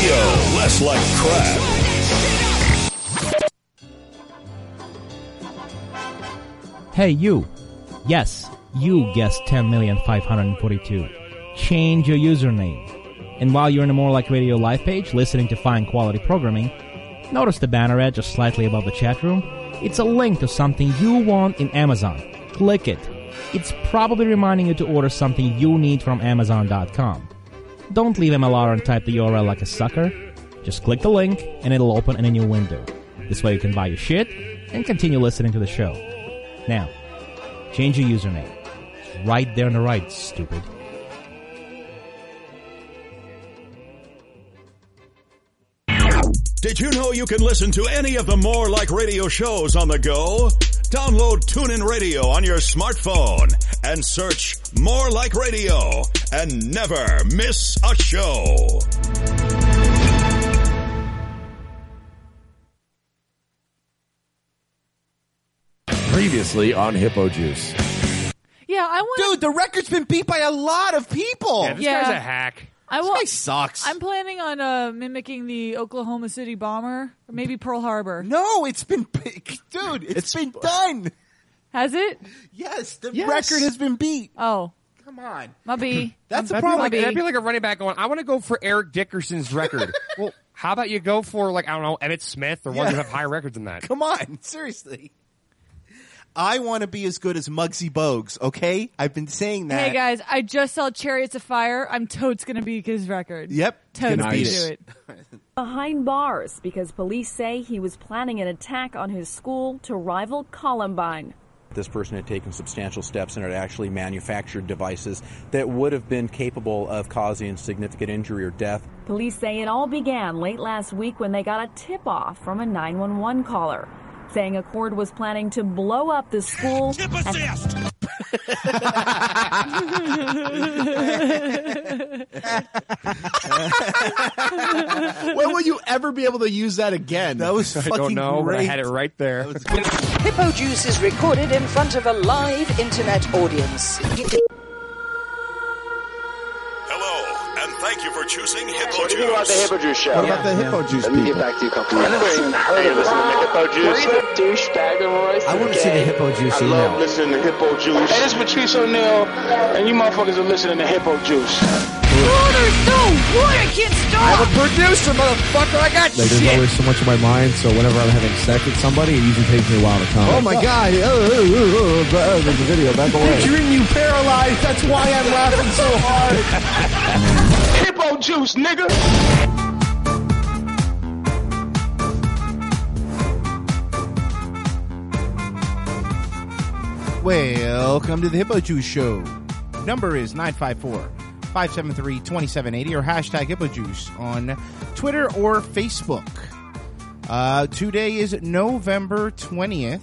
Radio, less like crap. Hey, you. Yes, you guessed 10,542. Change your username. And while you're in the More Like Radio live page, listening to fine quality programming, notice the banner ad just slightly above the chat room? It's a link to something you want in Amazon. Click it. It's probably reminding you to order something you need from Amazon.com. Don't leave MLR and type the URL like a sucker. Just click the link and it'll open in a new window. This way you can buy your shit and continue listening to the show. Now, change your username. It's right there on the right, stupid. Did you know you can listen to any of the More Like Radio shows on the go? Download TuneIn Radio on your smartphone and search More Like Radio and never miss a show. Previously on Hippo Juice. Yeah, I want. Dude, the record's been beat by a lot of people. Yeah, this guy's a hack. This guy sucks. I'm planning on mimicking the Oklahoma City bomber, or maybe Pearl Harbor. No, it's been, dude, it's been done. Has it? Yes, the record has been beat. Oh, come on, Mubby. That's the That'd problem. That'd be like a running back going, I want to go for Eric Dickerson's record. Well, how about you go for, like, I don't know, Emmitt Smith or ones that have higher records than that? Come on, seriously. I want to be as good as Muggsy Bogues, okay? I've been saying that. Hey guys, I just saw Chariots of Fire. I'm totes gonna beat his record. Yep. Totes gonna Nice. do it. Behind bars because police say he was planning an attack on his school to rival Columbine. This person had taken substantial steps and had actually manufactured devices that would have been capable of causing significant injury or death. Police say it all began late last week when they got a tip-off from a 911 caller, saying Accord was planning to blow up the school. Tip assist! When will you ever be able to use that again? That was I fucking don't know, but I great. had it right there. Hippo Juice is recorded in front of a live internet audience. Hello, and thank you for choosing Hippo What do you Juice. think about the Hippo Juice show? What about the Hippo Juice Let me people? get back to you a couple minutes. I never even heard of listening to Hippo Juice. Are you the douchebag of Royce? I want to see the Hippo Juice I email. love listening to Hippo Juice. Hey, this is Patrice O'Neal, and you motherfuckers are listening to Hippo Juice. Water, no! Water can't stop! I'm a producer, motherfucker. I got Like, there's shit. always so much in my mind, so whenever I'm having sex with somebody, it usually takes me a while to come. Oh my God! There's a video. Back away. Picturing you paralyzed. That's why I'm laughing so hard. Hippo Juice, nigga! Welcome to the Hippo Juice Show. Number is 954-573-2780 or hashtag Hippo Juice on Twitter or Facebook. Today is November 20th,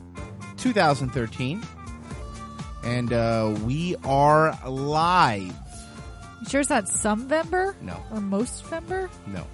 2013. And we are live. You sure it's not some-vember? No. Or most-vember? No.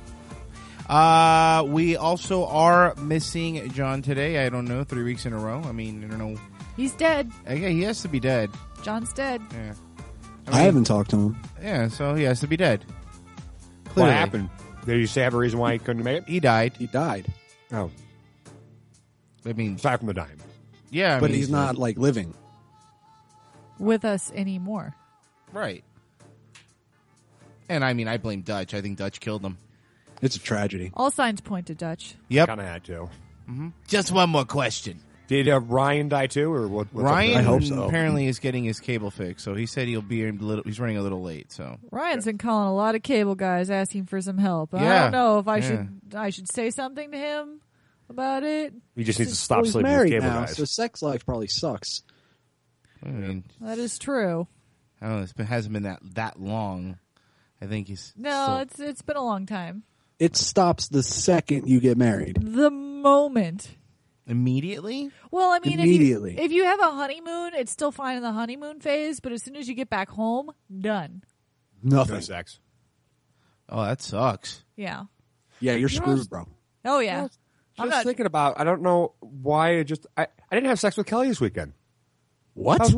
We also are missing John today. I don't know, 3 weeks in a row. I mean, I don't know. He's dead. Yeah, he has to be dead. John's dead. Yeah. I haven't talked to him. Yeah, so he has to be dead. What Clearly. happened? Did you say have a reason why he couldn't make it? He died. He died, Oh, I mean, aside from the dime. yeah. I but mean, he's not like living. With us anymore. right. And I mean, I blame Dutch. I think Dutch killed him. It's a tragedy. All signs point to Dutch. Yep. Kind of had to. Just one more question. Did Ryan die too, or what? what's up Ryan there? I hope so. apparently is getting his cable fixed, so he said he'll be a little. He's running a little late, so Ryan's been calling a lot of cable guys asking for some help. I Yeah. don't know if I Yeah. should say something to him about it. He just needs to Well, stop he's sleeping with married cable now, guys. so sex life probably sucks. I mean, That is true. I don't know. Hasn't been that long. I think he's No, still- it's been a long time. It stops the second you get married. The moment. immediately. Well, I mean, Immediately. if you have a honeymoon, it's still fine in the honeymoon phase, but as soon as you get back home, done. Nothing. No sex. Oh, that sucks. Yeah. Yeah, you're You know, screwed, bro. Oh, yeah. I'm Just not. thinking about, I don't know why I didn't have sex with Kelly this weekend. What? That was weird.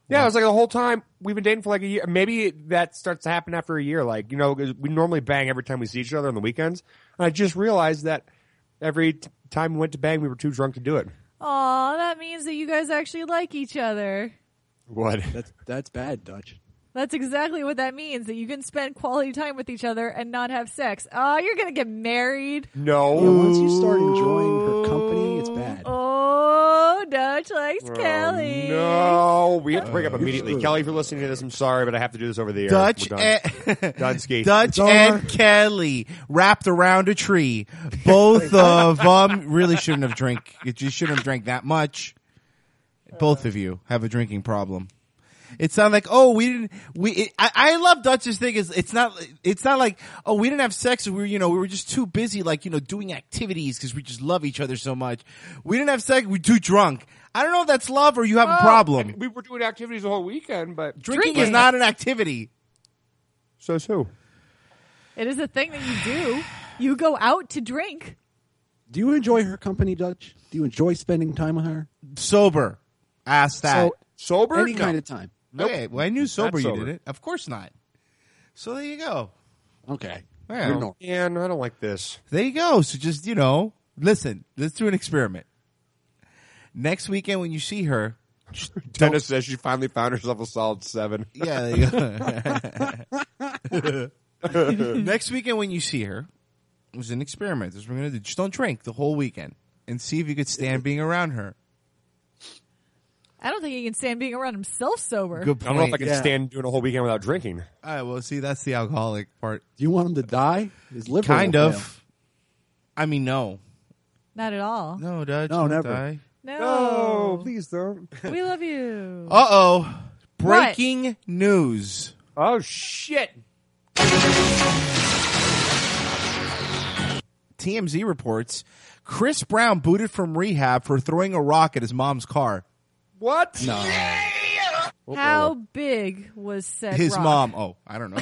Yeah, it was like the whole time we've been dating for like a year. Maybe that starts to happen after a year. Like, 'cause we normally bang every time we see each other on the weekends. And I just realized that every time we went to bang, we were too drunk to do it. Aw, that means that you guys actually like each other. What? That's bad, Dutch. That's exactly what that means, that you can spend quality time with each other and not have sex. Oh, you're going to get married. No. Yeah, once you start enjoying her company, it's bad. Oh, Dutch likes Kelly. No, we have to break up immediately. Kelly, if you're listening to this, I'm sorry, but I have to do this over the air. Dutch Dunsky. and Kelly wrapped around a tree. Both of them really shouldn't have drank. You shouldn't have drank that much. Both of you have a drinking problem. It sounded like, I love Dutch's thing is it's not like, oh, we didn't have sex. We were just too busy, like, doing activities because we just love each other so much. We didn't have sex. We're too drunk. I don't know if that's love or you have a problem. We were doing activities the whole weekend, but drinking is not an activity. Says who? It is a thing that you do. You go out to drink. Do you enjoy her company, Dutch? Do you enjoy spending time with her? Sober. Ask that. Sober? Any kind of time. Nope. Okay, well, I knew sober you sober. did it. Of course not. So there you go. Okay. Well, and I don't like this. There you go. So just, listen, let's do an experiment. Next weekend when you see her, Dennis says she finally found herself a solid 7. Yeah, there you go. Next weekend when you see her, it was an experiment. This is what we're going to do. Just don't drink the whole weekend and see if you could stand being around her. I don't think he can stand being around himself sober. Good point. I don't know if I can stand doing a whole weekend without drinking. All right, well, see, that's the alcoholic part. Do you want him to die? His liver Kind will of. fail. I mean, no. Not at all. No, Dutch. No, don't never. die. No. Please don't. We love you. Uh-oh. Breaking news. Oh, shit. TMZ reports Chris Brown booted from rehab for throwing a rock at his mom's car. What? No. How big was said His rock? mom. Oh, I don't know.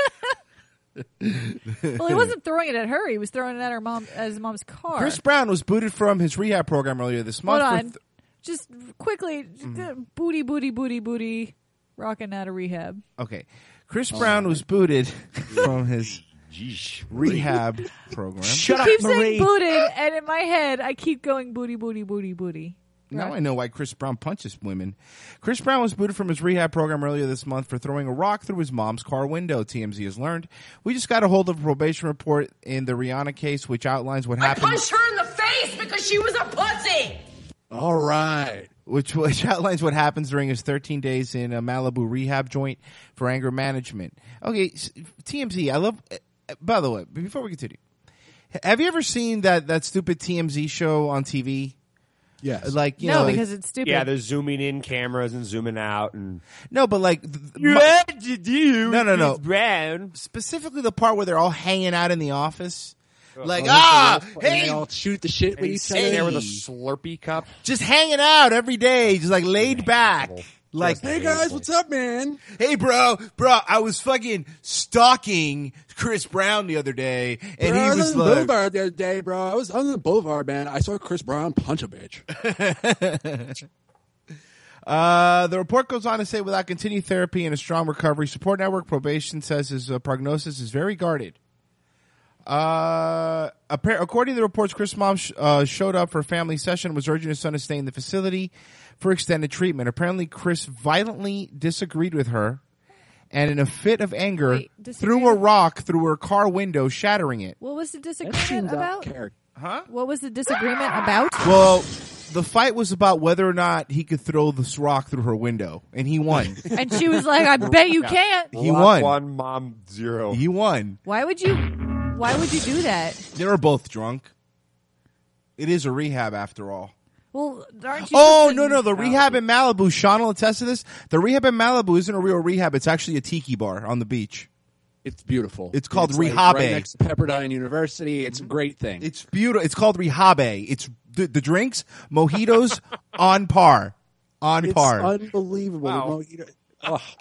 Well, he wasn't throwing it at her. He was throwing it at his mom's car. Chris Brown was booted from his rehab program earlier this month. Hold on. Just quickly, booty, rocking out of rehab. Okay. Chris Brown was booted from his rehab program. You keep saying booted, and in my head, I keep going booty. Now I know why Chris Brown punches women. Chris Brown was booted from his rehab program earlier this month for throwing a rock through his mom's car window, TMZ has learned. We just got a hold of a probation report in the Rihanna case, which outlines what happened. I punched her in the face because she was a pussy! All right. Which outlines what happens during his 13 days in a Malibu rehab joint for anger management. Okay, TMZ, I love... By the way, before we continue, have you ever seen that stupid TMZ show on TV? Yes. Like, you no, know, because it's stupid. Yeah, they're zooming in cameras and zooming out. And no, but like... what you do? No. Brown. Specifically the part where they're all hanging out in the office. Like, And hey! they all shoot the shit with each Sitting other. there with a Slurpee cup. Just hanging out every day, just like laid back. Like, Hey guys, what's up, man? hey bro, I was fucking stalking Chris Brown the other day, and Bro, I he was on the like, boulevard the other day, bro. I was on the boulevard, man. I saw Chris Brown punch a bitch. The report goes on to say, without continued therapy and a strong recovery support network, probation says his prognosis is very guarded. According to the reports, Chris' mom showed up for a family session and was urging his son to stay in the facility for extended treatment. Apparently, Chris violently disagreed with her and in a fit of anger threw a rock through her car window, shattering it. What was the disagreement about? Huh? What was the disagreement about? Well, the fight was about whether or not he could throw this rock through her window, and he won. And she was like, I bet you can't. He won. 1, mom 0. He won. Why would you do that? They were both drunk. It is a rehab after all. Well, aren't you? Oh, no. The rehab in Malibu, Sean will attest to this. The rehab in Malibu isn't a real rehab. It's actually a tiki bar on the beach. It's beautiful. It's called like Rehabe. right next to Pepperdine University. It's a great thing. It's beautiful. It's called Rehabe. It's the drinks, mojitos on par. On It's par. unbelievable. Wow. Oh.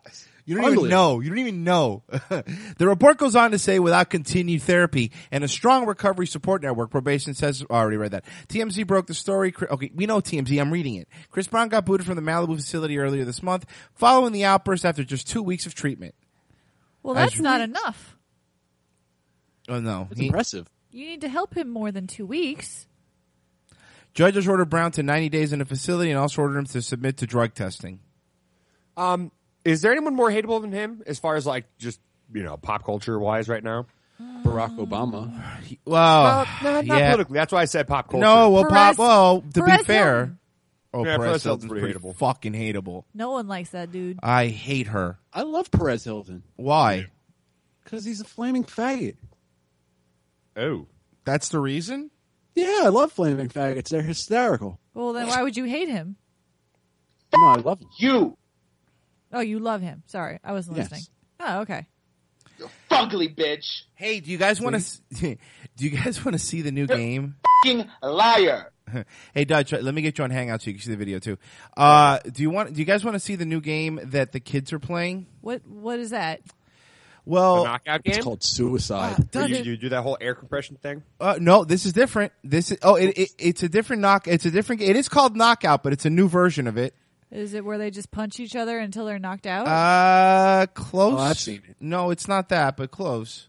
You don't even know. You don't even know. The report goes on to say without continued therapy and a strong recovery support network, probation says, I already read that. TMZ broke the story. Okay, we know TMZ. I'm reading it. Chris Brown got booted from the Malibu facility earlier this month following the outburst after just 2 weeks of treatment. Well, that's not enough. Oh, no. It's impressive. You need to help him more than 2 weeks. Judges ordered Brown to 90 days in a facility and also ordered him to submit to drug testing. Is there anyone more hateable than him as far as like just, pop culture wise right now? Barack Obama. Not politically. That's why I said pop culture. No, well, to Perez be fair. Hilton. Oh, Yeah, Perez Perez Hilton's Hilton's pretty hateable. fucking hateable. No one likes that dude. I hate her. I love Perez Hilton. Why? Because he's a flaming faggot. Oh. That's the reason? Yeah, I love flaming faggots. They're hysterical. Well, then why would you hate him? No, I love them. You. Oh, you love him. Sorry, I wasn't Yes. listening. Oh, okay. Fugly bitch. Hey, do you guys want to? Do you guys want to see the new game? Fucking liar. Hey, Dutch, let me get you on Hangout so you can see the video too. Do you guys want to see the new game that the kids are playing? What is that? Well, The knockout game? It's called Suicide. Where you do that whole air compression thing? No, this is different. This is it's a different It's a different. It is called Knockout, but it's a new version of it. Is it where they just punch each other until they're knocked out? Close. Oh, I've seen it. No, it's not that, but close.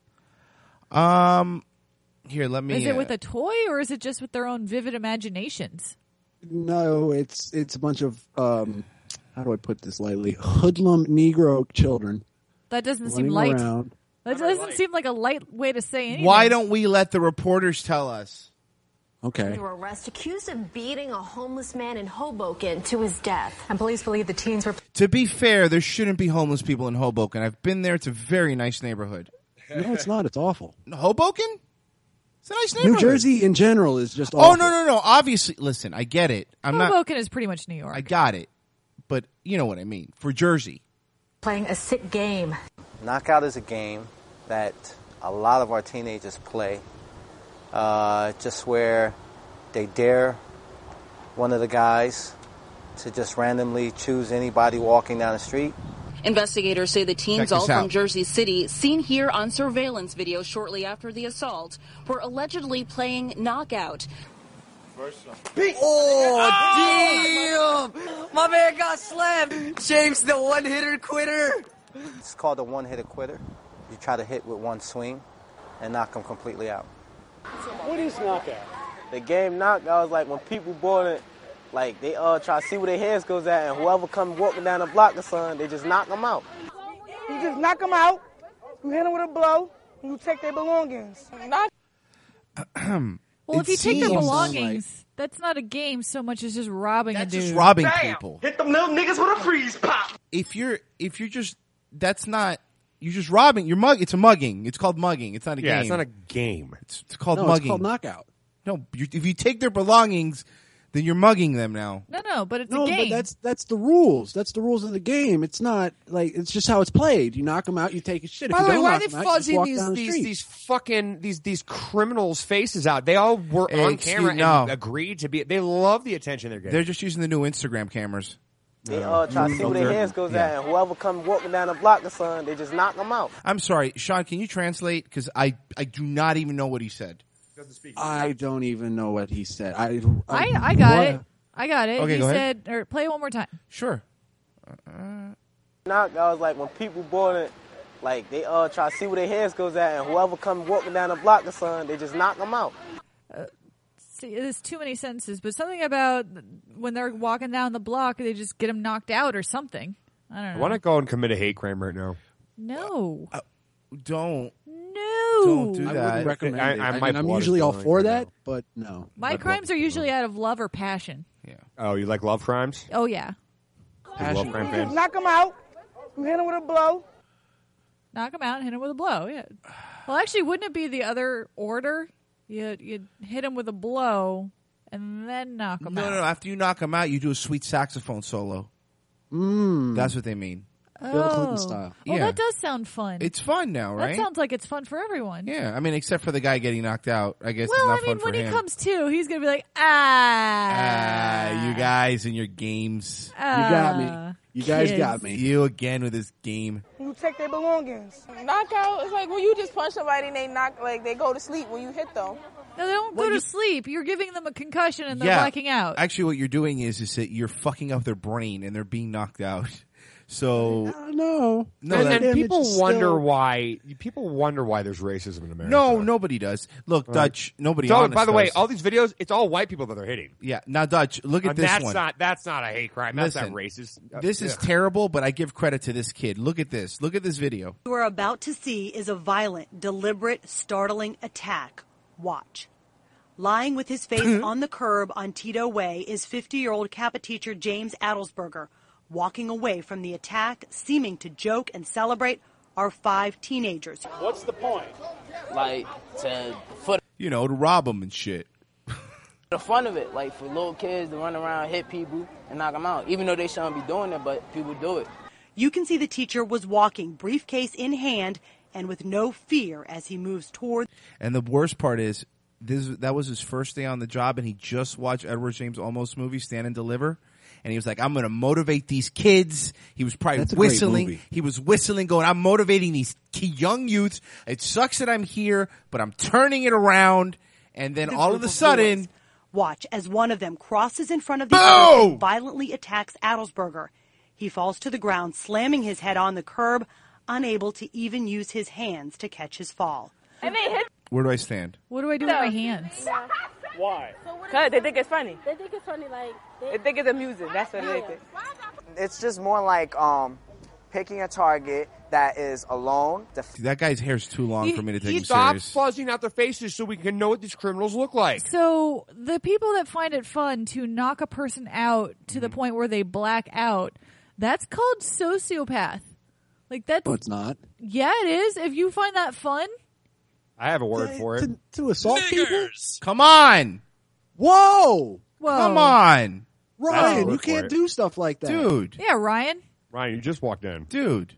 Here, let me. Is it with a toy or is it just with their own vivid imaginations? No, it's a bunch of how do I put this lightly? Hoodlum Negro children. That doesn't seem running light. around. That doesn't seem like a light way to say anything. Why don't we let the reporters tell us? Okay. Were arrested accused of beating a homeless man in Hoboken to his death. And police believe the teens were... To be fair, there shouldn't be homeless people in Hoboken. I've been there. It's a very nice neighborhood. No, it's not. It's awful. Hoboken? It's a nice neighborhood. New Jersey in general is just awful. Oh, no. Obviously, listen, I get it. Hoboken is pretty much New York. I got it. But you know what I mean. For Jersey. Playing a sick game. Knockout is a game that a lot of our teenagers play. Just where they dare one of the guys to just randomly choose anybody walking down the street. Investigators say the teens, Check all this from out. Jersey City, seen here on surveillance video shortly after the assault, were allegedly playing Knockout. Oh, damn! My man got slammed. James, the one-hitter quitter. It's called a one-hitter quitter. You try to hit with one swing and knock them completely out. What is knockout? The game knockout is like when people board it, like they try to see where their hands goes at, and whoever comes walking down the block or something, they just knock them out. You just knock them out, you hit them with a blow, and you take their belongings. Well, if you take their belongings, that's not a game so much as just robbing a dude. Just robbing people. Hit them little niggas with a freeze pop. If you're just, that's not, you're just robbing. It's a mugging. It's called mugging. It's not a game. Yeah, it's not a game. It's called No, mugging. it's called Knockout. No, if you take their belongings, then you're mugging them now. No, but it's No, a game. but that's the rules. That's the rules of the game. It's not like it's just how it's played. You knock them out, you take a shit. If By you the way, don't why are knock they them out, you just fuzzing walk these down the street. these fucking these criminals' faces out? They all were on camera and agreed to be. They love the attention they're getting. They're just using the new Instagram cameras. They try to see where their hands goes at, and whoever comes walking down the block or something, they just knock them out. I'm sorry, Sean, can you translate? Because I do not even know what he said. I don't even know what he said. I got it. I got it. Okay, he go ahead. said, or play it one more time. Sure. Knockout is like when people board it, like they try to see where their hands goes at, and whoever comes walking down the block or something, they just knock them out. See, there's too many sentences, but something about when they're walking down the block, they just get them knocked out or something. I don't know. Why not go and commit a hate crime right now? No. Don't. No. Don't do I that. wouldn't recommend it. my I'm blood is usually all boiling for right that, now. but no. My crimes are usually out of love or passion. Yeah. Oh, you like love crimes? Oh, yeah. You love crime You fans? just knock them out, you hit them with a blow. Knock them out and hit them with a blow, yeah. Well, actually, wouldn't it be the other order? You'd hit them with a blow and then knock them out. No. After you knock them out, you do a sweet saxophone solo. That's what they mean. Bill Clinton style. Well, Yeah. that does sound fun. It's fun now, right? That sounds like it's fun for everyone. Yeah, I mean, except for the guy getting knocked out. I guess Well, it's not I mean, fun for when him. he comes to, he's going to be like, You guys and your games. You got me. You guys got me. You again with this game. You take their belongings. Knockout is like when you just punch somebody and they go to sleep when you hit them. No, they don't go to sleep. You're giving them a concussion and they're blacking out. Actually, what you're doing is that you're fucking up their brain and they're being knocked out. So no, and people wonder why. People wonder why there's racism in America. No, nobody does. Look, Dutch. Nobody. So, honest by the way, does. all these videos, it's all white people that they're hitting. Yeah. Now, Dutch, look at this that's one. That's not a hate crime. That's Listen, not racist. This is terrible, but I give credit to this kid. Look at this. Look at this video. What we're about to see is a violent, deliberate, startling attack. Watch. Lying with his face on the curb on Tito Way is 50-year-old Kappa teacher James Adelsberger, walking away from the attack, seeming to joke and celebrate our 5 teenagers. What's the point? Like, to rob them and shit. the fun of it, like for little kids to run around, hit people, and knock them out. Even though they shouldn't be doing it, but people do it. You can see the teacher was walking, briefcase in hand, and with no fear as he moves toward. And the worst part is, that was his first day on the job, and he just watched Edward James Olmos' movie, Stand and Deliver. And he was like, I'm going to motivate these kids. He was probably whistling. He was whistling, going, I'm motivating these young youths. It sucks that I'm here, but I'm turning it around. And then all of a sudden. Watch as one of them crosses in front of the other and violently attacks Adelsberger. He falls to the ground, slamming his head on the curb, unable to even use his hands to catch his fall. And they hit. Where do I stand? What do I do with my hands? Why? Because they think it's funny. They think it's funny, like... They think it's amusing. That's what they think. It's just more like picking a target that is alone. That guy's hair's too long for me to take him Stop serious. fuzzing out their faces so we can know what these criminals look like. So the people that find it fun to knock a person out to the point where they black out, that's called sociopath. Like that. No, it's not. Yeah, it is. If you find that fun. I have a word for it. To assault people? Come on. Whoa. Come on. Ryan, you can't do stuff like that. Dude. Yeah, Ryan. Ryan, you just walked in. Dude.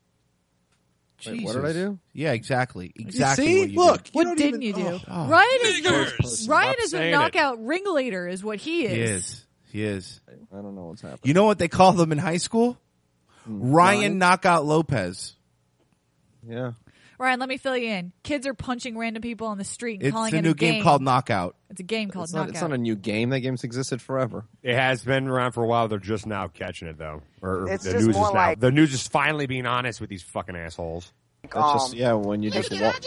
Wait, what did I do? Yeah, exactly. Exactly. See? What you Look, did. What didn't you do? Oh. Ryan is a knockout ringleader is what he is. He is. I don't know what's happening. You know what they call them in high school? Ryan Knockout Lopez. Yeah. Ryan, let me fill you in. Kids are punching random people on the street and It's calling a it new a game called Knockout. It's a game called It's Knockout. not a new game. That game's existed forever. It has been around for a while. They're just now catching it, though. Or It's the just news more is now. like- The news is finally being honest with these fucking assholes. That's just when you just walk.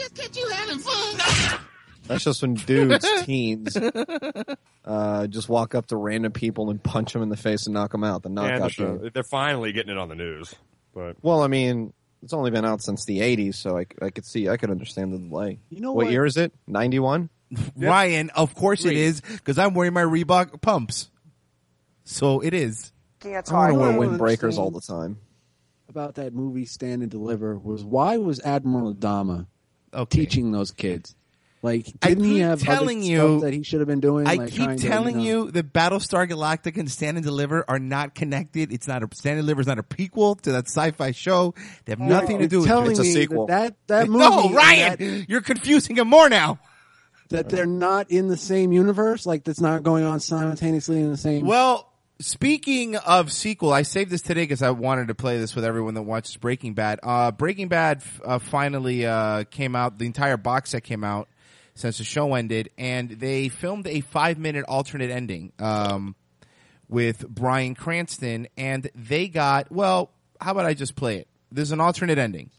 That's just when dudes, teens, just walk up to random people and punch them in the face and knock them out. The knockout game. They're finally getting it on the news. But Well, I mean, it's only been out since the 80s, so I could understand the delay. You know what what? year is it? 91? Ryan, of course it is, because I'm wearing my Reebok pumps. So it is. Picking a I want to wear target. windbreakers all the time. About that movie Stand and Deliver was why was Admiral Adama teaching those kids? Like, didn't he have telling other you stuff that he should have been doing? I like keep trying to, telling you that Battlestar Galactica and Stand and Deliver are not connected. It's not Stand and Deliver is not a prequel to that sci-fi show. They have nothing to do with it. It's a sequel. That movie. No, Ryan, you're confusing him more now. That they're not in the same universe, like that's not going on simultaneously in the same. Well, speaking of sequel, I saved this today because I wanted to play this with everyone that watches Breaking Bad. Breaking Bad finally came out. The entire box set came out since the show ended, and they filmed a 5-minute alternate ending with Bryan Cranston, and they got, well, how about I just play it? There's an alternate ending.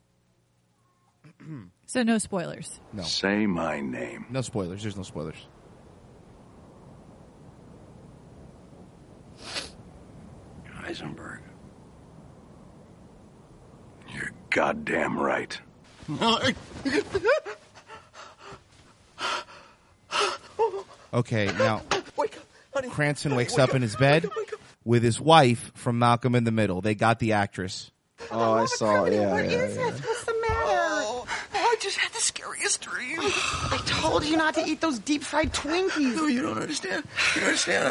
So no spoilers. No. Say my name. No spoilers. There's no spoilers. Heisenberg. You're goddamn right. Okay, now Cranston wakes up in his bed with his wife from Malcolm in the Middle. They got the actress. Oh, I saw it. Yeah. What's the matter? I just had the scariest dream. I told you not to eat those deep fried Twinkies. No, you don't understand. You don't understand.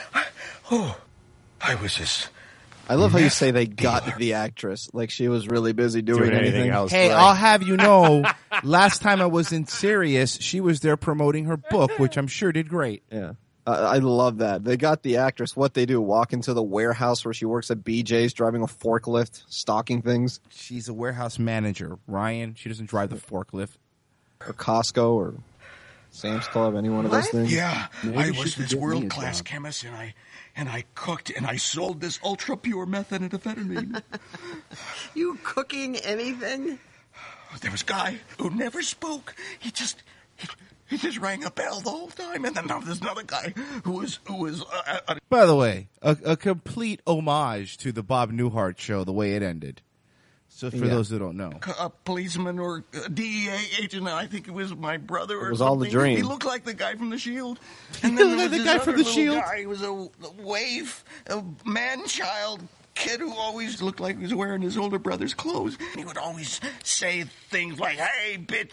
I was just... I love how you say they got the actress. Like she was really busy doing anything else. Hey, I'll have you know, last time I was in Sirius, she was there promoting her book, which I'm sure did great. Yeah. I love that. They got the actress. What they do, walk into the warehouse where she works at BJ's driving a forklift, stocking things. She's a warehouse manager, Ryan. She doesn't drive the forklift. Or Costco or Sam's Club, any one of those things. Yeah, Maybe I she was could this get me a world-class job. chemist, and I cooked and I sold this ultra-pure methamphetamine. You cooking anything? There was a guy who never spoke. He just rang a bell the whole time, and then now there's another guy who was. By the way, a complete homage to the Bob Newhart show, the way it ended. So for those who don't know. A policeman or a DEA agent, I think it was my brother or It was something. all the dream. He looked like the guy from The Shield. He And then looked there like was the this guy from other The little Shield. guy. He was a waif, a man-child kid who always looked like he was wearing his older brother's clothes. He would always say things like, "Hey, bitch."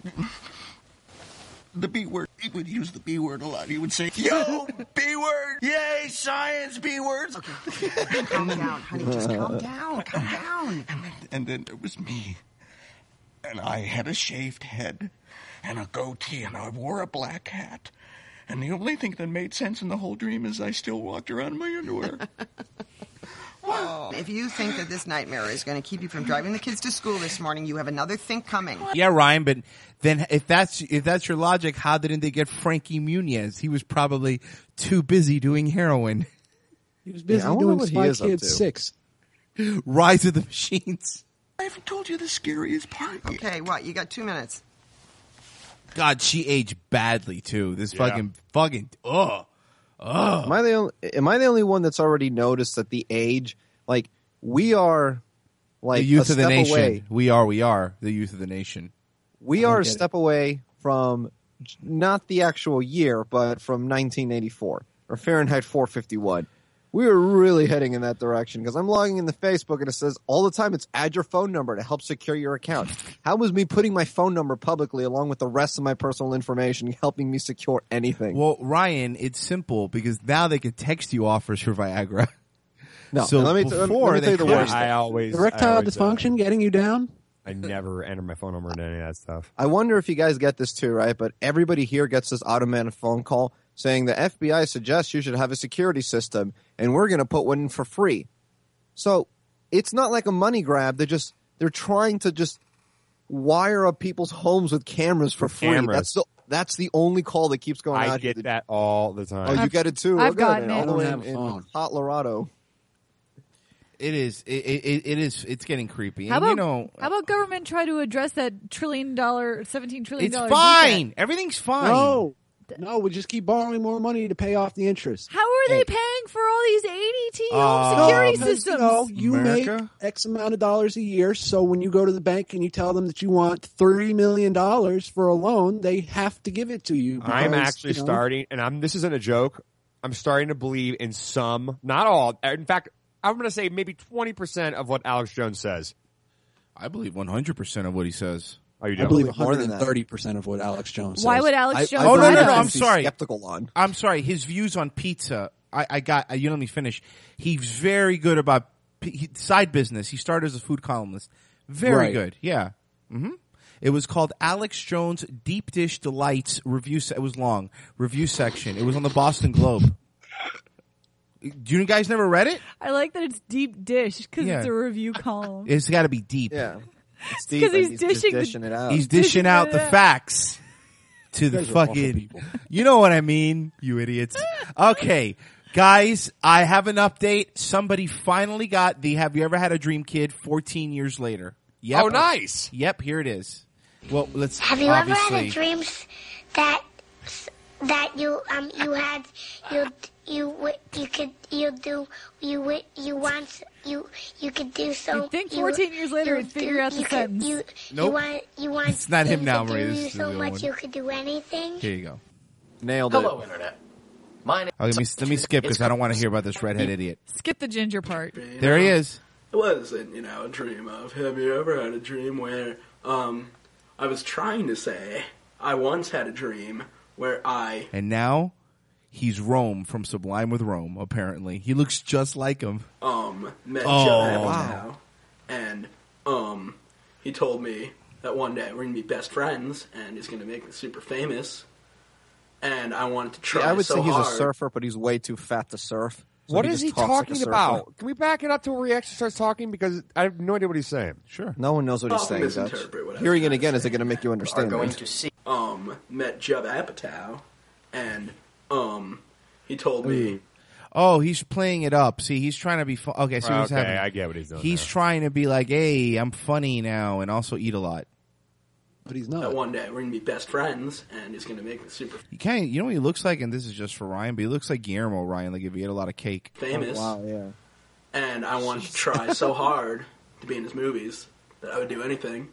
The B word. He would use the B word a lot. He would say, "Yo, B word. Yay, science, B words." Okay, calm down, honey. Just calm down. Calm down. And then there was me. And I had a shaved head and a goatee, and I wore a black hat. And the only thing that made sense in the whole dream is I still walked around in my underwear. Well, if you think that this nightmare is going to keep you from driving the kids to school this morning, you have another think coming. Yeah, Ryan, but then if that's your logic, how didn't they get Frankie Muniz? He was probably too busy doing heroin. He was busy doing Spy Kids 6. Rise of the Machines. I haven't told you the scariest part. Okay, what? You got 2 minutes. God, she aged badly too. This fucking ugh. Am I the only one that's already noticed that the age, like, we are like the youth a of the step nation. away. We are the youth of the nation. We are a step away from not the actual year, but from 1984 or Fahrenheit 451. We are really heading in that direction because I'm logging into Facebook and it says all the time it's add your phone number to help secure your account. How was me putting my phone number publicly along with the rest of my personal information helping me secure anything? Well, Ryan, it's simple because now they can text you offers for Viagra. No, so let me tell you the worst. Erectile dysfunction getting you down? I never enter my phone number into any of that stuff. I wonder if you guys get this too, right? But everybody here gets this automated phone call saying the FBI suggests you should have a security system, and we're going to put one in for free. So it's not like a money grab. They're trying to just wire up people's homes with cameras for free. Cameras. That's the only call that keeps going out. I get that all the time. Oh, you get it too? I've Okay, gotten all it. the way I don't have a in phone. Hot Colorado. It is. It is. It's getting creepy. How And, about how about government try to address that $17 trillion? it's fine. Everything's fine. No, we just keep borrowing more money to pay off the interest. How are they paying for all these ADT home security systems? No, you make X amount of dollars a year, so when you go to the bank and you tell them that you want $30 million for a loan, they have to give it to you. Because, I'm actually starting, and this isn't a joke, I'm starting to believe in some, not all, in fact, I'm going to say maybe 20% of what Alex Jones says. I believe 100% of what he says. Oh, you I do? believe more than that. 130% of what Alex Jones says. Why would Alex Jones? Oh no! lie to I'm us? sorry. Skeptical on. I'm sorry. His views on pizza. I got. You let me finish. He's very good about side business. He started as a food columnist. Very Right. good. Yeah. Mm-hmm. It was called Alex Jones Deep Dish Delights Review. It was long review section. It was on the Boston Globe. You guys never read it? I like that it's deep dish because Yeah. it's a review column. It's got to be deep. Yeah. It's 'cause deep, and he's he's just dishing the- dishing it out. He's dishing out the Yeah. facts to the guys are awful fucking. people. You know what I mean, you idiots. Okay, guys, I have an update. Somebody finally got the Have You Ever Had a Dream Kid 14 years later. Yep. Oh, nice. Yep, here it is. Well, let's Have you ever obviously. had a dream that you had you could do so? You'd think 14 years later he'd figure out the sentence. Nope. You want It's not him now, to Maria. do This is so the much one. you could do anything. Here you go. Nailed Hello, it. Internet. My name Oh, let me skip because I don't want to hear about this redhead idiot. Skip the ginger part. There he is. It wasn't, a dream of. Have you ever had a dream where, I was trying to say, I once had a dream where I... And now he's Rome from Sublime with Rome. Apparently, he looks just like him. met Oh, Judd Apatow, wow. and he told me that one day we're gonna be best friends, and he's gonna make me super famous. and I wanted to try I would so say he's hard. a surfer, but he's way too fat to surf. So What he is just he talks like a talking surfer. about? Can we back it up to where he actually starts talking? Because I have no idea what he's saying. Sure. No one knows what he's I'll saying, Dutch. misinterpret what I was Hearing it trying to again say. isn't going to make you understand. Going it. to see. Met Judd Apatow, and he told me. Oh, he's playing it up. See, he's trying to be fun. Okay, so he's Okay, having. I get what he's doing He's there. trying to be like, hey, I'm funny now, and also eat a lot. But he's That one day we're gonna be best friends, and he's gonna make me super You know what he looks like, and this is just for Ryan, but he looks like Guillermo Ryan, like if he ate a lot of cake. famous. Oh, wow, yeah. And I wanted to try so hard to be in his movies that I would do anything.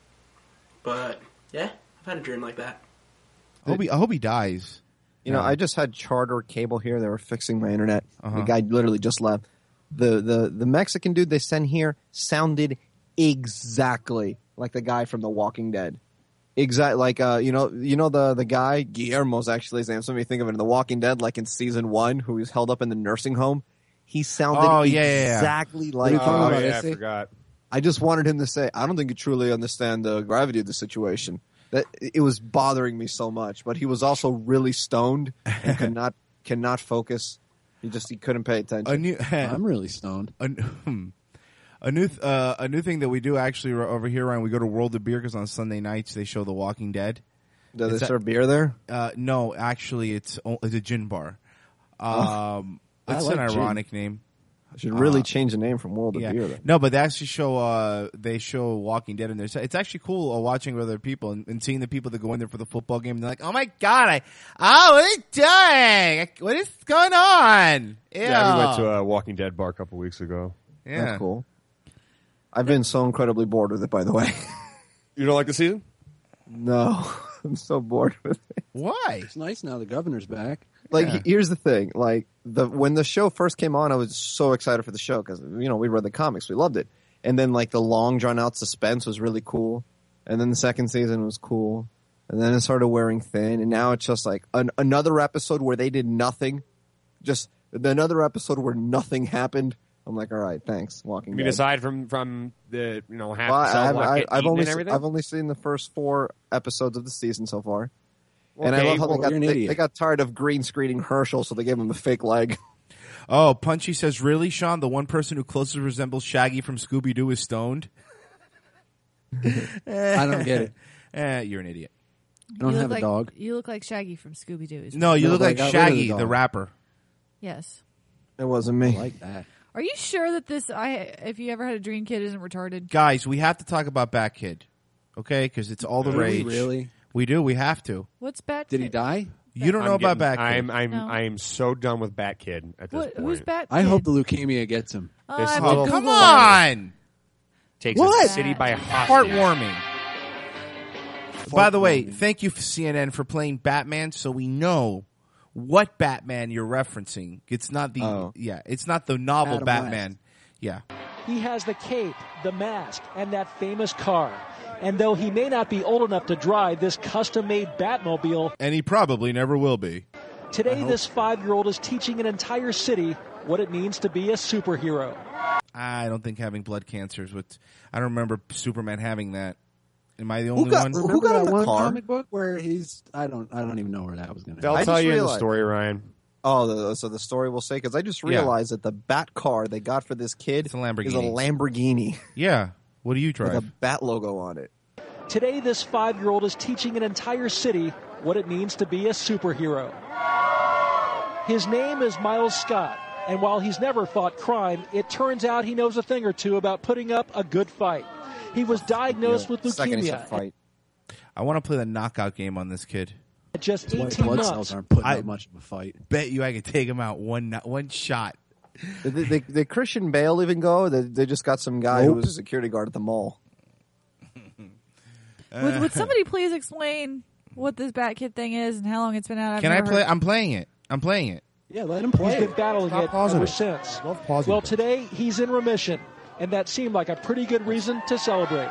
But yeah, I've had a dream like that. I hope he dies. You know, Yeah. I just had charter cable here. They were fixing my internet. Uh-huh. The guy literally just left. The Mexican dude they sent here sounded exactly like the guy from The Walking Dead. Exactly like you know the guy Guillermo's actually his name. Somebody think of it in The Walking Dead, like in season 1, who was held up in the nursing home. He sounded exactly like. Oh yeah, I forgot. I just wanted him to say, "I don't think you truly understand the gravity of the situation." That it was bothering me so much, but he was also really stoned and cannot focus. He couldn't pay attention. I'm really stoned. A new thing that we do actually over here, Ryan. We go to World of Beer because on Sunday nights they show The Walking Dead. Do they serve beer there? No, actually, it's a gin bar. It's like an gin. ironic name. I should really change the name from World of Yeah. Beer. Then. No, but they actually show they show Walking Dead in there. So it's actually cool watching with other people and seeing the people that go in there for the football game. And they're like, "Oh my god, what are you doing? What is going on?" Yeah, we went to a Walking Dead bar a couple weeks ago. Yeah, That's cool. I've been so incredibly bored with it, by the way. You don't like the season? No, I'm so bored with it. Why? It's nice now the governor's back. Like, here's the thing. Like, when the show first came on, I was so excited for the show because, we read the comics. We loved it. And then, like, the long, drawn-out suspense was really cool. And then the second season was cool. And then it started wearing thin. And now it's just, like, another episode where they did nothing. Just another episode where nothing happened. I'm like, all right, thanks, Walking I mean, Dead. aside from the half Well, the cell block I've and everything. I've only seen the first 4 episodes of the season so far. Okay, And I love how well, you're an they idiot. got tired of green screening Herschel, so they gave him a fake leg. Oh, Punchy says, "Really, Sean? The one person who closely resembles Shaggy from Scooby Doo is stoned." I don't get it. You're an idiot. I don't have a like, dog. You look like Shaggy from Scooby Doo. No, you look but I like got rid of the Shaggy, the dog. rapper. Yes. It wasn't me. I like that. Are you sure that if you ever had a dream kid isn't retarded? Guys, we have to talk about Bat Kid, okay? Because it's all the Do we rage. really? We do. We have to. What's Bat Did Kid? he die? You don't know about Bat Kid. I am so done with Bat Kid at this point. Who's Bat Kid? I hope the leukemia gets him. I This have little to Come Google on! takes What? a city by hostage. Heartwarming. By the way, thank you, CNN, for playing Batman, so we know what Batman you're referencing. It's not the it's not the novel Adam Batman. West. Yeah. He has the cape, the mask, and that famous car. And though he may not be old enough to drive this custom-made Batmobile, And he probably never will be. today this 5-year-old is teaching an entire city what it means to be a superhero. I don't think having blood cancer is what. I don't remember Superman having that. Am I the only one? Who got that one comic book where he's? I don't even know where that was going to. They'll tell you in the story, Ryan. Oh, so the story will say, because I just realized that the Bat car they got for this kid It's a Lamborghini. is a Lamborghini Yeah. What do you drive? with a Bat logo on it. Today this 5-year-old is teaching an entire city what it means to be a superhero. His name is Miles Scott, and while he's never fought crime, it turns out he knows a thing or two about putting up a good fight. He was diagnosed with Second he said leukemia fight. I want to play the knockout game on this kid. at just White 18 blood months. cells aren't putting up much of a fight. Bet you I could take him out one shot. Did Christian Bale even go? They just got some guy who was a security guard at the mall. Would somebody please explain what this Bat Kid thing is and how long it's been out? Can I play? I'm playing it. Yeah, let him play. He's been battling Stop it pausing ever it. since. Love pausing Well, things. today he's in remission, and that seemed like a pretty good reason to celebrate.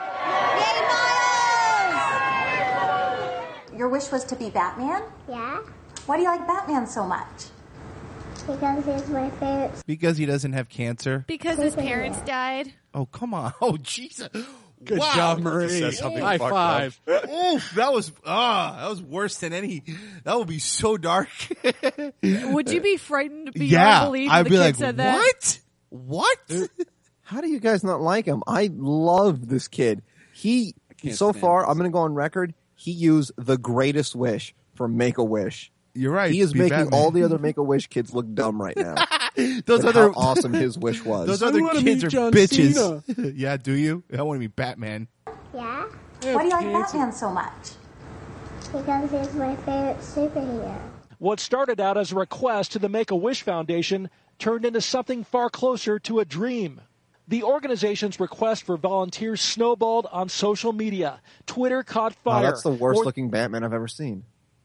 Your wish was to be Batman? Yeah, Why do you like Batman so much? because he's my favorite. Because he doesn't have cancer. Because his parents died. Oh, come on. Oh, Jesus. Good Wow. job, Marie. Says something High fucked five. Oof, that was worse than any. That would be so dark. Would you be frightened beyond Yeah, belief if I'd the be kid like, said that? What? How do you guys not like him? I love this kid. He can't so stand far, this. I'm going to go on record. He used the greatest wish for Make-A-Wish. You're right. He is Be making Batman. all the other Make-A-Wish kids look dumb right now. Those Like other how awesome his wish was. Those I other wanna kids meet are John bitches. Cena. Yeah, do you? I want to be Batman. Yeah? Why do you like Batman so much? Because he's my favorite superhero. What started out as a request to the Make-A-Wish Foundation turned into something far closer to a dream. The organization's request for volunteers snowballed on social media. Twitter caught Oh, fire. that's the worst looking Batman I've ever seen.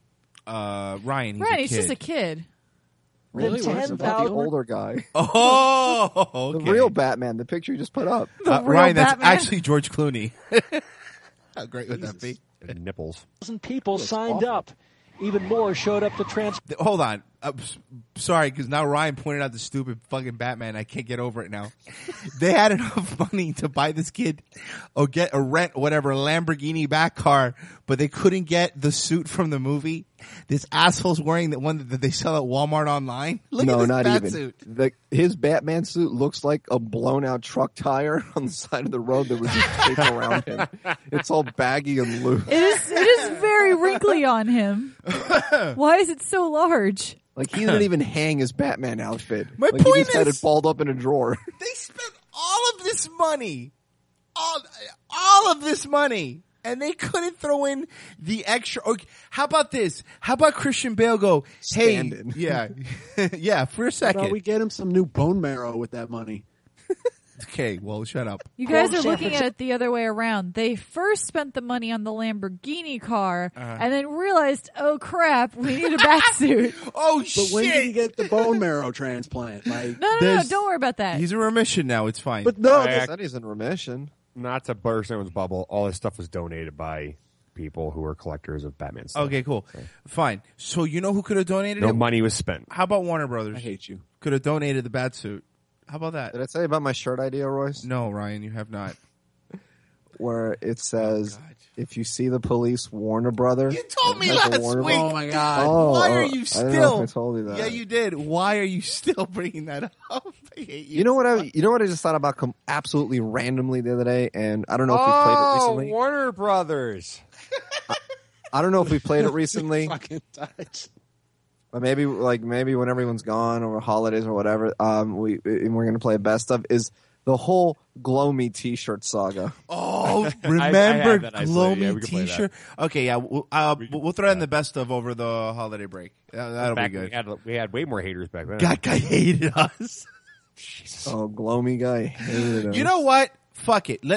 Ryan, He's just a kid. Really? What about the 10,000 older guy? Oh, okay. The real Batman, the picture you just put up. Ryan, that's Batman? actually George Clooney. How great would that be? Nipples. People signed up. Even more showed up to Hold on. Sorry, because now Ryan pointed out the stupid fucking Batman. I can't get over it now. They had enough money to buy this kid or get a rent, whatever, Lamborghini back car, but they couldn't get the suit from the movie. This asshole's wearing the one that they sell at Walmart online. Look at this not bat even. suit. His Batman suit looks like a blown out truck tire on the side of the road that was just taped around him. It's all baggy and loose. It is very wrinkly on him. Why is it so large? Like he didn't even hang his Batman outfit. My like point he just had is- it balled up in a drawer. They spent all of this money, all of this money, and they couldn't throw in the extra. Okay, how about this? How about Christian Bale go, hey, Stand-in. yeah, yeah, for a How second. about we get him some new bone marrow with that money? Okay, well, shut up. You guys are looking at it the other way around. They first spent the money on the Lamborghini car and then realized, oh crap, we need a bat suit. Oh But when did he get the bone marrow transplant? Like, No, don't worry about that. He's in remission now. It's fine. but no, They said he's in remission. Not to burst anyone's bubble, all this stuff was donated by people who were collectors of Batman stuff. Okay, cool. Fine. So you know who could have donated No it? money was spent. How about Warner Brothers? I hate you. Could have donated the bat suit. How about that? Did I tell you about my shirt idea, Royce? No, Ryan, you have not. Where it says, if you see the police, Warner Brother. You told me It has a last Warner week. Oh my god! Oh, Why are oh, you I still? don't know if I told you that. Yeah, you did. Why are you still bringing that up? I hate you. You know what I just thought about absolutely randomly the other day, and I don't know if we played it recently. Warner Brothers. I don't know if we played it recently, Fucking touch. but maybe when everyone's gone over holidays or whatever, we're gonna play a best of is the whole Glow Me T-shirt saga. Oh, I remember have that nicely. Glow Yeah, Me we can play that. T-shirt? Okay, yeah, we'll throw in the best of over the holiday break. That'll Back be when good. we had way more haters back then. That guy hated us. Oh, Glow Me guy hated him. You know what? Fuck it.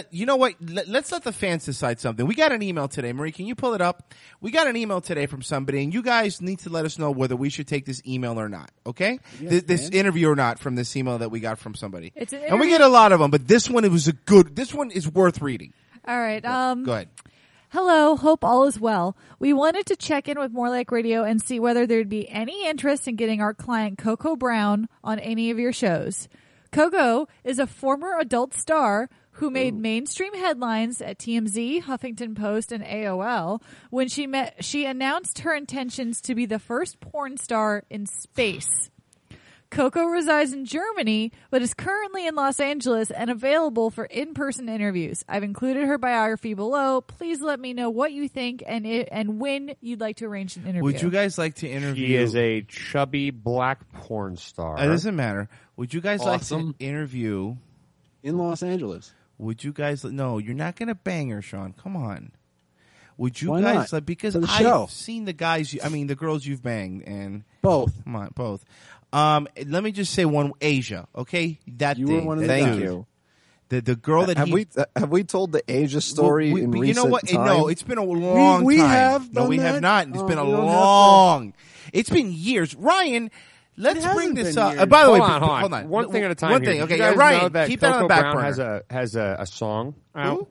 Let's let the fans decide something. We got an email today. Marie, can you pull it up? We got an email today from somebody, and you guys need to let us know whether we should take this email or not, okay? Yes, This man. interview or not from this email that we got from somebody. It's an And we interview- get a lot of them, but this one, this one is worth reading. All right. Go ahead. Hello, hope all is well. We wanted to check in with More Like Radio and see whether there'd be any interest in getting our client Coco Brown on any of your shows. Coco is a former adult star who made mainstream headlines at TMZ, Huffington Post, and AOL when she announced her intentions to be the first porn star in space. Coco resides in Germany, but is currently in Los Angeles and available for in-person interviews. I've included her biography below. Please let me know what you think and when you'd like to arrange an interview. Would you guys like to interview? He is a chubby black porn star. It doesn't matter. Would you guys Awesome. like to interview? In Los Angeles. Would you guys? No, you're not going to bang her, Sean. Come on. Would you Why guys not? like? Because For the show. I've seen the guys. The girls you've banged, and Both. come on, both. Let me just say one. Asia, okay? That You thing, were one of the that Thank dude. you. The girl that Have we told the Asia story in but recent you know what? time? No, it's been a long we time. have No, done we have that? not. It's Oh, been a we don't have long. It's been years. Ryan, let's hasn't bring this been up. years. By the way, hold on. One thing at a time. One here. thing. Did Okay, you yeah, guys Ryan, know that keep that on Coco the back Brown burner. has a song out.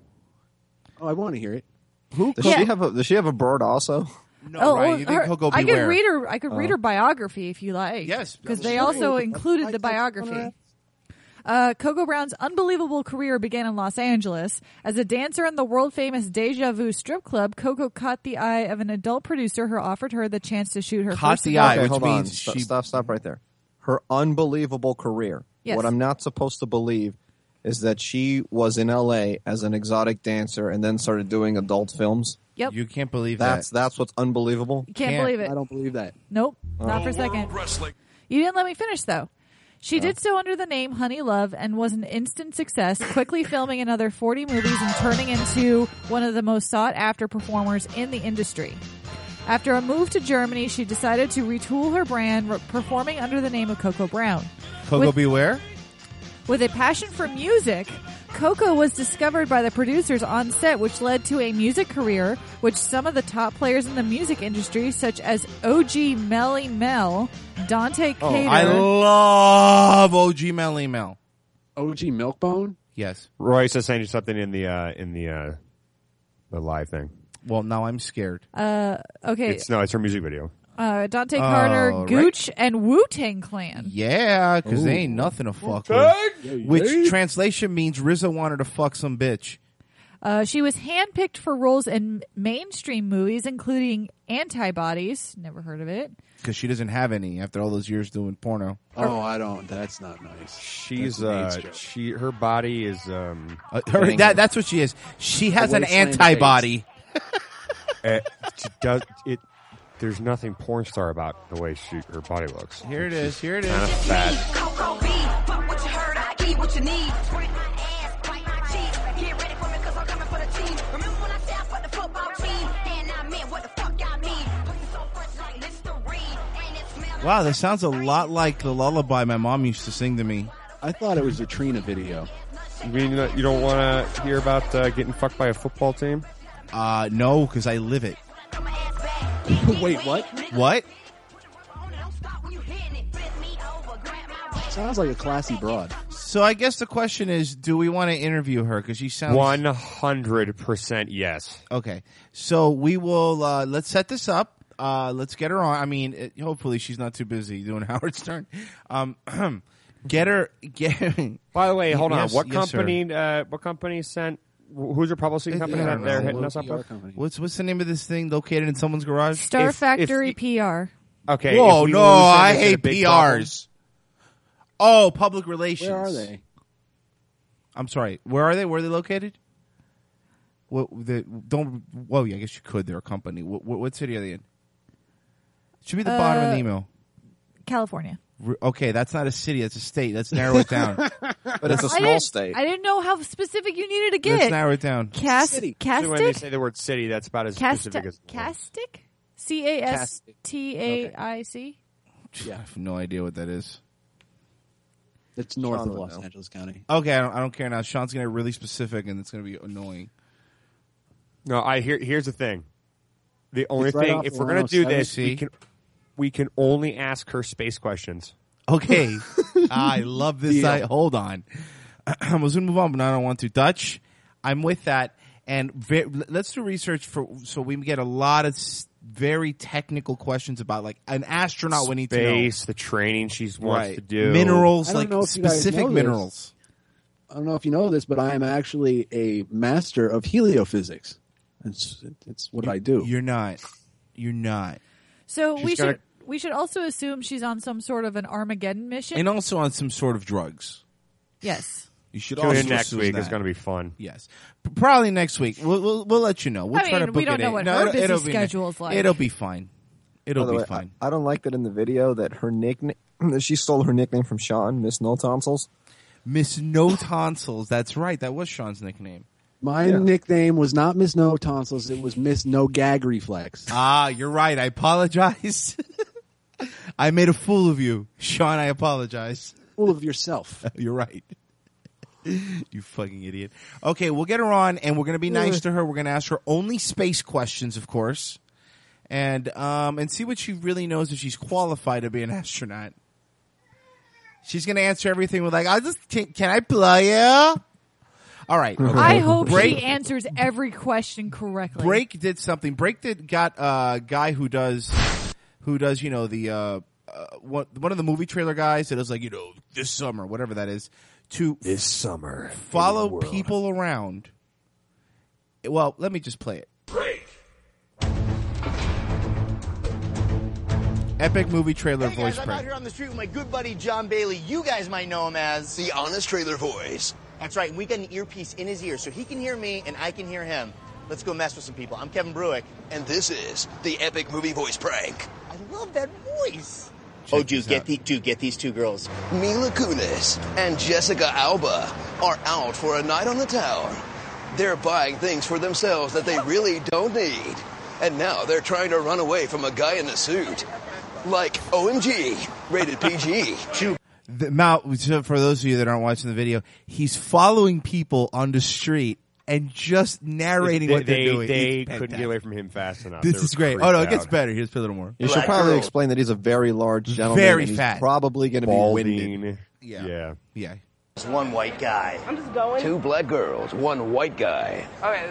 Oh, I want to hear it. Does she have a bird also? No, Ryan, you think Coco I could Beware? read her. I could read her biography if you like. Yes, because that they was also great. included the I biography. wanna- Coco Brown's unbelievable career began in Los Angeles. As a dancer in the world-famous Deja Vu strip club, Coco caught the eye of an adult producer who offered her the chance to shoot her Caught first the eye, Okay, which hold on. means she... Stop right there. Her unbelievable career. Yes. What I'm not supposed to believe is that she was in L.A. as an exotic dancer and then started doing adult films. Yep. You can't believe That's what's unbelievable. You can't believe it. I don't believe that. Nope, not for a second. You didn't let me finish, though. She did so under the name Honey Love and was an instant success, quickly filming another 40 movies and turning into one of the most sought-after performers in the industry. After a move to Germany, she decided to retool her brand, performing under the name of Coco Brown. Coco Beware? With a passion for music, Coco was discovered by the producers on set, which led to a music career, which some of the top players in the music industry, such as OG Melly Mel, Dante Cater... I love OG Melly Mel. OG Milkbone? Yes. Royce is saying something in the live thing. Well, now I'm scared. Okay. It's her music video. Dante Carter, Gooch, and Wu-Tang Clan. Yeah, because they ain't nothing to fuck with. Which translation means RZA wanted to fuck some bitch. She was handpicked for roles in mainstream movies, including Antibodies. Never heard of it. Because she doesn't have any after all those years doing porno. Oh, I don't. That's not nice. She's her body is that's what she is. She has an antibody. There's nothing porn star about the way her body looks. Here it is. Kind of fat. Wow, this sounds a lot like the lullaby my mom used to sing to me. I thought it was a Trina video. You mean you don't want to hear about getting fucked by a football team? No, because I live it. Wait, what? What? Sounds like a classy broad. So I guess the question is, do we want to interview her? Because she sounds 100% yes. Okay, so we will. Let's set this up. Let's get her on. I mean, hopefully she's not too busy doing Howard Stern. Get her. By the way, hold on. Yes, What yes, company? What company sent? Who's your publishing company that they're hitting us up with? What's the name of this thing located in someone's garage? Star Factory PR. Okay. Whoa, no, I hate PRs. Oh, public relations. Where are they? I'm sorry. Where are they? Where are they located? Well, I guess you could. They're a company. What city are they in? Should be the bottom of the email. California. Okay, that's not a city. That's a state. Let's narrow it down. But it's a small state. I didn't know how specific you needed to get. Let's narrow it down. So when they say the word city, that's about as specific as Castic? C-A-S-T-A-I-C? Yeah. I have no idea what that is. It's north of Los Angeles County. Okay, I don't care now. Sean's going to get really specific, and it's going to be annoying. No, here's the thing. The only right thing, off if the we're going to do this, 107C. we can only ask her space questions. Okay. I love this. Hold on. I was going to move on, but I don't want to. Dutch, I'm with that. And let's do research so we get a lot of very technical questions about, like, an astronaut Space, we need to know. the training she wants to do. Minerals, I don't like know if you guys specific know this. minerals. I don't know if you know this, but I am actually a master of heliophysics. It's what I do. You're not. So She's we should also assume she's on some sort of an Armageddon mission. And also on some sort of drugs. Yes. You should Tune also in next assume week. that. It's going to be fun. Yes. Probably next week. We'll let you know. We'll I try mean, to book we don't it know in. what No, her busy it'll be schedule is like. It'll be fine. By It'll the be way, fine. I don't like that in the video that her nickname, that she stole her nickname from Sean, Miss No Tonsils. Miss No Tonsils. That's right. That was Sean's nickname. My nickname was not Miss No Tonsils. It was Miss No Gag Reflex. Ah, you're right. I apologize. I made a fool of you. Sean, I apologize. Full of yourself. You're right. You fucking idiot. Okay, we'll get her on, and we're going to be nice to her. We're going to ask her only space questions, of course, and see what she really knows if she's qualified to be an astronaut. She's going to answer everything with, like, can I play you? All right. Okay. I hope Break, she answers every question correctly. Break did something. Break got a guy who does the one of the movie trailer guys that is like, this summer, whatever that is, to this summer follow people around. Well, let me just play it. Epic movie trailer voice I'm out prank. here on the street with my good buddy John Bailey. You guys might know him as the Honest Trailer Voice. That's right. We got an earpiece in his ear so he can hear me and I can hear him. Let's go mess with some people. I'm Kevin Bruick. And this is the Epic Movie Voice Prank. I love that voice. Dude, get these two girls. Mila Kunis and Jessica Alba are out for a night on the town. They're buying things for themselves that they really don't need. And now they're trying to run away from a guy in a suit. Like OMG, rated PG. So for those of you that aren't watching the video, he's following people on the street and just narrating what they're doing. They couldn't get away from him fast enough. This is great. Oh no, it gets better. Here's a little more. You should probably explain that he's a very large gentleman. Very and he's fat. Probably going to be Balding. winded. Yeah. There's one white guy. I'm just going. 2 black girls, 1 white guy. Okay,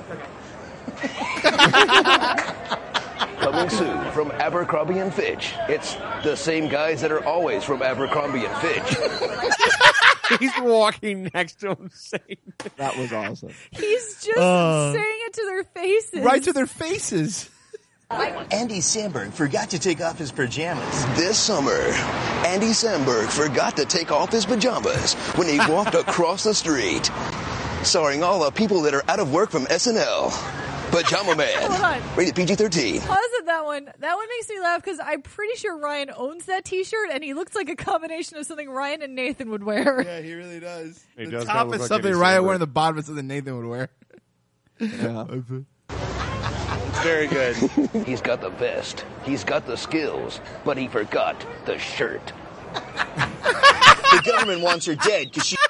that's okay. Coming soon from Abercrombie and Fitch. It's the same guys that are always from Abercrombie and Fitch. He's walking next to him saying that was awesome. He's just saying it to their faces. Right to their faces. Andy Samberg forgot to take off his pajamas. This summer, Andy Samberg forgot to take off his pajamas when he walked across the street. Starring all the people that are out of work from SNL. Pajama Man. Hold on. Rated PG-13. Pause at that one. That one makes me laugh because I'm pretty sure Ryan owns that T-shirt, and he looks like a combination of something Ryan and Nathan would wear. Yeah, he really does. He The does top kinda is look something like Ryan Andy wearing, Samberg. the bottom is something Nathan would wear. Yeah. Very good. He's got the vest. He's got the skills. But he forgot the shirt. The government wants her dead because she...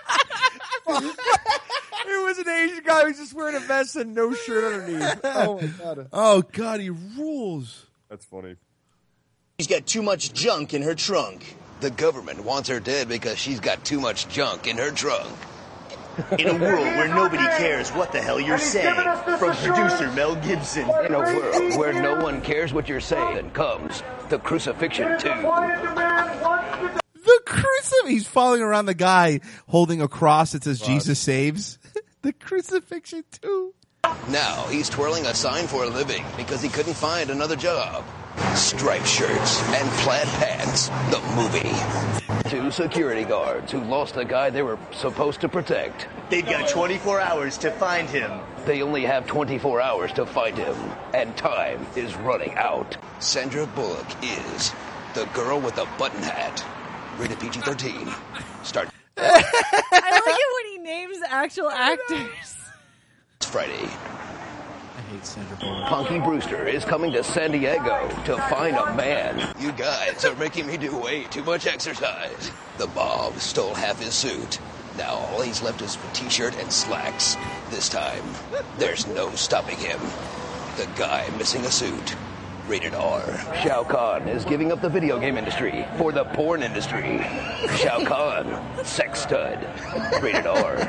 It was an Asian guy who was just wearing a vest and no shirt underneath. Oh, my God. Oh God, he rules. That's funny. She's got too much junk in her trunk. The government wants her dead because she's got too much junk in her trunk. In a world where nobody cares what the hell you're saying. From producer Mel Gibson. In a world where no one cares what you're saying comes the Crucifixion 2. The crucifix. He's following around the guy holding a cross that says Jesus saves. The Crucifixion 2. Now he's twirling a sign for a living because he couldn't find another job. Striped shirts and plaid pants. The movie. 2 security guards who lost the guy they were supposed to protect. They've got 24 hours to find him. They only have 24 hours to find him, and time is running out. Sandra Bullock is the girl with the button hat. Rated PG-13. Start. I like it when he names actual actors. It's Friday. I hate Sandra Bullock. Punky Brewster is coming to San Diego to find a man. You guys are making me do way too much exercise. The Bob stole half his suit. Now all he's left is a t-shirt and slacks. This time, there's no stopping him. The guy missing a suit. Rated R. Shao Kahn is giving up the video game industry for the porn industry. Shao Kahn, sex stud. Rated R.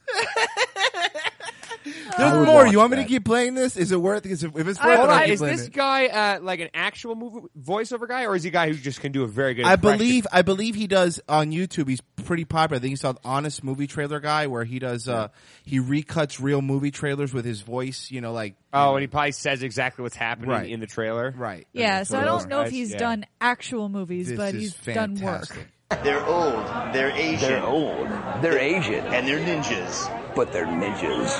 There's more. You want me to keep playing this? Is it worth it? If it's worth it, I'll keep Is playing this it. guy like an actual movie voiceover guy, or is he a guy who just can do a very good I impression? believe he does on YouTube. He's pretty popular. I think he's called Honest Movie Trailer Guy, where he does he recuts real movie trailers with his voice. You know, like and he probably says exactly what's happening Right. in the trailer. Right. Yeah, so I don't know if he's Yeah. done actual movies, This but is he's done work. fantastic. They're old. They're Asian. They're old. They're Asian. And they're ninjas. But they're ninjas.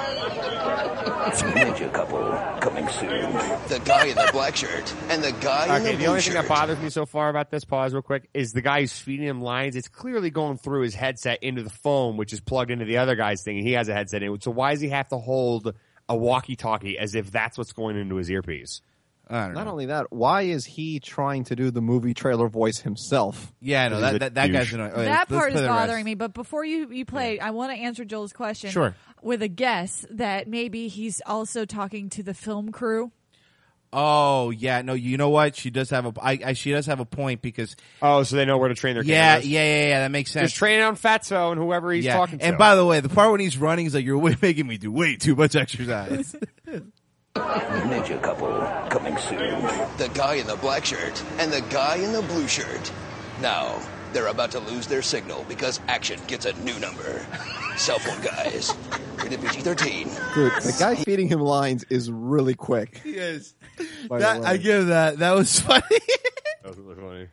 Ninja couple coming soon. The guy in the black shirt and the guy in the Okay, blue the only thing shirt. that bothers me so far about this, pause real quick, is the guy who's feeding him lines. It's clearly going through his headset into the phone, which is plugged into the other guy's thing, and he has a headset in it. So why does he have to hold a walkie-talkie as if that's what's going into his earpiece? I don't know. Not only that, why is he trying to do the movie trailer voice himself? Yeah, no, that guy's annoying. Okay, That let's part play is the rest. bothering me. But before you play, I want to answer Joel's question. Sure. With a guess that maybe he's also talking to the film crew. Oh yeah, no, you know what? She does have a she does have a point because so they know where to train their yeah, cameras. yeah, that makes sense. Just train on Fatso and whoever he's talking to. And by the way, the part when he's running is like you're making me do way too much exercise. Ninja couple coming soon. The guy in the black shirt and the guy in the blue shirt. Now, They're about to lose their signal because Action gets a new number. Cell phone guys. Rated PG-13. Dude, the guy feeding him lines is really quick. He is. By the way. I give that. That was funny. That was really funny.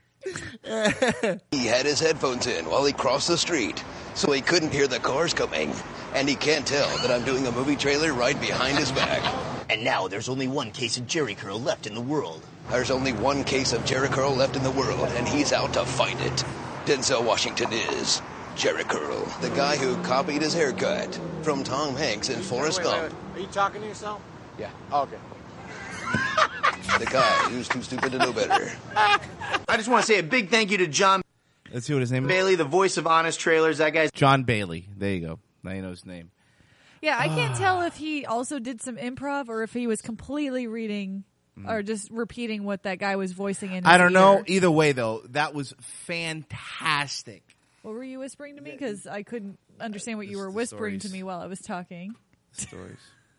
He had his headphones in while he crossed the street, so he couldn't hear the cars coming. And he can't tell that I'm doing a movie trailer right behind his back. And now there's only one case of Jerry Curl left in the world. There's only one case of Jerry Curl left in the world, and he's out to find it. Denzel Washington is Jerry Curl, the guy who copied his haircut from Tom Hanks in Forrest Gump. Are you talking to yourself? Yeah. Oh, okay. The guy who's too stupid to know better. I just want to say a big thank you to John Let's see what his name is. Bailey, the voice of Honest Trailers. That guy's John Bailey. There you go. Now you know his name. Yeah, I can't tell if he also did some improv or if he was completely reading or just repeating what that guy was voicing in his I don't know. ear. Either way, though, that was fantastic. What were you whispering to me? Because I couldn't understand what you were whispering to me while I was talking. Stories.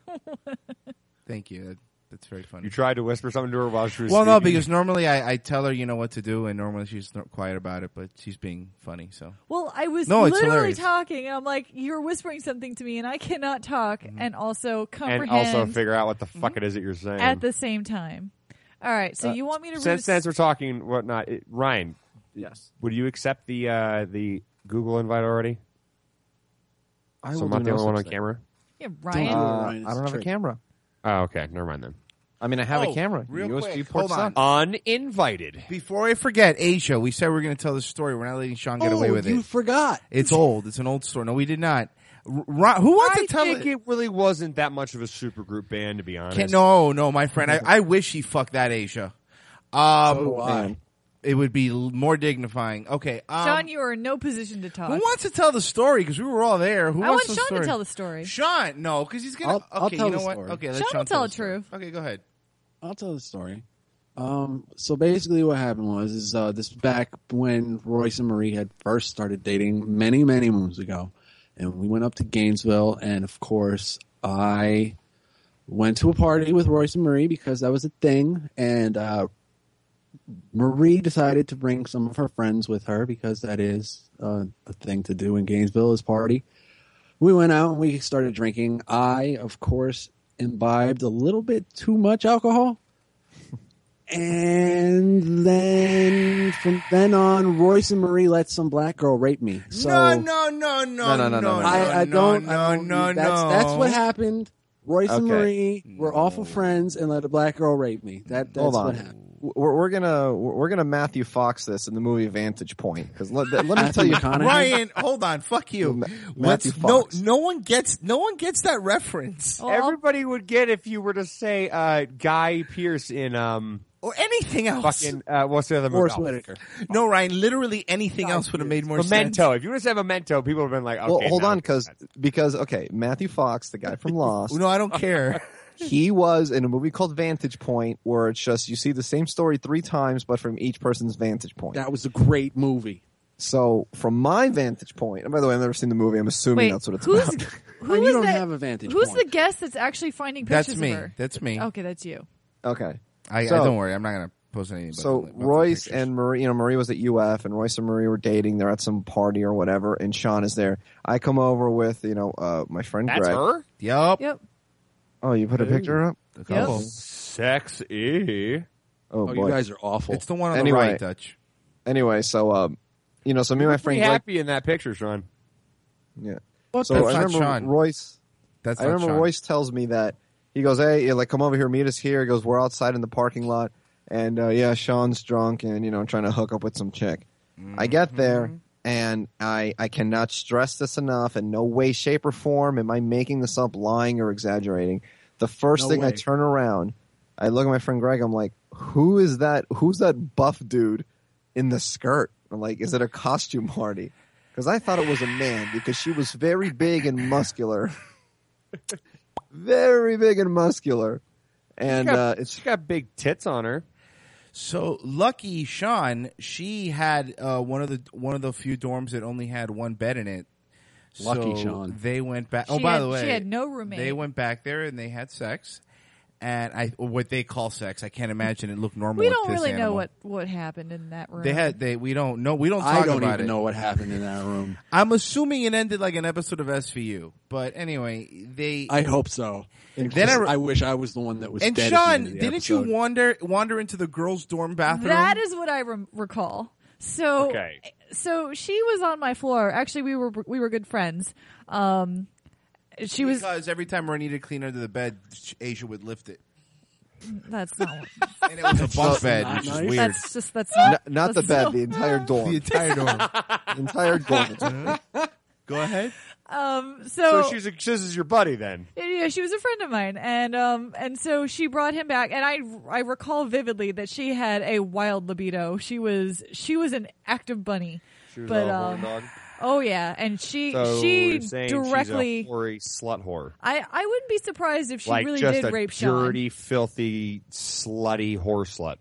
Thank you. That's very funny. You tried to whisper something to her while she was Well, no, speaking? because normally I tell her, what to do, and normally she's not quiet about it, but she's being funny, so. Well, I was It's literally hilarious. talking. I'm like, you're whispering something to me, and I cannot talk and also comprehend And also figure out what the fuck it is that you're saying. at the same time. All right, so you want me to read Since we're talking whatnot, Ryan. Yes. Would you accept the Google invite already? I So will I'm not do the no only one on such camera? Yeah, Ryan. I don't have a camera. Oh, okay. Never mind then. I mean, I have a camera. Real USB quick, port's hold on. on. Uninvited. Before I forget, Asia, we said we were going to tell the story. We're not letting Sean get away with you it. forgot. It's old. It's an old story. No, we did not. Who wants to tell I think it really wasn't that much of a supergroup band, to be honest. No, my friend. I wish he fucked that Asia. Why? It would be more dignifying. Okay. Sean, you are in no position to talk. Who wants to tell the story? Because we were all there. Who I wants want the Sean story? to tell the story. Sean, no, because he's gonna. I'll Okay, tell you know the what? story. Okay, let Sean Sean will tell the the story. truth. Okay, go ahead. I'll tell the story. So basically what happened was this was back when Royce and Marie had first started dating many, many moons ago. And we went up to Gainesville, and of course I went to a party with Royce and Marie because that was a thing. And Marie decided to bring some of her friends with her because that is a thing to do in Gainesville is party. We went out and we started drinking. I, of course, imbibed a little bit too much alcohol. And then from then on, Royce and Marie let some black girl rape me. So No. I don't. That's what happened. Royce and Okay. Marie were awful friends and let a black girl rape me. That's Hold what on. happened. We're gonna Matthew Fox this in the movie Vantage Point because let me tell you, Ryan, hold on, fuck you. Matthew Fox. No one gets that reference. Everybody would get if you were to say Guy Pearce in or anything else. Fucking what's the other movie? Forrest Whitaker. No, Ryan. Literally anything else would have made more sense. Memento. If you would have said Memento, people would have been like, okay. well, hold now on, it makes sense. because okay, Matthew Fox, the guy from Lost. No, I don't care. He was in a movie called Vantage Point, where it's just you see the same story 3 times, but from each person's vantage point. That was a great movie. So, from my vantage point, and by the way, I've never seen the movie. I'm assuming Wait, that's what it's who's- about. Who you is don't that- have a vantage Who's point. the guest that's actually finding That's pictures me. of her? That's me. Okay, that's you. Okay. I So- don't worry. I'm not going to post anything. So Royce and Marie, Marie was at UF, and Royce and Marie were dating. They're at some party or whatever, and Sean is there. I come over with my friend That's Greg. her? Yep. Oh, you put a picture up? A couple. Sexy. Oh, Oh, boy. you guys are awful. It's the one on Anyway. the right, Dutch. Anyway, so so me and my friend Pretty Greg. happy in that picture, Sean. Yeah. What So That's I not remember Sean. Royce. That's I not remember Sean. Royce tells me that he goes, "Hey, come over here, meet us here." He goes, "We're outside in the parking lot, and Sean's drunk and trying to hook up with some chick." I get there, and I cannot stress this enough. In no way, shape, or form am I making this up, lying, or exaggerating. The first No thing I way. turn around, I look at my friend Greg. I'm like, "Who is that? Who's that buff dude in the skirt?" I'm like, "Is it a costume party?" Because I thought it was a man because she was very big and muscular. Very big and muscular. And She's got big tits on her. So lucky Sean, she had one of the few dorms that only had one bed in it. Lucky So Sean. They went back. She by had- the way, she had no roommate. They went back there and they had sex. and what they call sex. I can't imagine it looked normal. We with don't this really know animal. what happened in that room. We don't know. We don't talk I don't about even it. know what happened in that room. I'm assuming it ended like an episode of SVU. But anyway, I hope so. Then I wish I was the one that was And dead Sean, at the end of the didn't episode. you wander into the girls' dorm bathroom? That is what I recall. So, Okay. so she was on my floor. Actually, we were good friends. She was because every time Ron needed to clean under the bed, Asia would lift it. That's not. And it was a bunk bed, which is weird. That's not. Not the bed, the entire dorm. The entire dorm. The entire dorm. Go ahead. So this is your buddy then? Yeah, she was a friend of mine, and so she brought him back, and I recall vividly that she had a wild libido. She was an active bunny, She was but a horn dog? oh yeah, and she You're saying directly. she's a hoary slut whore. I wouldn't be surprised if she Like really just did a rape Sean. dirty, filthy, slutty whore slut.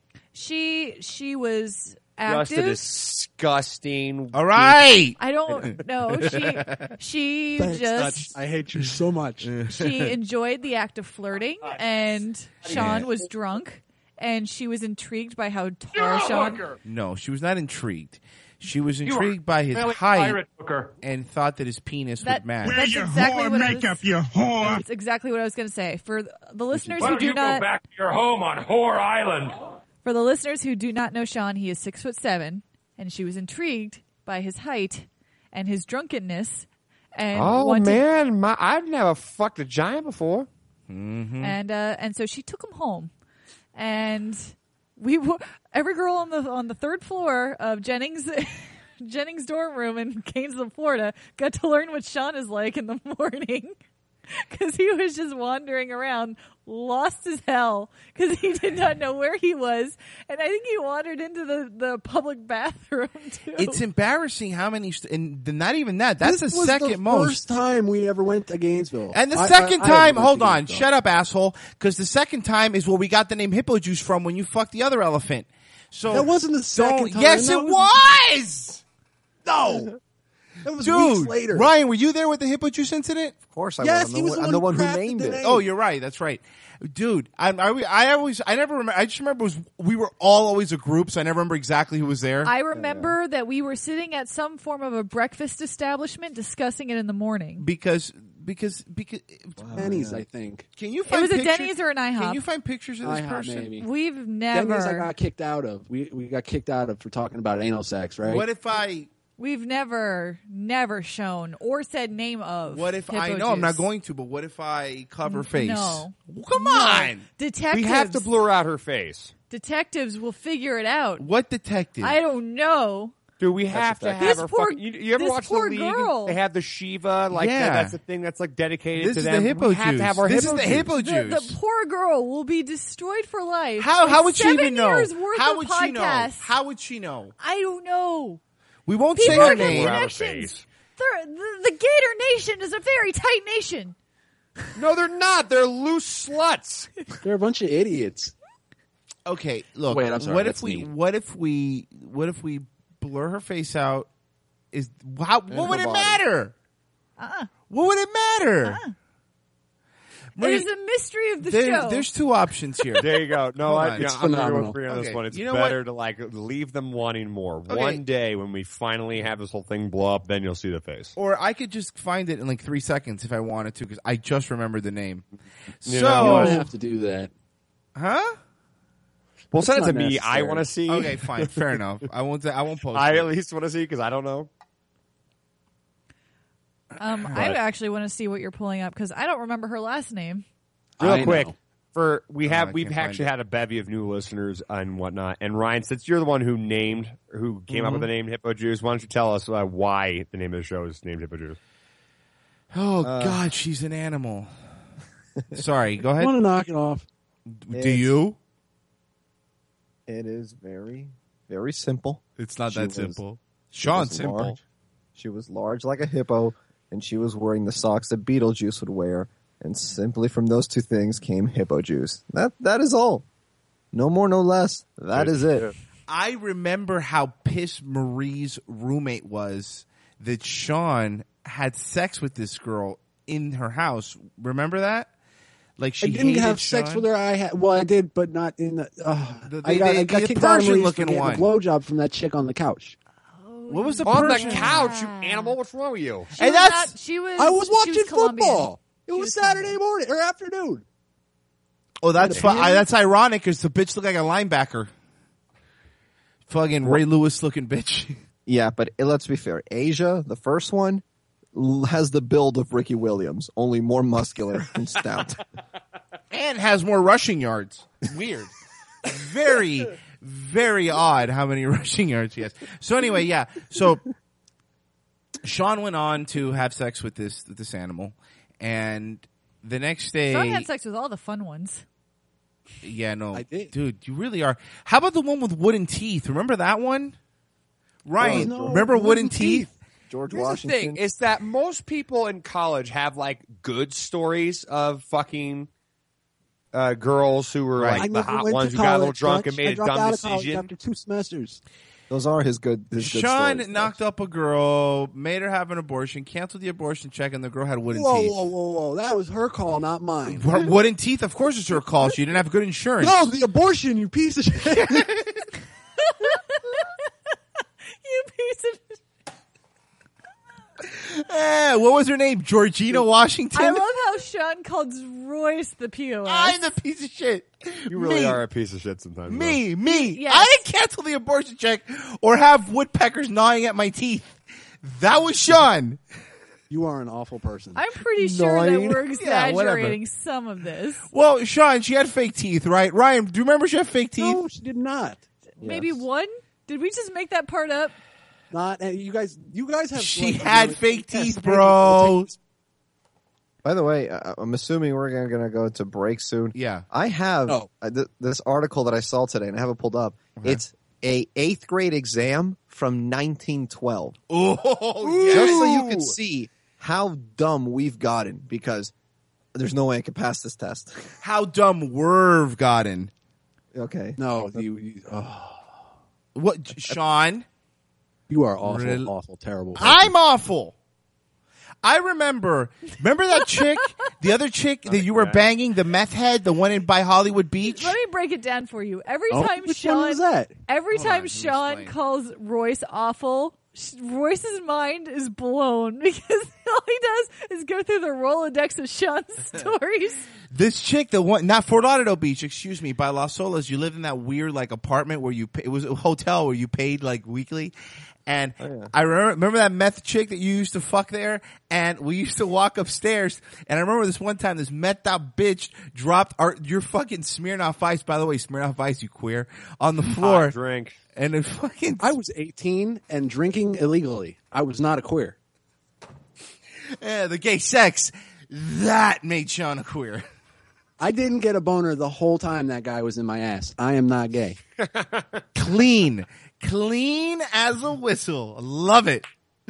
She was Just a active. disgusting. All right. I don't know. She Thanks, just Dutch. I hate you so much. she enjoyed the act of flirting, and Sean was drunk, and she was intrigued by how tall Sean. No, she was not intrigued. She was You are intrigued by his smelly height pirate hooker. and thought that his penis That- would match. that's exactly what I was, you whore. That's exactly what I was going to say. For the listeners Why who don't do you not, go back to your home on Whore Island? for the listeners who do not know Sean, he is 6'7", and she was intrigued by his height and his drunkenness. And Oh wanted- man, I've never fucked a giant before. Mm-hmm. and so she took him home, and every girl on the third floor of Jennings dorm room in Gainesville, Florida, got to learn what Sean is like in the morning. Because he was just wandering around, lost as hell, because he did not know where he was. And I think he wandered into the public bathroom, too. It's embarrassing how many, and not even that. That's This the was second the most. first time we ever went to Gainesville. And the I second I time, went hold to on, Gainesville. shut up, asshole. Because the second time is where we got the name Hippo Juice from when you fucked the other elephant. So That wasn't the second time. Yes, That it was- was. No. That was Dude, weeks later. Ryan, were you there with the Hippo Juice incident? Of course I Yes, was. he was I'm the one who crafted named the it. name. Oh, you're right. That's right. Dude, I never remember. I just remember we were all always a group, so I never remember exactly who was there. I remember that we were sitting at some form of a breakfast establishment discussing it in the morning. because Denny's, I think. Can you It find was a pictures? Denny's or an IHOP. Can you find pictures of this IHOP, person? maybe. We've Denny's I never, got kicked out of. We got kicked out of for talking about anal sex, right? What if I? we've never shown or said name of. What if I Hippo know I'm not Juice. going to? But what if I cover face? No. Come on. Detectives. We have to blur out her face. Detectives will figure it out. What detective? I don't know. Do we have to have This her poor- fucking... You ever this watch poor The League? girl. They have the Shiva, like Yeah. that's the thing that's like dedicated This to is them. the Hippo We have Juice. to have our This Hippo is the Juice. Hippo Juice. The poor girl will be destroyed for life. How With would she 7 even know? years worth How of would she know? podcasts. How would she know? I don't know. We won't People say her have name. connections. The Gator Nation is a very tight nation. No, they're not. They're loose sluts. They're a bunch of idiots. Okay, look. Wait, I'm sorry, what if that's we? me. What if we blur her face out? What would her it body. matter? What would it matter? It is a mystery of the show. There's two options here. There you go. No, Hold I, on. yeah, It's I'm gonna go phenomenal. with Bree on this Okay. one. It's You know better what? to like leave them wanting more. Okay. One day when we finally have this whole thing blow up, then you'll see the face. Or I could just find it in like 3 seconds if I wanted to, because I just remembered the name. You You know don't what? have to do that. Huh? Well, send it not to me. I necessary. want to see. Okay, fine, fair enough. I won't post I it. at least want to see because I don't know. I actually want to see what you're pulling up because I don't remember her last name. Real I quick, know. we've can't actually find had a bevy of new listeners and whatnot. And Ryan, since you're the one who came up with the name Hippo Juice, why don't you tell us why the name of the show is named Hippo Juice? Oh God, she's an animal. Sorry, go I ahead. want to knock it off. Do you? It is very, very simple. It's not She that was- simple. She Sean's was simple. large. She was large like a hippo, and she was wearing the socks that Beetlejuice would wear. And simply from those two things came Hippo Juice. That is all. No more, no less. That is it. I remember how pissed Marie's roommate was that Sean had sex with this girl in her house. Remember that? Like she I didn't hated have sex Sean? with her. I did, but not in the. I got the kicked out of Marie's for Persian-looking getting a one. blowjob from that chick on the couch. What was the On Persian? the couch, you animal. What's wrong with you? She was watching Colombian. football. It was Saturday morning or afternoon. Oh, that's that's ironic because the bitch looked like a linebacker. Fucking Ray Lewis looking bitch. Yeah, but let's be fair. Asia, the first one, has the build of Ricky Williams, only more muscular and stout. And has more rushing yards. Weird. Very, very odd how many rushing yards he has. So anyway, yeah. So Sean went on to have sex with this animal, and the next day, Sean had sex with all the fun ones. yeah, no, dude, you really are. How about the one with wooden teeth? Remember that one, Ryan? no, remember wooden teeth? George Here's Washington. the thing: is that most people in college have like good stories of fucking girls who were I like the never hot went ones to who got a little college, drunk Dutch. and made I a dropped dumb out of college decision. after 2 semesters. Those are his good Sean stories. knocked up a girl, made her have an abortion, canceled the abortion check, and the girl had wooden Whoa, teeth. whoa! That was her call, not mine. Wooden teeth, of course, it's her call. She didn't have good insurance. No, the abortion, you piece of shit. You piece of. What was her name? Georgina Washington? I love how Sean called Royce the POS. I'm the piece of shit. You really Me. are a piece of shit sometimes. Me. Yes. I didn't cancel the abortion check or have woodpeckers gnawing at my teeth. That was Sean. You are an awful person. I'm pretty sure that Nine. we're Yeah, whatever. exaggerating some of this. Well, Sean, she had fake teeth, right? Ryan, do you remember she had fake teeth? No, she did not. Maybe one? Did we just make that part up? Not you guys. You guys have. She like, had really- fake Yes, teeth, thank you. bro. By the way, I'm assuming we're going to go to break soon. Yeah. I have Oh. this article that I saw today, and I have it pulled up. Okay. It's a 8th grade exam from 1912. Oh, Just so you can see how dumb we've gotten, because there's no way I could pass this test. How dumb we've gotten. Okay. No, What, Sean? you are awful, Really? awful, terrible. person. I'm awful. I remember that chick, the other chick that you were banging, the meth head, the one in by Hollywood Beach? Let me break it down for you. Every Oh, time which one was Sean, that? every Hold time on, let me Sean explain. calls Royce awful, Royce's mind is blown because all he does is go through the Rolodex of Sean's stories. This chick, the one, not Fort Lauderdale Beach, excuse me, by Las Olas, you lived in that weird like apartment where it was a hotel where you paid like weekly. And I remember that meth chick that you used to fuck there, and we used to walk upstairs, and I remember this one time this methed out bitch dropped your fucking Smirnoff Ice, by the way, Smirnoff Ice, you queer, on the floor. Hot drink. And it fucking... I was 18 and drinking illegally. I was not a queer. Yeah, the gay sex, that made Sean a queer. I didn't get a boner the whole time that guy was in my ass. I am not gay. Clean as a whistle. Love it.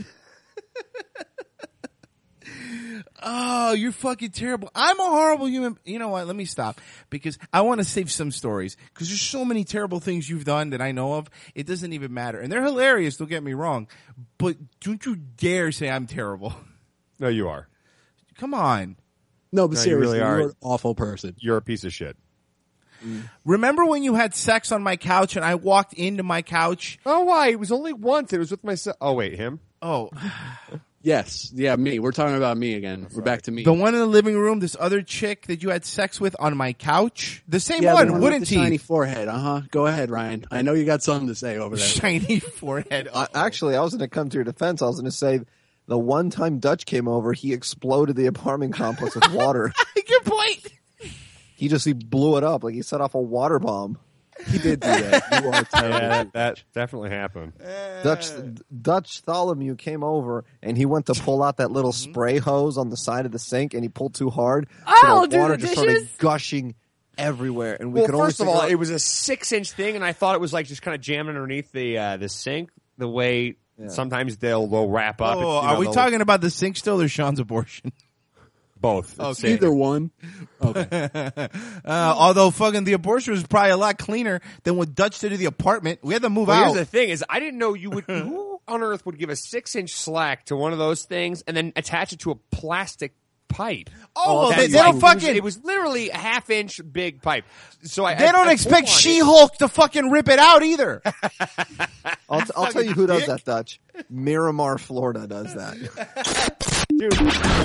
Oh, you're fucking terrible. I'm a horrible human. You know what? Let me stop because I want to save some stories because there's so many terrible things you've done that I know of. It doesn't even matter. And they're hilarious. Don't get me wrong, but don't you dare say I'm terrible. No, you are. Come on. No, but No, you seriously, really are. you're an awful person. You're a piece of shit. Remember when you had sex on my couch and I walked into my couch? Oh, why? It was only once. It was with myself. Oh, wait, him? Oh, Yes, yeah, me. We're talking about me again. We're back to me. the one in the living room, this other chick that you had sex with on my couch? The same yeah, one, the one wouldn't with the he? shiny forehead. Go ahead, Ryan. I know you got something to say over there. Shiny forehead. Actually, I was going to come to your defense. I was going to say the one time Dutch came over, he exploded the apartment complex with water. Good point. He blew it up. Like he set off a water bomb. He did do that. You are terrible. Yeah, that definitely happened. Dutch Tholomew came over and he went to pull out that little spray hose on the side of the sink and he pulled too hard. Oh, so the do water the just dishes? started gushing everywhere. And we Well, could only first of figure all, out- it was a 6-inch thing, and I thought it was like just kind of jamming underneath the sink. The way sometimes they'll wrap up. Oh, are we talking about the sink still or Sean's abortion? both? Okay. Either one. Okay. Although fucking the abortion was probably a lot cleaner than what Dutch did to the apartment. We had to move Well, out. here's the thing: is I didn't know you would. Who on earth would give a 6-inch slack to one of those things and then attach it to a plastic pipe. Oh, well, that they don't pipe. fucking. It was literally a half-inch big pipe. So They don't expect She-Hulk to fucking rip it out either. I'll tell you who does that, Dutch. Miramar, Florida does that. Dude.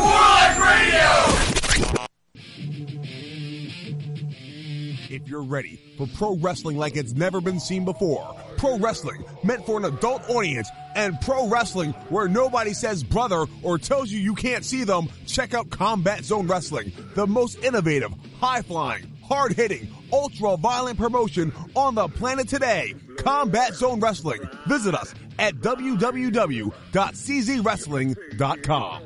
If you're ready for pro wrestling like it's never been seen before, pro wrestling meant for an adult audience, and pro wrestling where nobody says brother or tells you can't see them, check out Combat Zone Wrestling, the most innovative, high-flying, hard-hitting, ultra-violent promotion on the planet today. Combat Zone Wrestling. Visit us at www.czwrestling.com.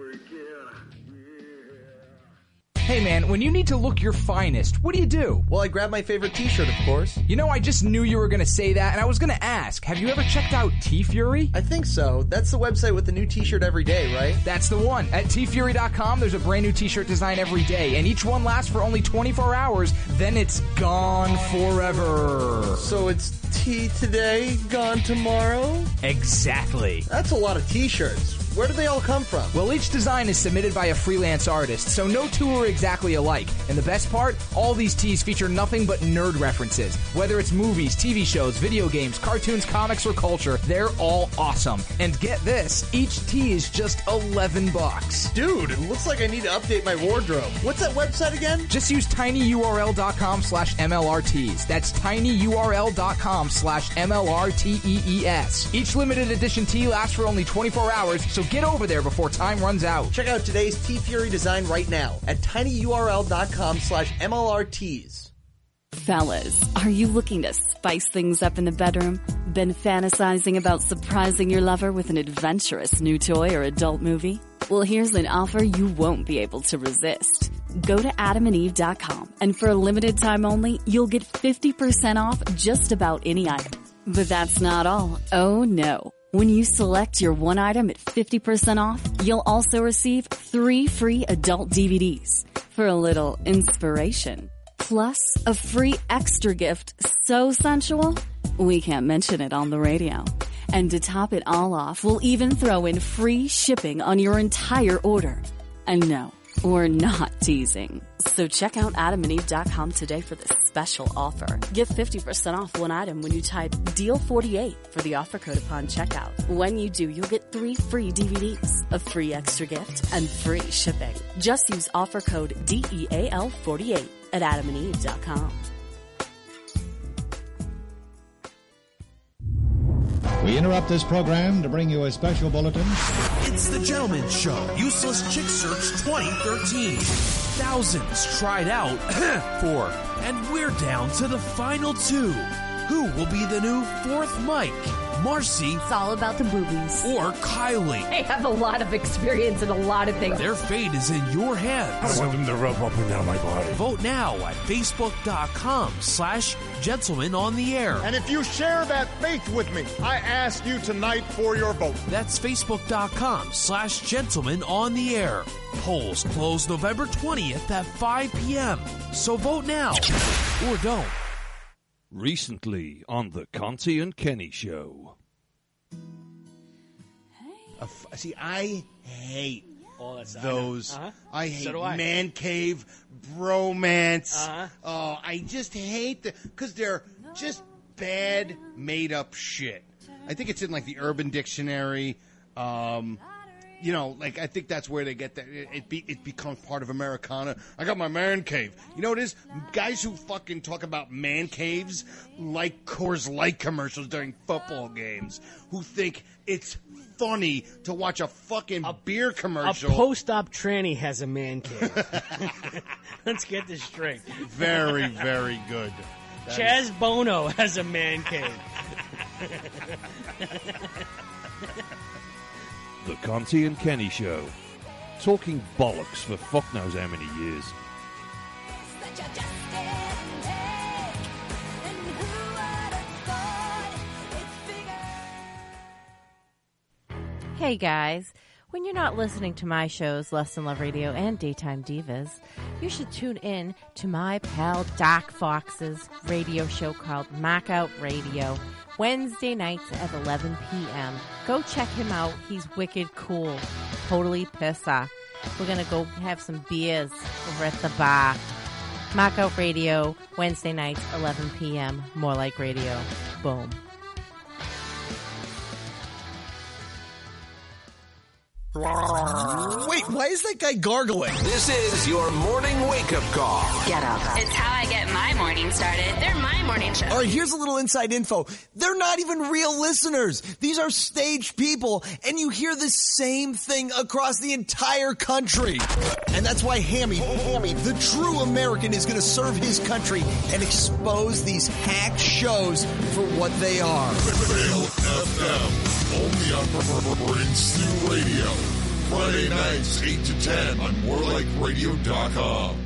Hey man, when you need to look your finest, what do? Well, I grab my favorite t-shirt, of course. You know, I just knew you were gonna say that, and I was gonna ask, have you ever checked out T-Fury? I think so. That's the website with the new t-shirt every day, right? That's the one. At tfury.com, there's a brand new t-shirt design every day, and each one lasts for only 24 hours, then it's gone forever. So it's tea today, gone tomorrow? Exactly. That's a lot of t-shirts. Where do they all come from? Well, each design is submitted by a freelance artist, so no two are exactly alike. And the best part? All these tees feature nothing but nerd references. Whether it's movies, TV shows, video games, cartoons, comics, or culture, they're all awesome. And get this, each tee is just $11. Dude, it looks like I need to update my wardrobe. What's that website again? Just use tinyurl.com/MLRTees. That's tinyurl.com/MLRTEES. Each limited edition tee lasts for only 24 hours, so get over there before time runs out. Check out today's T-Fury design right now at tinyurl.com/MLRTees. Fellas, are you looking to spice things up in the bedroom? Been fantasizing about surprising your lover with an adventurous new toy or adult movie? Well, here's an offer you won't be able to resist. Go to adamandeve.com, and for a limited time only, you'll get 50% off just about any item. But that's not all. Oh no. When you select your one item at 50% off, you'll also receive 3 free adult DVDs for a little inspiration. Plus, a free extra gift so sensual, we can't mention it on the radio. And to top it all off, we'll even throw in free shipping on your entire order. And no, we're not teasing. So check out adamandeve.com today for this special offer. Get 50% off one item when you type DEAL48 for the offer code upon checkout. When you do, you'll get 3 free DVDs, a free extra gift, and free shipping. Just use offer code DEAL48 at adamandeve.com. We interrupt this program to bring you a special bulletin. It's the Gentleman Show, Useless Chick Search 2013. Thousands tried out for, and we're down to the final 2. Who will be the new 4th Mike? Marcy. It's all about the boobies. Or Kylie. They have a lot of experience in a lot of things. Their fate is in your hands. I want them to rub up and down my body. Vote now at Facebook.com/Gentlemen on the Air. And if you share that faith with me, I ask you tonight for your vote. That's Facebook.com/Gentlemen on the Air. Polls close November 20th at 5 p.m. So vote now or don't. Recently on the Conti and Kenny Show. See, I hate those. Uh-huh. I hate So do I. man cave, bromance. Uh-huh. Oh, I just hate because they're just bad, made up shit. I think it's in like the Urban Dictionary. You know, like I think that's where they get that. It becomes part of Americana. I got my man cave. You know what it is? Guys who fucking talk about man caves like Coors Light commercials during football games, who think it's funny to watch a fucking beer commercial. A post-op tranny has a man cave. Let's get this straight. Very, very good. Chaz Bono has a man cave. The Conti and Kenny Show. Talking bollocks for fuck knows how many years. Hey guys, when you're not listening to my shows, Less Than Love Radio and Daytime Divas, you should tune in to my pal Doc Fox's radio show called Knockout Radio, Wednesday nights at 11 p.m. Go check him out. He's wicked cool. Totally piss off. We're going to go have some beers over at the bar. Knockout Radio, Wednesday nights, 11 p.m. More Like Radio. Boom. Wait, why is that guy gargling? This is your morning wake-up call. Get up. It's how I get my morning started. They're my morning show. All right, here's a little inside info. They're not even real listeners. These are staged people, and you hear the same thing across the entire country. And that's why Hammy, the true American, is going to serve his country and expose these hack shows for what they are. Fail FM, only on Brain Stew Radio. Friday nights, 8 to 10 on morelikeradio.com.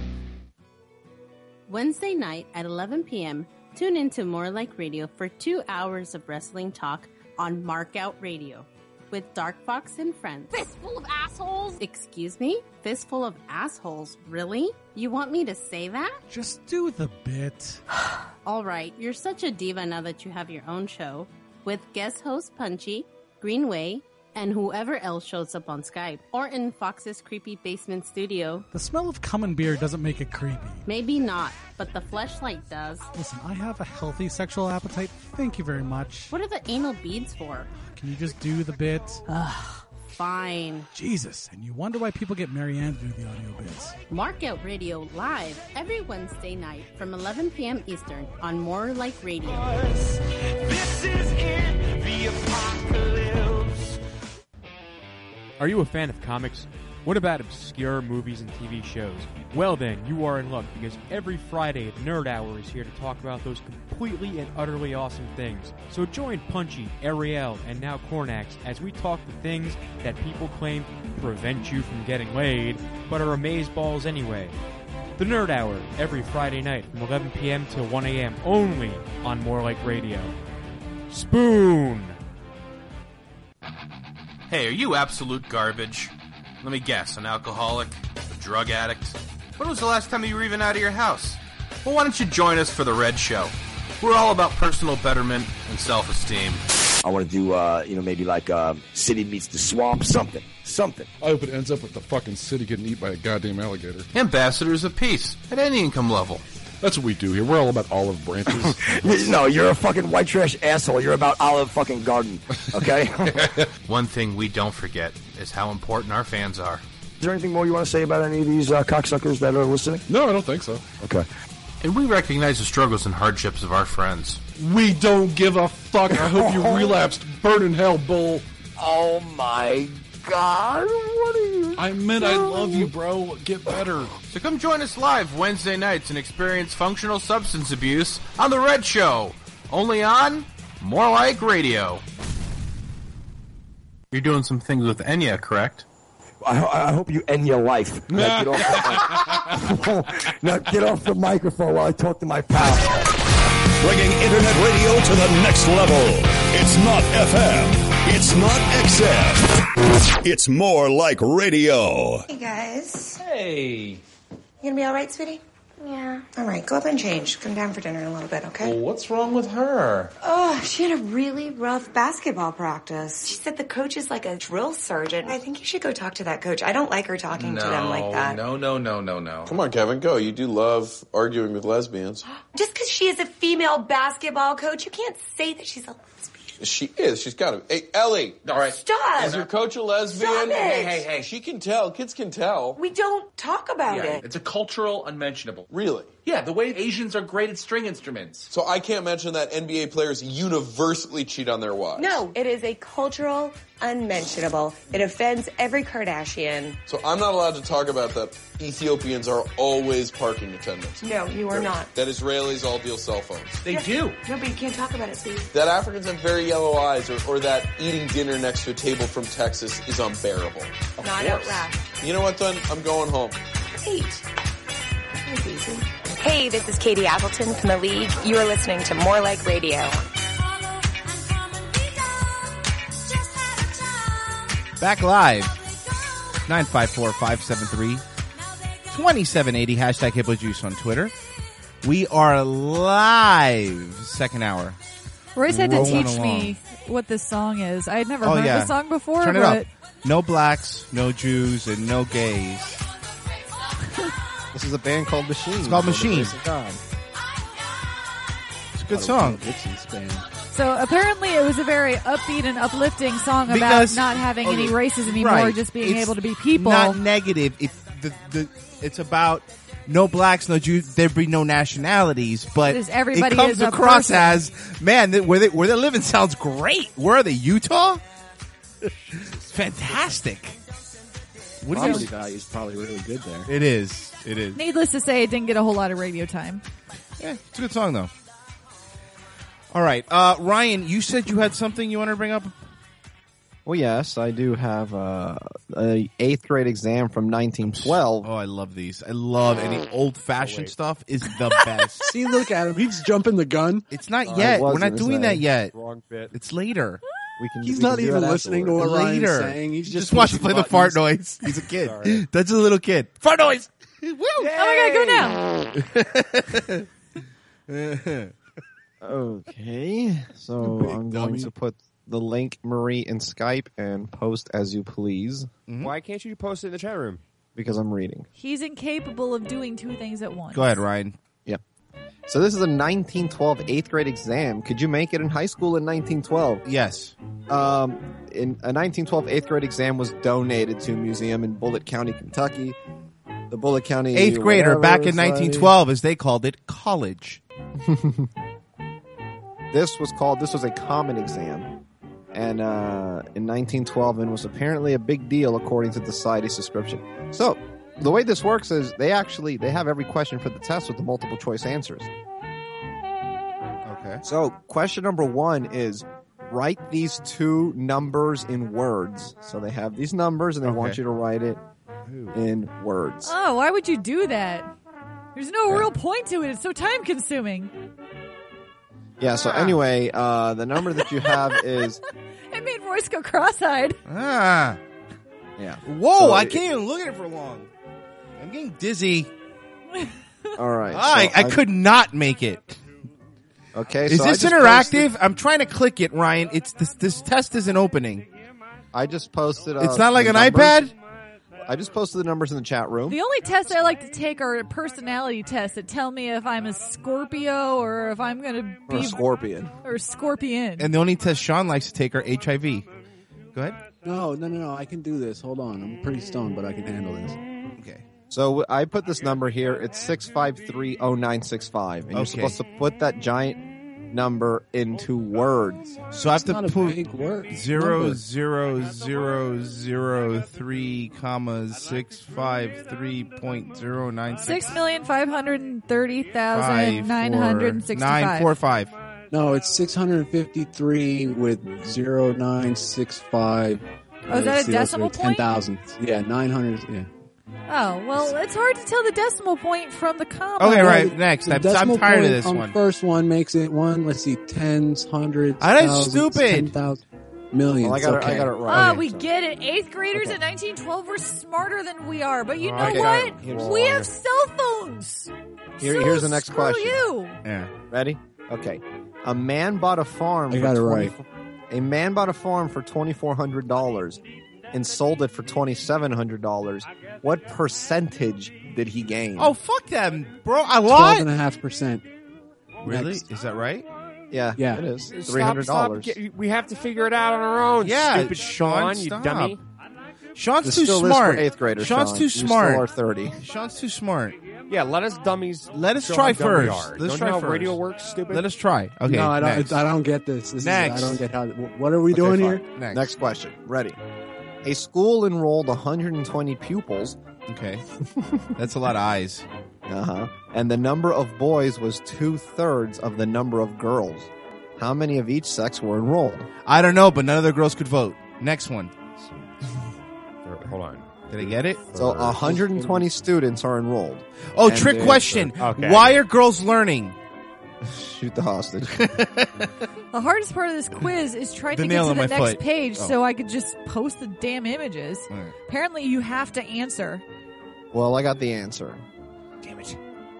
Wednesday night at 11 p.m., tune into More Like Radio for 2 hours of wrestling talk on Markout Radio with Dark Fox and friends. Fistful of assholes. Excuse me? Fistful of assholes? Really? You want me to say that? Just do the bit. All right, you're such a diva now that you have your own show with guest host Punchy, Greenway, and whoever else shows up on Skype or in Fox's creepy basement studio. The smell of cum and beer doesn't make it creepy. Maybe not, but the fleshlight does. Listen, I have a healthy sexual appetite. Thank you very much. What are the anal beads for? Can you just do the bit? Ugh, fine. Jesus, and you wonder why people get Marianne to do the audio bits. Markout Radio live every Wednesday night from 11 p.m. Eastern on More Like Radio. This is it, the apocalypse. Are you a fan of comics? What about obscure movies and TV shows? Well then, you are in luck because every Friday, Nerd Hour is here to talk about those completely and utterly awesome things. So join Punchy, Ariel, and now Cornax as we talk the things that people claim prevent you from getting laid, but are amazeballs anyway. The Nerd Hour, every Friday night from 11 p.m. till 1 a.m. only on More Like Radio. Spoon! Hey, are you absolute garbage? Let me guess, an alcoholic? A drug addict? When was the last time you were even out of your house? Well, why don't you join us for The Red Show? We're all about personal betterment and self-esteem. I want to do, maybe like City Meets the Swamp, something. I hope it ends up with the fucking city getting eaten by a goddamn alligator. Ambassadors of peace, at any income level. That's what we do here. We're all about olive branches. No, you're a fucking white trash asshole. You're about Olive fucking Garden, okay? One thing we don't forget is how important our fans are. Is there anything more you want to say about any of these cocksuckers that are listening? No, I don't think so. Okay. And we recognize the struggles and hardships of our friends. We don't give a fuck. I hope you relapsed. Burn in hell, bull. Oh, my God. What are you I meant I love you, bro. Get better. So come join us live Wednesday nights and experience functional substance abuse on The Red Show. Only on More Like Radio. You're doing some things with Enya, correct? I hope you end your life. Now get off the microphone while I talk to my pal. Bringing internet radio to the next level. It's not FM. It's not XM. It's More Like Radio. Hey, guys. Hey. You gonna be all right, sweetie? Yeah. All right, go up and change. Come down for dinner in a little bit, okay? Well, what's wrong with her? Oh, she had a really rough basketball practice. She said the coach is like a drill sergeant. I think you should go talk to that coach. I don't like her talking to them like that. No. Come on, Kevin, go. You do love arguing with lesbians. Just because she is a female basketball coach, you can't say that she's a lesbian. She is. She's got to. Hey, Ellie. All right. Stop. Is your coach a lesbian? Stop it. Hey. She can tell. Kids can tell. We don't talk about it. It's a cultural unmentionable. Really? Yeah, the way Asians are great at string instruments. So I can't mention that NBA players universally cheat on their wives. No, it is a cultural unmentionable. It offends every Kardashian. So I'm not allowed to talk about that Ethiopians are always parking attendants. No, you are not. That Israelis all deal cell phones. They do. No, but you can't talk about it, Steve. That Africans have very yellow eyes or that eating dinner next to a table from Texas is unbearable. Not out loud. You know what, then? I'm going home. Great. Hey, this is Katie Appleton from The League. You are listening to More Like Radio. Back live. 954-573-2780. Hashtag Hippo Juice on Twitter. We are live. Second hour. Royce had to rolling teach along. me what this song is. I had never Oh, heard yeah. the song before, Turn it but up. No blacks, no Jews, and no gays. This is a band called Machine. It's called Machine. Grace of God. It's a good song. so apparently it was a very upbeat and uplifting song about Because- not having any okay, races anymore, right. just being It's able to be people. Not negative. It's about no blacks, no Jews. There'd be no nationalities, but Because everybody it comes is a across person. as man. Where they're living sounds great. Where are they? Utah? Fantastic. What do Property you? value is probably really good there. It is. It is. Needless to say, it didn't get a whole lot of radio time. Yeah, it's a good song though. All right, Ryan, you said you had something you wanted to bring up. Well, yes, I do have a 8th grade exam from 1912. Oh, I love these. I love any old-fashioned stuff is the best. See, look at him. He's jumping the gun. It's not I yet. was We're not gonna doing say. that yet. Wrong bit. It's later. He's we not can do even it listening to afterwards. what Ryan's Later. saying. He's Just watch him play the fart noise. He's a kid. Sorry. That's a little kid. Fart noise. Woo! Oh my God, go now! Okay, so I'm going to put the link, Marie, in Skype and post as you please Why can't you post it in the chat room? because I'm reading. He's incapable of doing two things at once. Go ahead, Ryan. Yep. So this is a 1912 8th grade exam. Could you make it in high school in 1912? Yes. In a 1912 8th grade exam was donated to a museum in Bullitt County, Kentucky. The Bullitt County 8th grader whatever back in society. 1912, as they called it, college. This was a common exam, and in 1912, and was apparently a big deal according to the society's description. So the way this works is they have every question for the test with the multiple choice answers. Okay. So question number 1 is write these two numbers in words. So they have these numbers, and they want you to write it in words. Oh, why would you do that? There's no real point to it. It's so time consuming. Yeah. So anyway, the number that you have is It made Royce go cross-eyed. Ah. yeah. Whoa, So I it- can't even look at it for long. I'm getting dizzy. All right. I could not make it. Okay. Is so I this just interactive? I'm trying to click it, Ryan. It's this test isn't opening. I just posted. It's not like the an numbers. iPad? I just posted the numbers in the chat room. The only tests I like to take are personality tests that tell me if I'm a Scorpio or if I'm going to Or be a scorpion. or Scorpion. And the only test Sean likes to take are HIV. Go ahead. No. I can do this. Hold on. I'm pretty stoned, but I can handle this. Okay. So I put this number here. It's 6530965, and you're Okay. supposed to put that giant number into words. So I have It's not to a put big word. 0.00003, 653.096. 6,530,965. 945. No, it's 653 with 0965. Oh, is that a decimal point? 10,000. Yeah, 900. Yeah. Oh, well, it's hard to tell the decimal point from the comma. Okay, right. Next. The I'm decimal tired of point this on one. The first one makes it one. Let's see, tens, hundreds. Ah, that's thousands, stupid. 10,000, millions. Well, I got okay. it right. Ah, we get it. 8th graders in 1912 were smarter than we are. But you know Okay. what? Here's We the have cell phones. Here's the next Screw question. you. Yeah. Ready? Okay. A man bought a farm. I got it right. A man bought a farm for $2,400 and sold it for $2,700. What percentage did he gain? Oh, fuck them, bro. I lied. 12.5%. Really? Next. Is that right? Yeah, Yeah. it is. Stop, $300. we have to figure it out on our own. Yeah, Stupid Sean, you stop. dummy. Sean's This too still is smart. for 8th graders, Sean's Sean. too You smart. still are 30. Sean's too smart. Yeah, let us dummies. Let us show try how dumb we first. are. Let's Don't try you know how first. radio works, stupid? Let us try. Okay. No, I don't. next. I don't get this. Next. I don't get how. What are we Okay, doing fine. here? Next question. Ready. A school enrolled 120 pupils. Okay. That's a lot of eyes. Uh-huh. And the number of boys was 2/3 of the number of girls. How many of each sex were enrolled? I don't know, but none of the girls could vote. Next one. Hold on. Did I get it? So 120 students are enrolled. Oh, And trick they- question. Okay. Why are girls learning? Shoot the hostage. The hardest part of this quiz is trying The to get nail to on the my next foot. page Oh. so I could just post the damn images. All right. Apparently, you have to answer. Well, I got the answer. Damn it.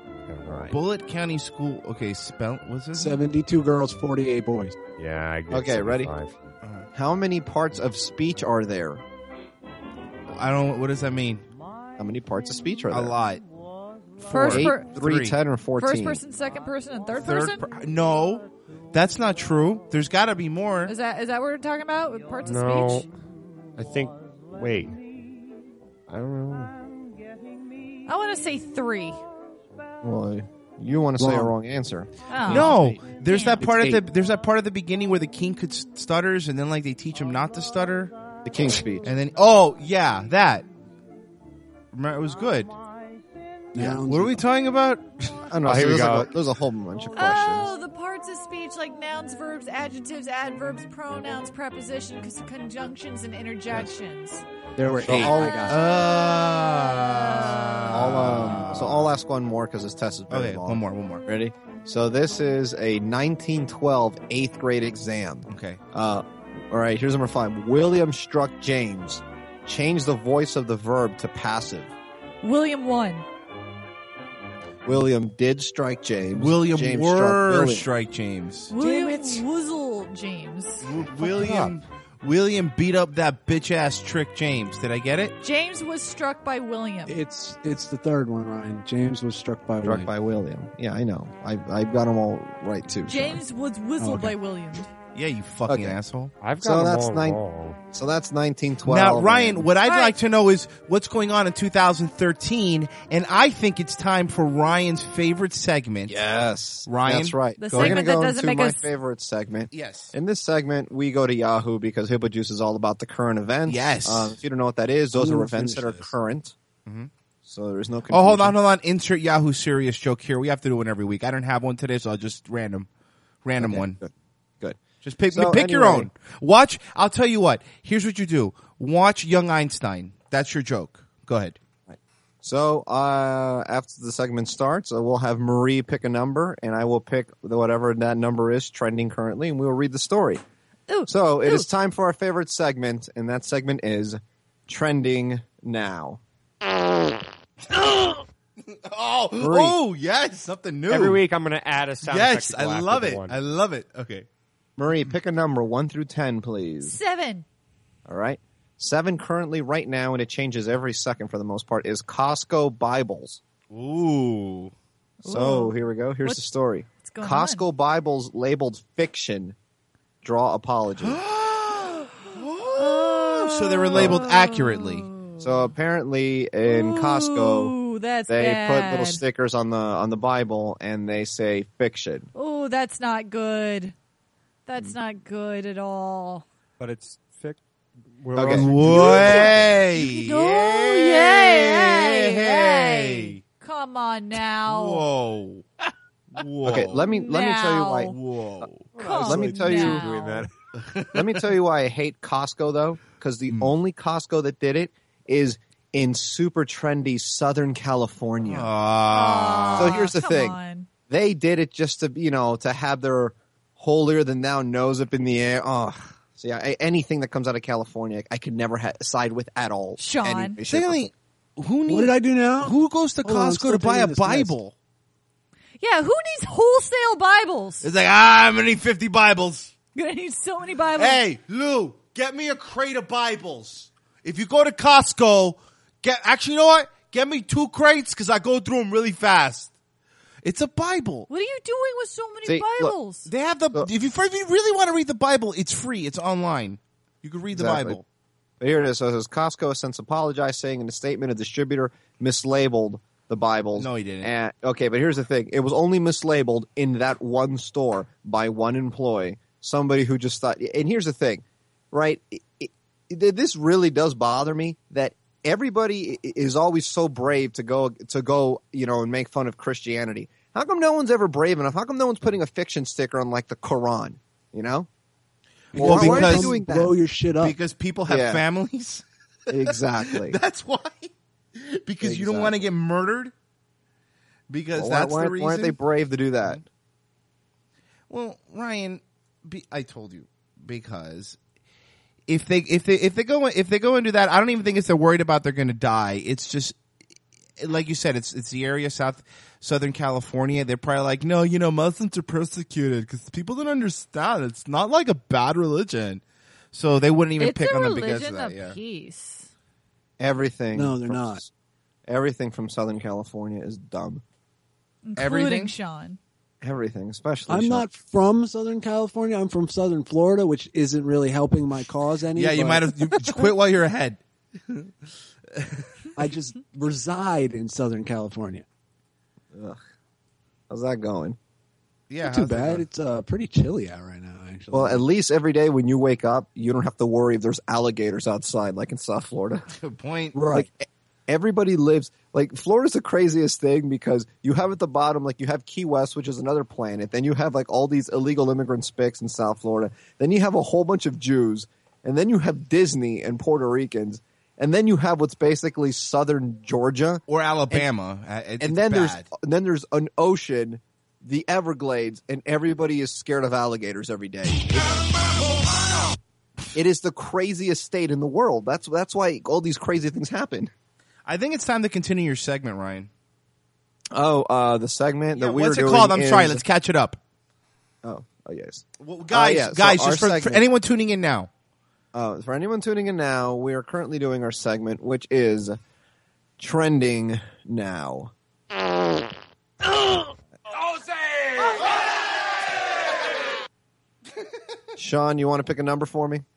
right. Bullitt County School. Okay, what's it? 72 girls, 48 boys. Yeah, I get Okay, ready? 75. How many parts of speech are there? I don't. What does that mean? How many parts of speech are there? A lot. First 8, per- 3, 10, or 14? First person, second person, and third person? No, that's not true. There's got to be more. Is that what we're talking about with parts of No, speech? I think. Wait, I don't know. I want to say 3. Well, you want to say a wrong answer. Oh. No, there's that It's part at the 8. there's that part at the beginning where the king stutters, and then like they teach him not to stutter. The King's Speech. And then yeah, that. Remember, it was good. Yeah. What are we talking about? I don't know. Here we go. There's a whole bunch of questions. Oh, the parts of speech like nouns, verbs, adjectives, adverbs, pronouns, prepositions, conjunctions, and interjections. There were So 8. I'll- I got So I'll ask one more because this test is very Okay, long. one more. Ready? So this is a 1912 8th grade exam. Okay. All right, here's number 5. William struck James. Change the voice of the verb to passive. William won. William did strike James. William James were struck William. strike James. William Woozle James. William beat up that bitch ass Trick James. Did I get it? James was struck by William. It's the third one, Ryan. James was struck by Struck William. by William. Yeah, I know. I got them all right too. James was whistled Okay. by William. Yeah, you fucking Okay. asshole. I've got So them that's all wrong. So that's 1912. Now, Ryan, what I'd All right. like to know is what's going on in 2013, and I think it's time for Ryan's favorite segment. Yes, Ryan? That's right. The We're segment gonna go that doesn't into make my us- favorite segment. Yes. In this segment, we go to Yahoo because Hippo Juice is all about the current events. Yes. If you don't know what that is, those I'm are gonna events that finish are this. current. Mhm. So there's no confusion. Oh, hold on. Insert Yahoo serious joke here. We have to do one every week. I don't have one today, so I'll just random Okay, one. Good. Just pick So, your anyway. own. Watch. I'll tell you what. Here's what you do. Watch Young Einstein. That's your joke. Go ahead. So after the segment starts, we'll have Marie pick a number, and I will pick whatever that number is trending currently, and we will read the story. Ooh, So it is time for our favorite segment, and that segment is Trending Now. Oh, yes, something new. Every week I'm going to add a sound effect. Yes, to go I after love the it. one. I love it. Okay. Marie, pick a number 1 through 10, please. 7. All right. 7 currently right now, and it changes every second for the most part, is Costco Bibles. Ooh. So here we go. Here's the story. What's going Costco Bibles labeled fiction. Draw apology. So they were labeled accurately. So apparently in Costco, Ooh, that's they bad. put little stickers on the Bible, and they say fiction. Oh, that's not good. That's not good at all. But it's thick. Okay. Way. No, yay, hey. Come on now. Whoa. Whoa. Okay, let me tell you why. Whoa. Come Let me tell you- now. Doing that. Let me tell you why I hate Costco though, because the only Costco that did it is in super trendy Southern California. So here's the come thing: on. they did it just to have their holier than thou nose up in the air. Oh, so yeah, anything that comes out of California, I could never side with at all. Sean. Any shape or Secondly, who needs? What did I do now? Who goes to Hold on, I'm Costco still to buy taking a this test. Bible? Yeah, who needs wholesale Bibles? It's like I'm gonna need 50 Bibles. You're gonna need so many Bibles. Hey, Lou, get me a crate of Bibles. If you go to Costco, actually, you know what? Get me 2 crates because I go through them really fast. It's a Bible. What are you doing with so many See, look, Bibles? They have the. If you really want to read the Bible, it's free. It's online. You can read the Exactly. Bible. But here it is. So it says Costco has since apologized, saying in a statement a distributor mislabeled the Bibles. No, he didn't. And, okay, but here's the thing: it was only mislabeled in that one store by one employee, somebody who just thought. And here's the thing, right? This really does bother me that everybody is always so brave to go, and make fun of Christianity. How come no one's ever brave enough? How come no one's putting a fiction sticker on like the Quran? You know? Well, Why are they because doing that? Blow your shit up. Because people have Yeah. families. Exactly. That's why. Because you don't want to get murdered. Because Well, that's why the reason. aren't they brave to do that? Well, Ryan, I told you because if they go and do that, I don't even think it's they're worried about they're going to die. It's just like you said, it's the area Southern California. They're probably like, no, Muslims are persecuted because people don't understand. It's not like a bad religion, so they wouldn't even pick on them because of that. It's a religion of peace. Everything. No, they're not. Everything from Southern California is dumb. Including Sean. Everything, especially I'm Sean. not from Southern California. I'm from Southern Florida, which isn't really helping my cause any. Yeah, you might have quit while you're ahead. I just reside in Southern California. Ugh. How's that going? Yeah, not too bad. It's pretty chilly out right now, actually. Well, at least every day when you wake up, you don't have to worry if there's alligators outside, like in South Florida. Good point. Right. Like, everybody lives like Florida's the craziest thing because you have at the bottom, like you have Key West, which is another planet. Then you have like all these illegal immigrant spics in South Florida. Then you have a whole bunch of Jews, and then you have Disney and Puerto Ricans. And then you have what's basically southern Georgia or Alabama, and then there's an ocean, the Everglades, and everybody is scared of alligators every day. It is the craziest state in the world. That's why all these crazy things happen. I think it's time to continue your segment, Ryan. Oh, the segment that we what's were it doing called? I'm is- sorry. Let's catch it up. Oh, yes. Well, guys, yeah, so guys, our just for segment- anyone tuning in now. For anyone tuning in now, we are currently doing our segment, which is Trending Now. Sean, you want to pick a number for me?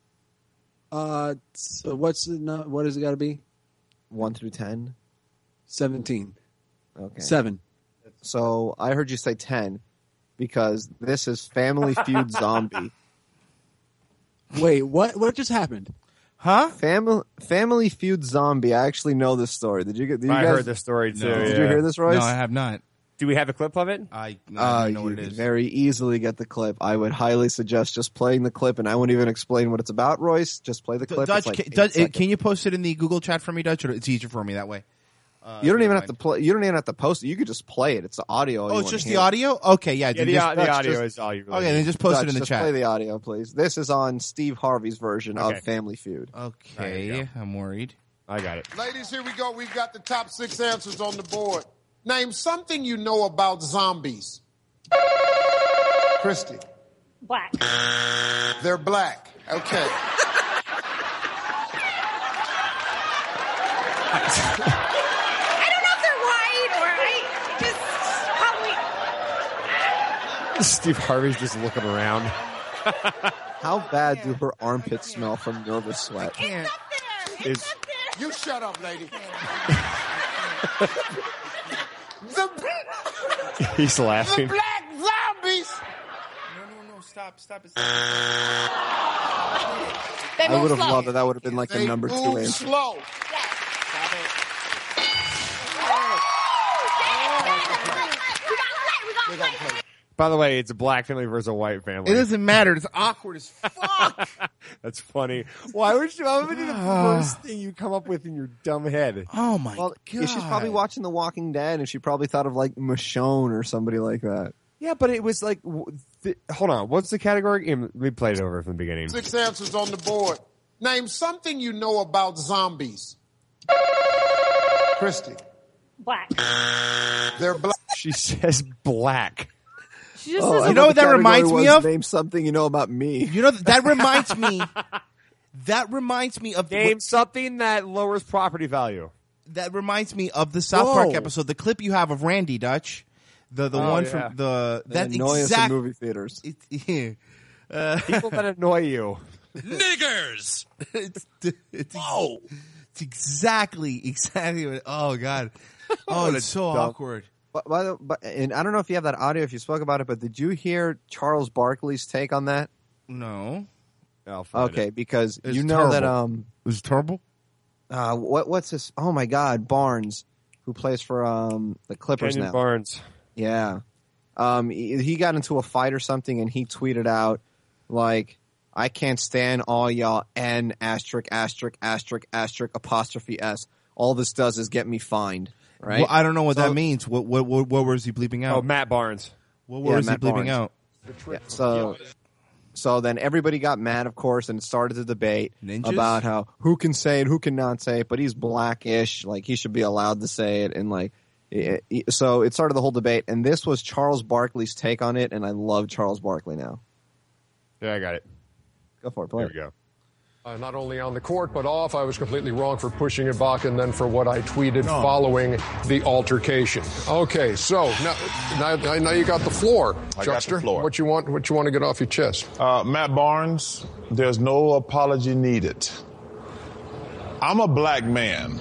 So what has it got to be? 1 through 10? 17. Okay. 7. So I heard you say 10 because this is Family Feud Zombie. Wait, what just happened? Huh? Family Feud Zombie. I actually know this story. Did you guys heard this story too. No. Did you hear this, Royce? No, I have not. Do we have a clip of it? I don't know what You it can is. very easily get the clip. I would highly suggest just playing the clip, and I won't even explain what it's about, Royce. Just play the clip. Dutch, It's like 8 Dutch, seconds. can you post it in the Google chat for me, Dutch? Or it's easier for me that way. You don't even have to play. You don't even have to post it. You could just play it. It's the audio. Oh, you it's wanna just the hear. audio? Okay, yeah. Yeah, then the just- audio is all you really Okay, need. then just post Dutch, it in the just chat. play the audio, please. This is on Steve Harvey's version Okay. of Family Feud. Okay, I'm worried. I got it. Ladies, here we go. We've got the top 6 answers on the board. Name something you know about zombies. Christy. Black. They're black. Okay. I don't know if they're white or I just probably. Steve Harvey's just looking around. How bad do her armpits smell from nervous sweat? It's You shut up, lady. he's The laughing. black zombies. No, stop. They I move would have slow. loved that would have been like the They number 2 move answer. slow. By the way, it's a black family versus a white family. It doesn't matter. It's awkward as fuck. That's funny. Why would be the first thing you come up with in your dumb head? Oh my Well, god. she's probably watching The Walking Dead, and she probably thought of like Michonne or somebody like that. Yeah, but it was like, hold on. What's the category? We played it over from the beginning. 6 answers on the board. Name something you know about zombies. Christy. Black. They're black. She says black. She just Oh, says I You know thought what the that category reminds me was of? Name something you know about me. You know that reminds me. That reminds me of Name something that lowers property value. That reminds me of the South Park Whoa. episode. The clip you have of Randy Dutch, the Oh, one yeah. from the that annoy us in exact movie theaters. People that annoy you. Niggers! it's exactly what, oh god, oh What a it's so dumb- awkward. And I don't know if you have that audio, if you spoke about it, but did you hear Charles Barkley's take on that? No, I'll find Okay, it. because It's you know that terrible. It was terrible. what's this? Oh my God, Barnes, who plays for the Clippers Kenyon now. Barnes. Yeah, he got into a fight or something, and he tweeted out like, "I can't stand all y'all N asterisk asterisk asterisk asterisk apostrophe S. All this does is get me fined." Right? Well, I don't know what So- that means. What was he bleeping out? Oh, Matt Barnes. What Yeah, was he Matt bleeping Barnes. out? Yeah, so So then everybody got mad, of course, and started the debate Ninjas? about how who can say it, who cannot say it, but he's blackish, like he should be allowed to say it, and like so it started the whole debate. And this was Charles Barkley's take on it, and I love Charles Barkley now. Yeah, I got it. Go for it, play. There we go. Not only on the court, but off. I was completely wrong for pushing it back and then for what I tweeted following the altercation. Okay, so now you got the floor, I got the floor. What you want to get off your chest? Matt Barnes, there's no apology needed. I'm a black man.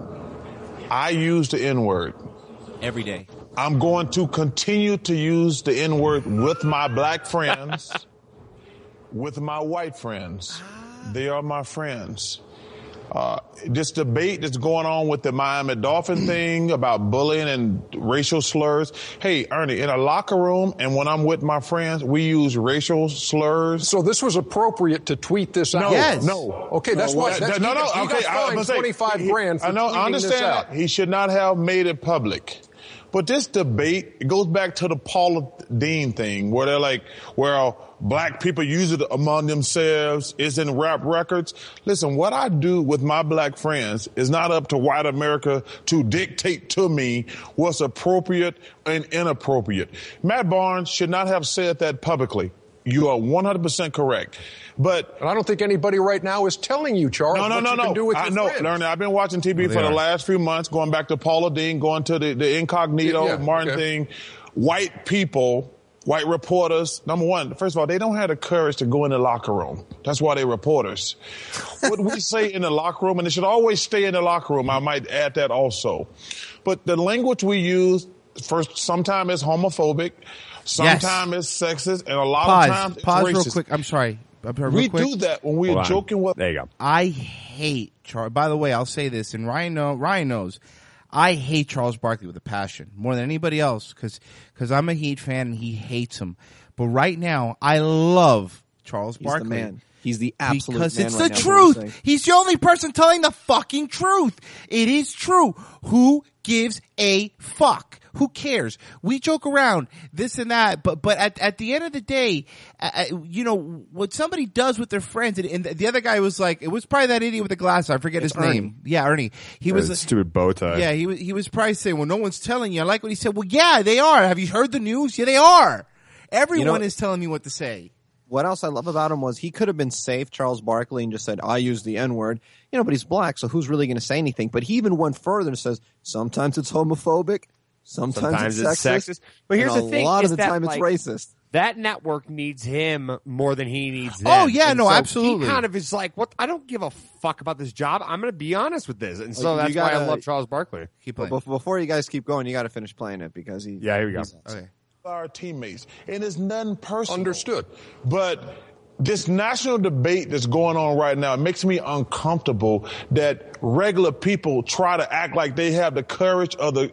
I use the N-word. Every day. I'm going to continue to use the N-word with my black friends, with my white friends. They are my friends. This debate that's going on with the Miami Dolphin thing about bullying and racial slurs. Hey, Ernie, in a locker room and when I'm with my friends, we use racial slurs. So this was appropriate to tweet this out? No, Yes. no. Okay, that's why. Okay, I was 25 grand for I understand this out. that. He should not have made it public. But this debate, it goes back to the Paula Dean thing, where they're like, well, black people use it among themselves. It's in rap records. Listen, what I do with my black friends is not up to white America to dictate to me what's appropriate and inappropriate. Matt Barnes should not have said that publicly. You are 100% correct. But I don't think anybody right now is telling you, Charles, what you can do with your friends. Lerner, I've been watching TV for the last few months, going back to Paula Dean, going to the incognito Martin thing. White people, white reporters, number one, first of all, they don't have the courage to go in the locker room. That's why they're reporters. What we say in the locker room, and it should always stay in the locker room, I might add that also. But the language we use, first, sometimes it's homophobic, sometimes it's sexist, and a lot of times it's Pause racist. real quick. I'm sorry. We do that when we're joking with. There you go. I hate Charles. By the way, I'll say this, and Ryan knows. I hate Charles Barkley with a passion more than anybody else because I'm a Heat fan and he hates him. But right now, I love Charles Barkley. He's the man. He's the absolute because man it's right the now, truth. He's the only person telling the fucking truth. It is true. Who gives a fuck? Who cares? We joke around this and that, but at the end of the day, you know what somebody does with their friends, and the other guy was like, it was probably that idiot with the glasses. I forget his name. Yeah, Ernie. He was a stupid bow tie. Yeah, he was probably saying, well, no one's telling you. I like what he said. Well, yeah, they are. Have you heard the news? Yeah, they are. Everyone is telling me what to say. What else I love about him was he could have been safe, Charles Barkley, and just said, I use the N-word. You know, but he's black, so who's really going to say anything? But he even went further and says, sometimes it's homophobic, sometimes it's sexist. But here's and the thing. a lot is of the that, time it's racist. That network needs him more than he needs them. Oh, yeah, and no, so absolutely. He kind of is like, what? I don't give a fuck about this job. I'm going to be honest with this. And so You that's why I gotta- love Charles Barkley. Keep But before you guys keep going, you got to finish playing it because he. Yeah, here we go. Okay. Our teammates, and it's nothing personal. Understood. But this national debate that's going on right now makes me uncomfortable that regular people try to act like they have the courage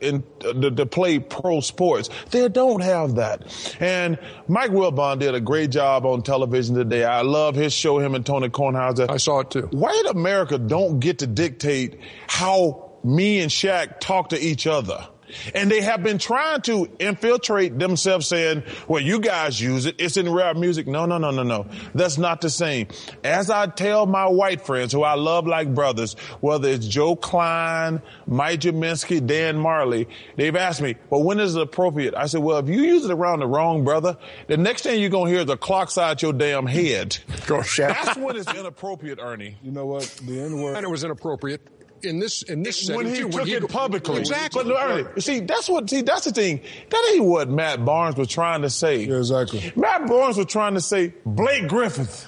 to play pro sports. They don't have that. And Mike Wilbon did a great job on television today. I love his show, him and Tony Kornheiser. I saw it too. White America don't get to dictate how me and Shaq talk to each other. And they have been trying to infiltrate themselves saying, well, you guys use it. It's in rap music. No. That's not the same. As I tell my white friends who I love like brothers, whether it's Joe Klein, Mike Jaminski, Dan Marley, they've asked me, well, when is it appropriate? I said, well, if you use it around the wrong brother, the next thing you're going to hear is a clock side your damn head. That's when it's inappropriate, Ernie. You know what? The N-word. And it was inappropriate. In this setting, when he too, took it publicly. Exactly. But Ernie, that's the thing. That ain't what Matt Barnes was trying to say. Yeah, exactly. Matt Barnes was trying to say, Blake Griffith,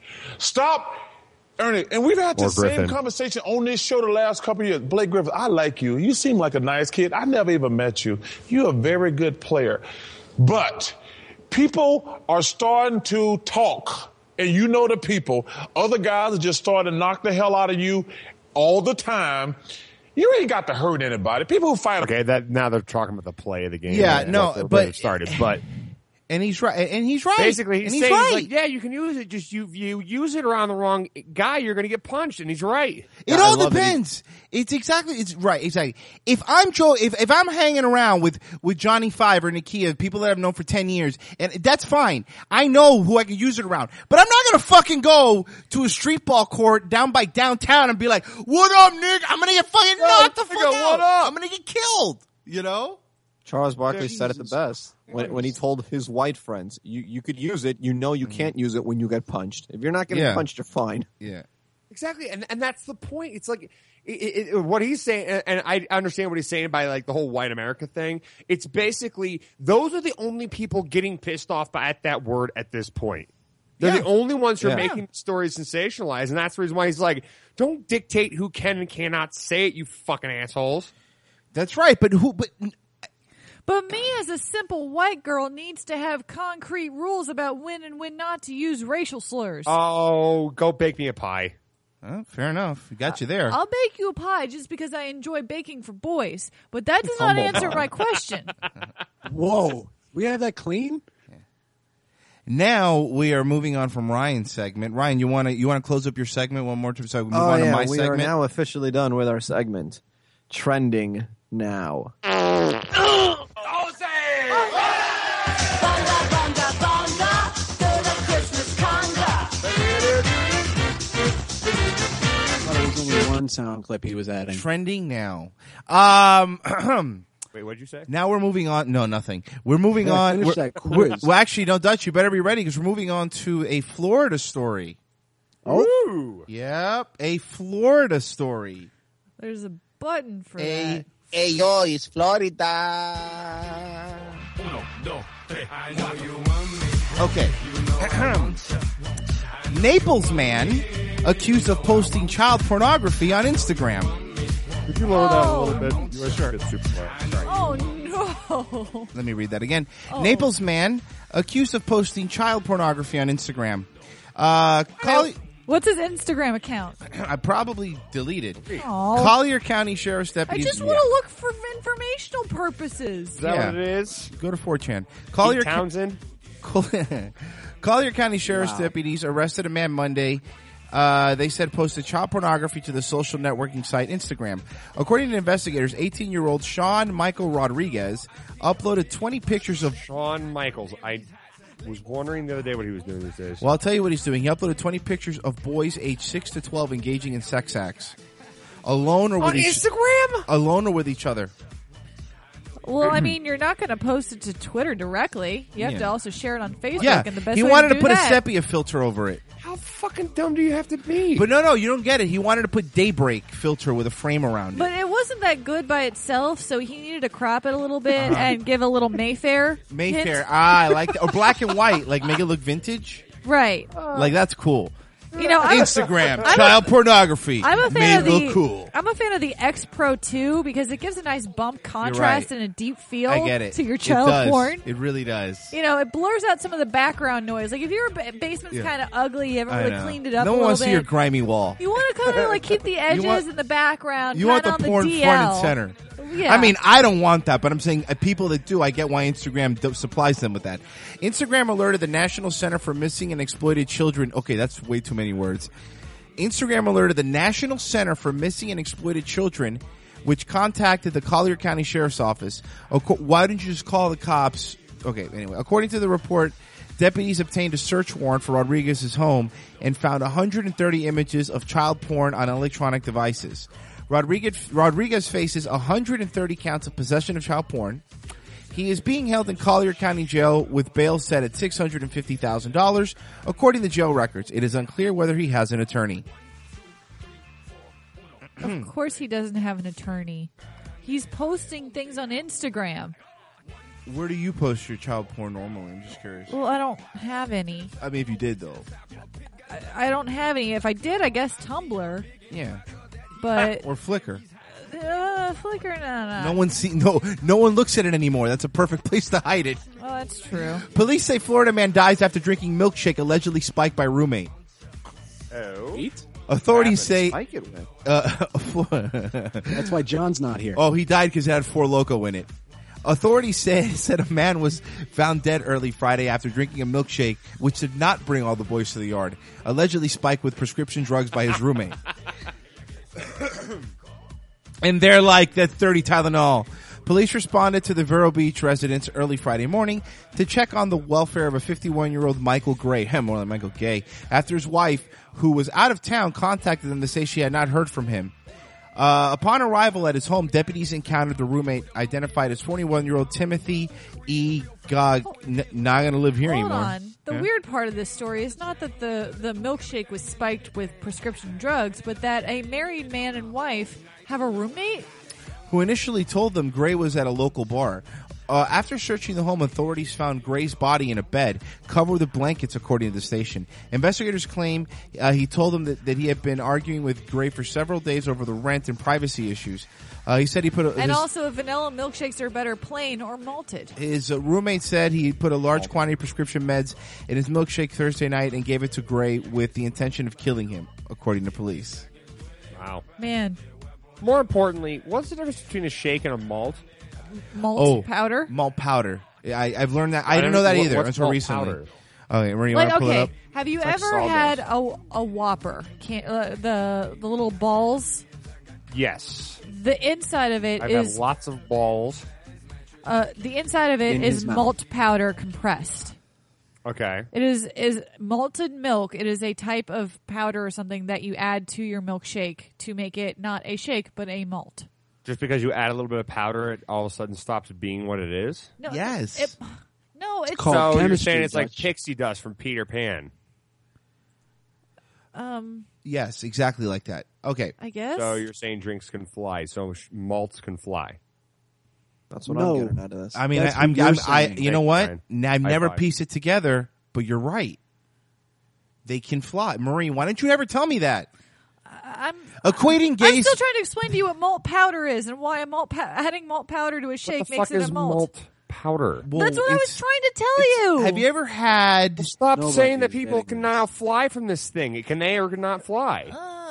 stop, Ernie. And we've had the same conversation on this show the last couple of years. Blake Griffith, I like you. You seem like a nice kid. I never even met you. You're a very good player. But people are starting to talk, and you know the people. Other guys are just starting to knock the hell out of you all the time. You ain't got to hurt anybody. People who fight. Okay, now they're talking about the play of the game. Yeah, and no, what but it started. But And he's right. And he's right. Basically, and he's he's saying, right. like, yeah, you can use it. Just you use it around the wrong guy, you're going to get punched. And he's right. It all depends. It's right. Exactly. If I'm if I'm hanging around with Johnny Five or Nakia, people that I've known for 10 years, and that's fine. I know who I can use it around. But I'm not going to fucking go to a street ball court down by downtown and be like, "What up, Nick? I'm going to get fucking knocked the fuck out. What up? I'm going to get killed." You know? Charles Barkley said it the best when he told his white friends, "You could use it. You know you can't use it when you get punched. If you're not getting punched, you're fine." Yeah. Exactly, and that's the point. It's like what he's saying, and I understand what he's saying by like the whole white America thing. It's basically those are the only people getting pissed off at that word at this point. They're the only ones who are making stories sensationalized, and that's the reason why he's like, "Don't dictate who can and cannot say it, you fucking assholes." That's right, but But me, as a simple white girl, needs to have concrete rules about when and when not to use racial slurs. Oh, go bake me a pie. Oh, fair enough. Got you there. I'll bake you a pie just because I enjoy baking for boys, but that does not answer my question. Whoa. We have that clean? Now we are moving on from Ryan's segment. Ryan, you want to close up your segment one more time so we move on to my we segment? are now officially done with our segment. Trending now. One sound clip he was adding. Trending now. Wait, what'd you say? Now we're moving on. No, nothing. We're moving on. Finish that quiz. Well, actually, no, Dutch, you better be ready because we're moving on to a Florida story. Oh, yep, a Florida story. There's a button for that. Hey, yo, it's Florida. Okay. Naples man accused of posting child pornography on Instagram. Could you lower that a little bit? You are sure. It's super loud. Sorry. Oh, no. Let me read that again. Naples man accused of posting child pornography on Instagram. What's his Instagram account? I probably deleted. Aw. Collier County Sheriff's I deputies. just want to look for informational purposes. Is that what it is? Go to 4chan. Pete Townsend? Collier County Sheriff's deputies arrested a man Monday. They said posted child pornography to the social networking site Instagram. According to investigators, 18-year-old Sean Michael Rodriguez uploaded 20 pictures of Shawn Michaels. I was wondering the other day what he was doing these days. Well, I'll tell you what he's doing. He uploaded 20 pictures of boys aged 6 to 12 engaging in sex acts. Alone or with Instagram? Alone or with each other. Well, I mean, you're not going to post it to Twitter directly. You have to also share it on Facebook. Yeah, and the best he way wanted to do put that, a sepia filter over it. How fucking dumb do you have to be? But no, you don't get it. He wanted to put Daybreak filter with a frame around it. But it wasn't that good by itself, so he needed to crop it a little bit and give a little Mayfair. Mayfair. hint. I like that. Or black and white, like make it look vintage. Right. Like that's cool. You know, Instagram, child pornography. I'm a fan made of the look cool. I'm a fan of the X Pro 2 because it gives a nice bump contrast and a deep feel I get it. to your It child does. porn. It really does. You know, it blurs out some of the background noise. Like if your basement's kind of ugly, you haven't I really know. cleaned it up No a one little wants to see your bit. grimy wall. You want to kind of like keep the edges in the background. You want kind the of porn on the DL. front and center. Yeah. I mean, I don't want that, but I'm saying people that do, I get why Instagram supplies them with that. Instagram alerted the National Center for Missing and Exploited Children. Okay, that's way too many words. Instagram alerted the National Center for Missing and Exploited Children, which contacted the Collier County Sheriff's Office. Why didn't you just call the cops? Okay, anyway, according to the report, deputies obtained a search warrant for Rodriguez's home and found 130 images of child porn on electronic devices. Rodriguez faces 130 counts of possession of child porn. He is being held in Collier County Jail with bail set at $650,000. According to jail records, it is unclear whether he has an attorney. Of course he doesn't have an attorney. He's posting things on Instagram. Where do you post your child porn normally? I'm just curious. Well, I don't have any. I mean, if you did, though. I don't have any. If I did, I guess Tumblr. Yeah. But or Flickr. Flickr, no. No one looks at it anymore. That's a perfect place to hide it. Well, that's true. Police say Florida man dies after drinking milkshake allegedly spiked by roommate. Oh. Authorities say Spike it with. That's why John's not here. Oh, he died because it had 4 Loko in it. Authorities said a man was found dead early Friday after drinking a milkshake, which did not bring all the boys to the yard, allegedly spiked with prescription drugs by his roommate. And they're like, that's 30 Tylenol. Police responded to the Vero Beach residence early Friday morning to check on the welfare of a 51-year-old Michael Gray, more like Michael Gay, after his wife, who was out of town, contacted them to say she had not heard from him. Upon arrival at his home, deputies encountered the roommate identified as 21-year-old Timothy E. Gog, not going to live here anymore. Hold on. The weird part of this story is not that the milkshake was spiked with prescription drugs, but that a married man and wife have a roommate who initially told them Gray was at a local bar. After searching the home, authorities found Gray's body in a bed, covered with blankets, according to the station. Investigators claim he told them that he had been arguing with Gray for several days over the rent and privacy issues. He said he put also vanilla milkshakes are better plain or malted. His roommate said he put a large quantity of prescription meds in his milkshake Thursday night and gave it to Gray with the intention of killing him, according to police. Wow. Man. More importantly, what's the difference between a shake and a malt? Malt powder? Malt powder. I've learned that. I didn't know that either until recently. Powder? Okay, Marie, you want to pull it up? Have you ever had a Whopper? The little balls? Yes. The inside of it I've had lots of balls. The inside of it is malt powder compressed. Okay. It is malted milk. It is a type of powder or something that you add to your milkshake to make it not a shake, but a malt. Just because you add a little bit of powder, it all of a sudden stops being what it is? No, yes. It's so you're saying it's like pixie dust from Peter Pan. Yes, exactly like that. Okay. I guess. So you're saying drinks can fly, so malts can fly. That's what I'm getting out of this. I mean, you know what? I've never pieced it together, but you're right. They can fly. Maureen, why didn't you ever tell me that? Equating gays. I'm still trying to explain to you what malt powder is and why adding malt powder to a shake makes it a malt. Powder. Well, that's what I was trying to tell you. Have you ever had... Stop saying that people can now fly from this thing. It can or cannot fly.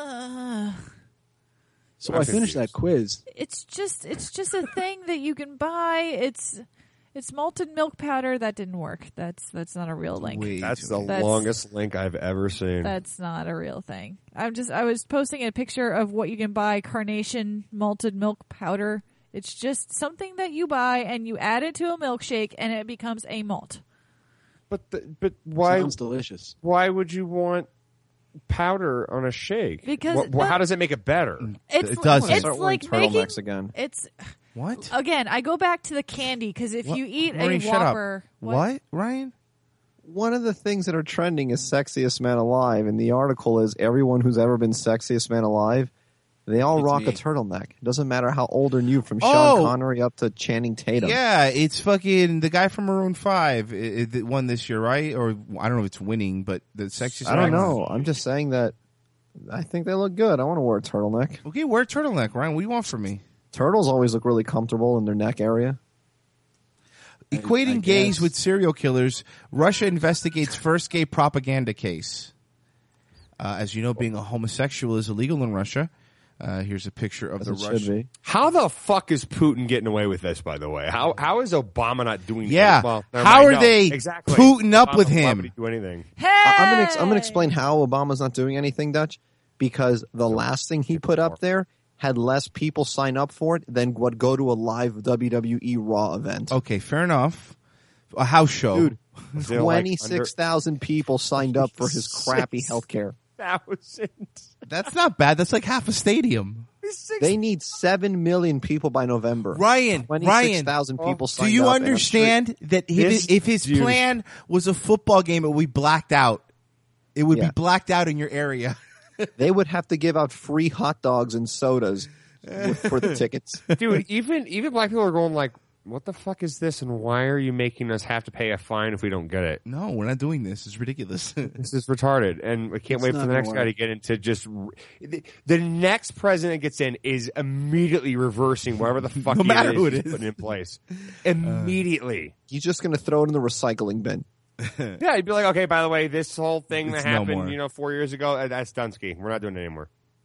So I finished that quiz. It's just a thing that you can buy. It's malted milk powder. That didn't work. That's not a real link. That's the longest link I've ever seen. That's not a real thing. I was posting a picture of what you can buy, Carnation malted milk powder. It's just something that you buy and you add it to a milkshake and it becomes a malt. But why? Sounds delicious. Why would you want powder on a shake? Because how does it make it better? It doesn't. It's like turtlenecks again. It's what? Again, I go back to the candy because if you eat Maureen, a Whopper, what, Ryan? One of the things that are trending is Sexiest Man Alive, and the article is everyone who's ever been Sexiest Man Alive, they all rock a turtleneck. It doesn't matter how old or new, from Sean Connery up to Channing Tatum. Yeah, it's fucking the guy from Maroon 5 it won this year, right? Or I don't know if it's winning, but the Sexiest. I don't know. I'm just saying that I think they look good. I want to wear a turtleneck. Okay, wear a turtleneck, Ryan. What do you want from me? Turtles always look really comfortable in their neck area. Equating gays with serial killers, Russia investigates first gay propaganda case. As you know, being a homosexual is illegal in Russia. Here's a picture of the Russian. How the fuck is Putin getting away with this, by the way? How is Obama not doing Yeah. Well, how are they Putin up with him? Obama do anything. I'm going to explain how Obama's not doing anything, Dutch, because the last thing he put up there had less people sign up for it than would go to a live WWE Raw event. Okay, fair enough. A house show. Dude, 26,000 people signed up for his crappy healthcare. 1,000. That's not bad. That's like half a stadium. They need 7 million people by November. Ryan, 26,000 people signed up. do you understand that if his plan was a football game, it would be blacked out? It would be blacked out in your area. They would have to give out free hot dogs and sodas for the tickets. Dude, even black people are going like, what the fuck is this, and why are you making us have to pay a fine if we don't get it? No, we're not doing this. It's ridiculous. This is retarded, and I can't wait for the next guy to get into just... The next president gets in is immediately reversing whatever the fuck who it is putting in place. Immediately. He's just going to throw it in the recycling bin. Yeah, he'd be like, okay, by the way, this whole thing that It's no happened, more. 4 years ago, that's Dunsky. We're not doing it anymore.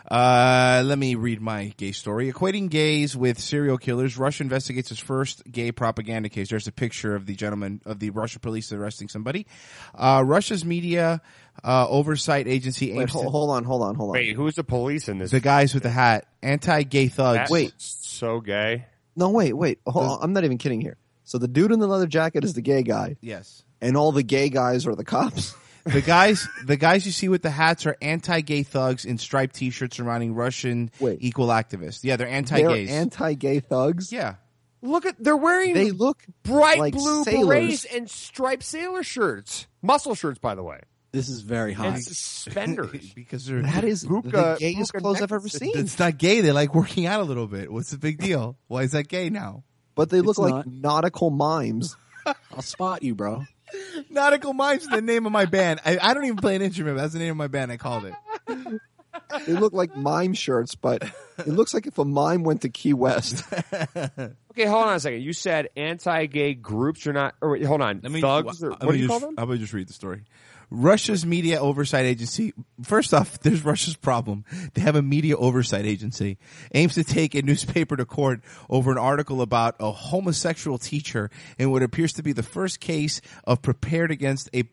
Let me read my gay story. Equating gays with serial killers, Russia investigates its first gay propaganda case. There's a picture of the gentleman of the Russia police arresting somebody. Russia's media oversight agency aims Wait, hold on. Wait, who's the police in this? the guys with the hat, anti-gay thugs. That's so gay. No, wait. Hold on. I'm not even kidding here. So the dude in the leather jacket is the gay guy. Yes. And all the gay guys are the cops. The guys you see with the hats are anti-gay thugs in striped T-shirts surrounding Russian equal activists. Yeah, they're anti-gays. They're anti-gay thugs? Yeah. Look at they're wearing. They look bright like blue sailors. berets and striped sailor shirts, muscle shirts, by the way. This is very hot. And suspenders. Because they're That is the gayest clothes I've ever seen. It's not gay. They like working out a little bit. What's the big deal? Why is that gay now? But they look It's like nautical mimes. I'll spot you, bro. Nautical Mimes is the name of my band. I don't even play an instrument. But that's the name of my band. I called it. They look like mime shirts, but it looks like if a mime went to Key West. Okay, hold on a second. You said anti-gay groups are not. Or wait, hold on. Thugs. What do you call them? I'm going to just read the story. Russia's media oversight agency. First off, there's Russia's problem. They have a media oversight agency. Aims to take a newspaper to court over an article about a homosexual teacher in what appears to be the first case of prepared against a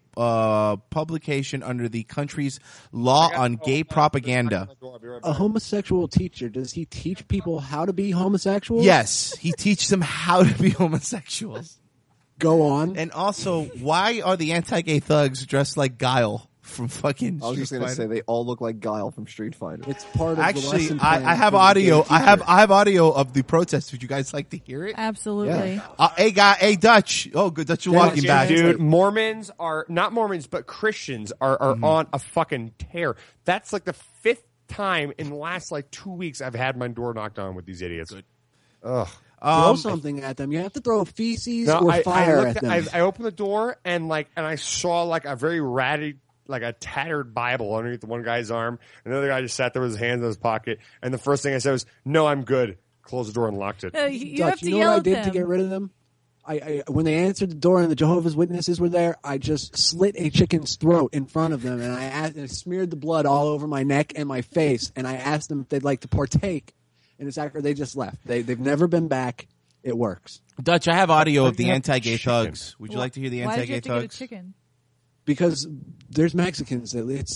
publication under the country's law on gay propaganda. A homosexual teacher, does he teach people how to be homosexuals? Yes, he teaches them how to be homosexuals. Go on. And also, why are the anti-gay thugs dressed like Guile from fucking I was just Street going to Fighter? say they all look like Guile from Street Fighter. It's part of the Actually, lesson plan I have for the audio. gay I have teacher. audio of the protest. Would you guys like to hear it? Absolutely. Hey, Dutch. Oh, good. Dutch, you're walking back. Dude, Mormons are not Mormons, but Christians are on a fucking tear. That's like the 5th time in the last like 2 weeks I've had my door knocked on with these idiots. Ugh. Throw something at them. You have to throw feces or fire at them. I opened the door and I saw like a very ratty, like a tattered Bible underneath the one guy's arm. And the other guy just sat there with his hands in his pocket. And the first thing I said was, "No, I'm good." Closed the door and locked it. You have Dutch, to you know yell what I at did them. to get rid of them? I when they answered the door and the Jehovah's Witnesses were there, I just slit a chicken's throat in front of them, and I smeared the blood all over my neck and my face, and I asked them if they'd like to partake in this act, or they just left. They've never been back. It works. Dutch, I have audio of the have anti-gay chicken? thugs. Would you like to hear the Why did you anti-gay have to get a thugs? chicken? Because there's Mexicans.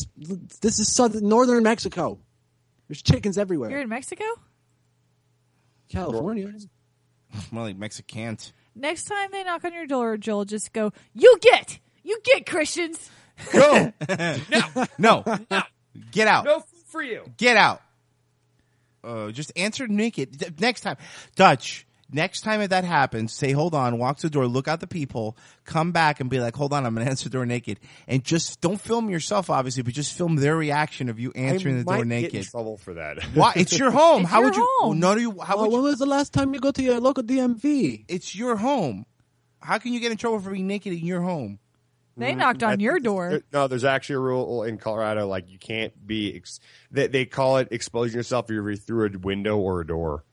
This is northern Mexico. There's chickens everywhere. You're in Mexico? California. More like Mexicans. Next time they knock on your door, Joel, just go, You get Christians. Go. No. Get out. No food for you. Get out. Just answer naked. Next time. Dutch, next time if that happens, say, hold on, walk to the door, look out the people, come back and be like, hold on, I'm going to answer the door naked. And just don't film yourself, obviously, but just film their reaction of you answering the door I might naked. get in trouble for that. Why? It's your home. It's How your would you? home. No, you. How would When you? was the last time you go to your local DMV? It's your home. How can you get in trouble for being naked in your home? They knocked on your door. No, there's actually a rule in Colorado, like you can't be. They call it exposing yourself if you're through a window or a door.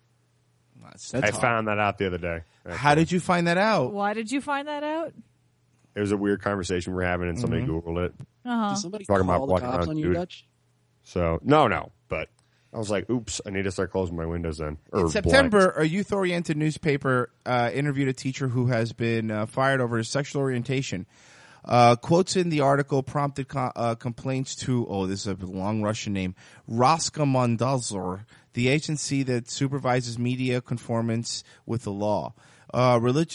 I found that out the other day. How did you find that out? Why did you find that out? It was a weird conversation we were having, and somebody Googled it. Uh-huh. Did somebody Talking about call the walking cops around on you, nude. Dutch? So no, but I was like, oops, I need to start closing my windows then. Or In September, a youth-oriented newspaper interviewed a teacher who has been fired over his sexual orientation. Quotes in the article prompted complaints to, this is a long Russian name, Roskomnadzor, the agency that supervises media conformance with the law. A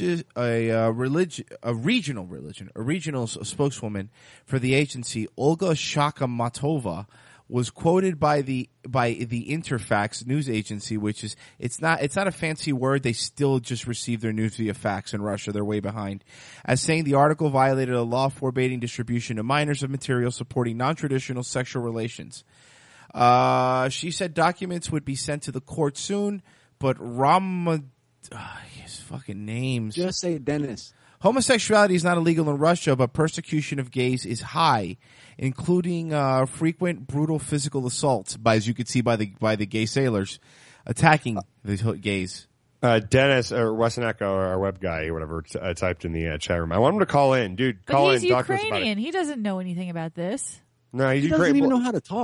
regional spokeswoman for the agency, Olga Shakamatova, was quoted by the Interfax news agency, which is it's not a fancy word. They still just receive their news via fax in Russia. They're way behind. As saying the article violated a law forbidding distribution to minors of material supporting non-traditional sexual relations. She said documents would be sent to the court soon, but his fucking names. Just say Dennis. Homosexuality is not illegal in Russia, but persecution of gays is high, including frequent brutal physical assaults, as you could see by the gay sailors attacking the gays. Dennis or Weston Echo, our web guy or whatever, typed in the chat room. I want him to call in, dude. But Call he's in. Talk to us about it. Ukrainian. He doesn't know anything about this. No, he's He doesn't Ukrainian. even know how to talk.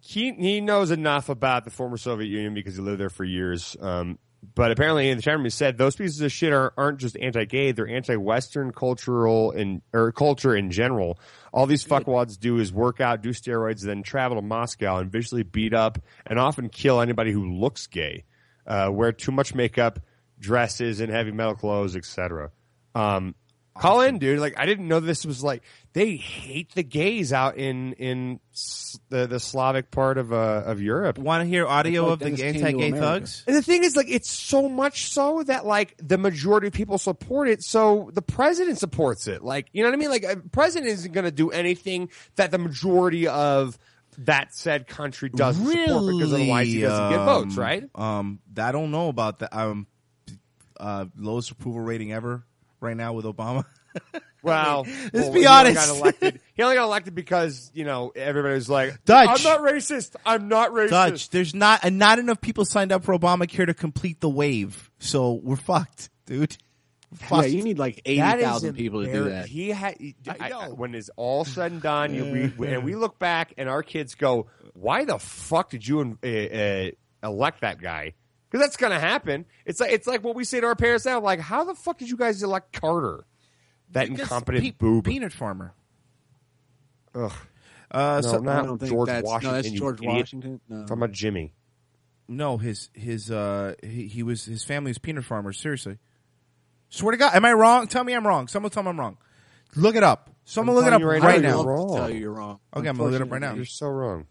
he knows enough about the former Soviet Union because he lived there for years. But apparently, in the chat room, he said those pieces of shit aren't just anti-gay; they're anti-Western culture in general. All these fuckwads do is work out, do steroids, then travel to Moscow and visually beat up and often kill anybody who looks gay, wear too much makeup, dresses in heavy metal clothes, etc. Call in, dude. Like, I didn't know this was like they hate the gays out in the Slavic part of Europe. Want to hear audio of the anti-gay thugs? And the thing is, like, it's so much so that like the majority of people support it, so the president supports it. Like, you know what I mean? Like, a president isn't going to do anything that the majority of that said country doesn't support because otherwise he doesn't get votes, right? I don't know about that. Lowest approval rating ever right now with Obama. Well, let's be honest. He only got elected because, you know, everybody was like, Dutch. I'm not racist. I'm not racist. Dutch, there's not enough people signed up for Obamacare to complete the wave. So we're fucked, dude. Yeah, you need like 80,000 people to do that. He had, when it's all said and done, and we look back and our kids go, why the fuck did you elect that guy? Because that's going to happen. It's like what we say to our parents now. Like, how the fuck did you guys elect Carter? That incompetent boob. Peanut farmer. Ugh. So, not George Washington. No, that's George Washington. No. Talking about Jimmy. No, his family was peanut farmers. Seriously. Swear to God, am I wrong? Tell me I'm wrong. Someone tell me I'm wrong. Look it up. Someone look it up right now. I'll tell you you're wrong. Okay, I'm gonna look it up right now. You're so wrong.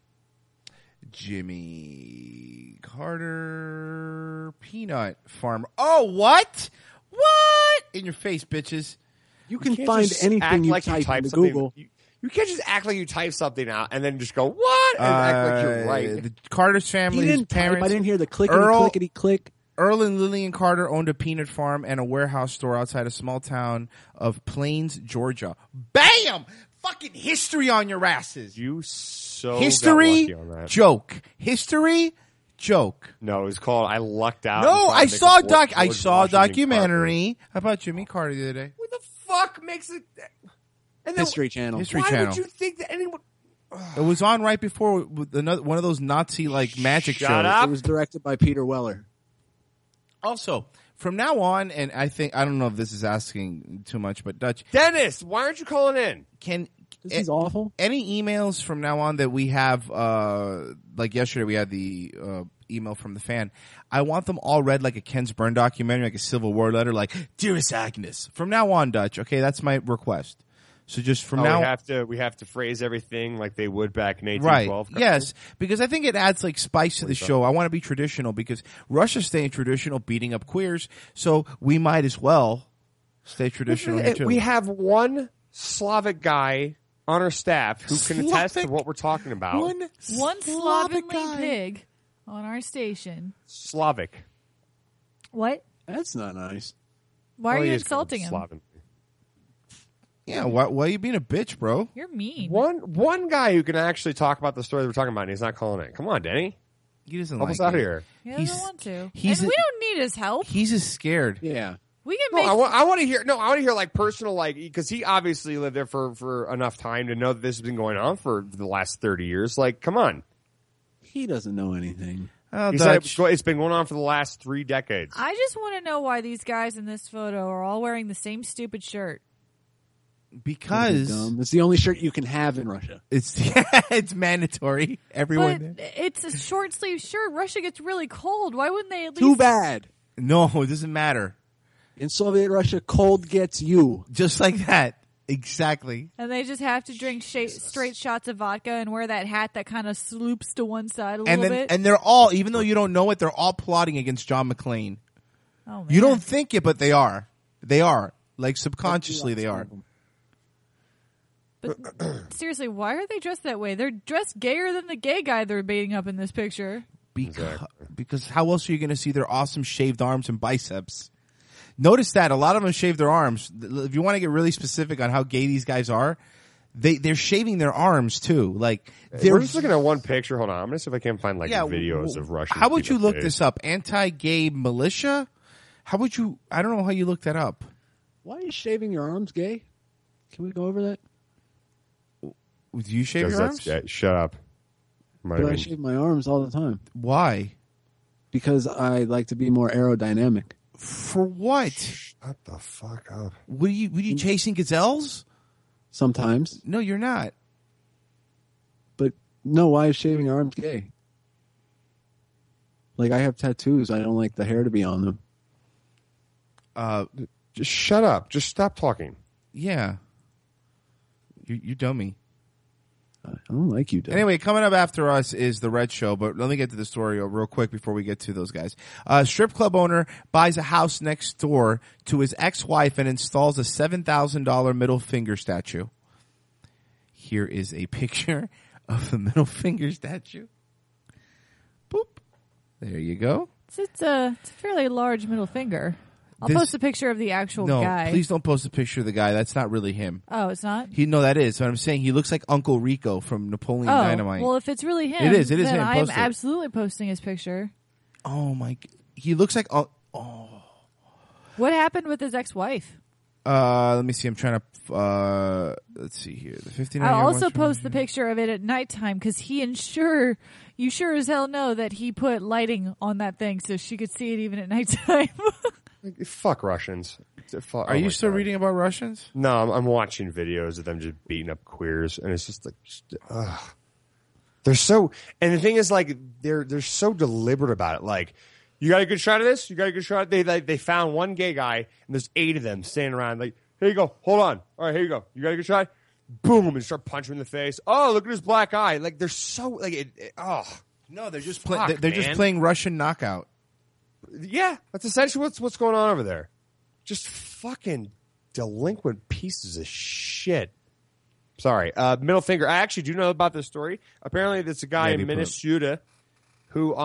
Jimmy Carter peanut farmer. Oh, what? What? In your face, bitches. You can find anything you type into Google. You can't just act like you type something out and then just go, what? And act like you're right. The Carter's family, his parents. I didn't hear the clickety click. Earl and Lillian Carter owned a peanut farm and a warehouse store outside a small town of Plains, Georgia. Bam! Fucking history on your asses. You so history got lucky on that. Joke. History joke. No, it was called I lucked out. No, I saw a documentary about Jimmy Carter the other day. What the fuck makes it? And then, History Channel. Why would you think that anyone? It was on right before one of those Nazi like magic shows. Up. It was directed by Peter Weller. Also, from now on, and I don't know if this is asking too much, but Dutch. Dennis, why aren't you calling in? This is awful. Any emails from now on that we have, like yesterday we had the email from the fan. I want them all read like a Ken Burn documentary, like a Civil War letter, like, Dearest Agnes. From now on, Dutch, okay? That's my request. So just from now we have to phrase everything like they would back in 1812. Right. Yes, because I think it adds like spice to the show. I want to be traditional because Russia's staying traditional, beating up queers, so we might as well stay traditional here too. We have one Slavic guy on our staff who can attest to what we're talking about. One slovenly pig on our station. Slavic. What? That's not nice. Why are you insulting him? Slavic. Yeah, why are you being a bitch, bro? You're mean. One guy who can actually talk about the story that we're talking about, and he's not calling it. Come on, Denny. He doesn't help like us out it. here. He doesn't want to. And we don't need his help. He's just scared. Yeah. We can make. I want to hear. No, I want to hear like personal, like because he obviously lived there for enough time to know that this has been going on for the last 30 years. Like, come on. He doesn't know anything. He said it's been going on for the last 3 decades. I just want to know why these guys in this photo are all wearing the same stupid shirt. Because it's the only shirt you can have in Russia. It's mandatory. Everyone. But it's a short sleeve shirt. Russia gets really cold. Why wouldn't they at least? Too bad. No, it doesn't matter. In Soviet Russia, cold gets you. Just like that. Exactly. And they just have to drink straight shots of vodka and wear that hat that kind of sloops to one side a little bit. And they're all, even though you don't know it, they're all plotting against John McClane. Oh, man. You don't think it, but they are. They are. Like subconsciously, they are. But seriously, why are they dressed that way? They're dressed gayer than the gay guy they're beating up in this picture. Because how else are you going to see their awesome shaved arms and biceps? Notice that a lot of them shave their arms. If you want to get really specific on how gay these guys are, they're shaving their arms too. Like we're just looking at one picture. Hold on, I'm gonna see if I can find videos of Russian. How would you look this up? Anti-gay militia? How would you? I don't know how you look that up. Why are you shaving your arms, gay? Can we go over that? Do you shave your arms? Shut up. But I shave my arms all the time. Why? Because I like to be more aerodynamic. For what? Shut the fuck up. Were you chasing gazelles? Sometimes. No, you're not. But no, why is shaving arms gay? Like, I have tattoos. I don't like the hair to be on them. Just shut up. Just stop talking. Yeah. You dummy. I don't like you, dummy. Anyway, coming up after us is the Red Show, but let me get to the story real quick before we get to those guys. Strip club owner buys a house next door to his ex-wife and installs a $7,000 middle finger statue. Here is a picture of the middle finger statue. Boop. There you go. It's a fairly large middle finger. I'll post a picture of the actual guy. No, please don't post a picture of the guy. That's not really him. Oh, it's not? No, that is. What I'm saying, he looks like Uncle Rico from Napoleon Dynamite. Well, if it's really him, it is then him. I am Post it. absolutely posting his picture. Oh my! He looks like What happened with his ex-wife? Let me see. I'm trying to. Let's see here. The 59. I'll also post the picture of it at nighttime because you sure as hell know that he put lighting on that thing so she could see it even at nighttime. Fuck Russians. Are you still reading about Russians? No, I'm watching videos of them just beating up queers, and it's just like, they're so. And the thing is, like, they're so deliberate about it. Like, you got a good shot of this? You got a good shot? They found one gay guy, and there's 8 of them standing around. Like, here you go. Hold on. All right, here you go. You got a good shot? Boom, and start punching him in the face. Oh, look at his black eye. Like, they're so like no, they're just just playing Russian knockout. Yeah, that's essentially what's going on over there. Just fucking delinquent pieces of shit. Sorry. Middle finger. I actually do know about this story. Apparently, there's a guy in Minnesota who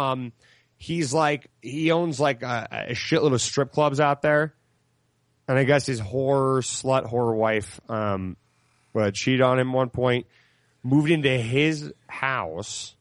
he owns like a shitload of strip clubs out there, and I guess his whore wife cheated on him at one point. Moved into his house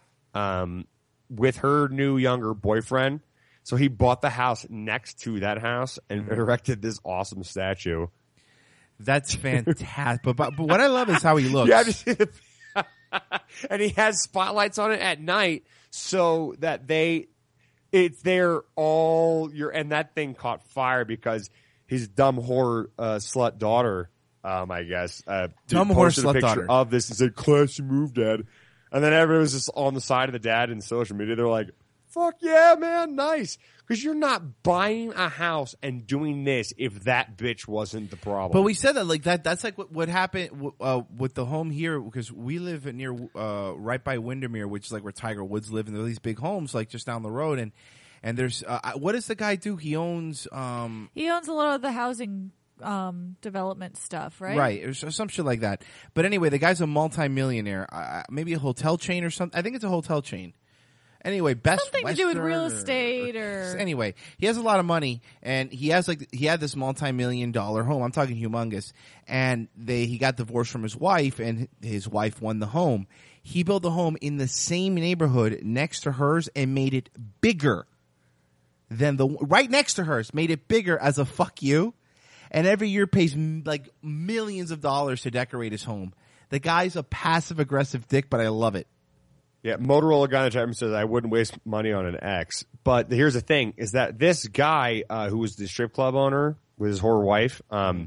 with her new younger boyfriend. So he bought the house next to that house and erected this awesome statue. That's fantastic. but what I love is how he looks. Yeah, and he has spotlights on it at night so that it's there all year. And that thing caught fire because his dumb whore slut daughter, I guess, dumb posted whore a slut picture daughter of this and said, "Classy move, Dad." And then everyone was just on the side of the dad in social media. They're like, fuck yeah, man, nice. Because you're not buying a house and doing this if that bitch wasn't the problem. But we said that like that's like what happened with the home here, because we live near right by Windermere, which is like where Tiger Woods live, and there are these big homes like just down the road, and there's what does the guy do? He owns a lot of the housing development stuff, right? Right, or some shit like that. But anyway, the guy's a multimillionaire, maybe a hotel chain or something. I think it's a hotel chain. Anyway, something to do with real estate or anyway, he has a lot of money, and he had this multi-million-dollar home. I'm talking humongous. And he got divorced from his wife, and his wife won the home. He built a home in the same neighborhood next to hers and made it bigger than right next to hers. Made it bigger as a fuck you, and every year pays like millions of dollars to decorate his home. The guy's a passive-aggressive dick, but I love it. Yeah, Motorola guy in the chat room says I wouldn't waste money on an ex. But here's the thing: is that this guy who was the strip club owner with his whore wife,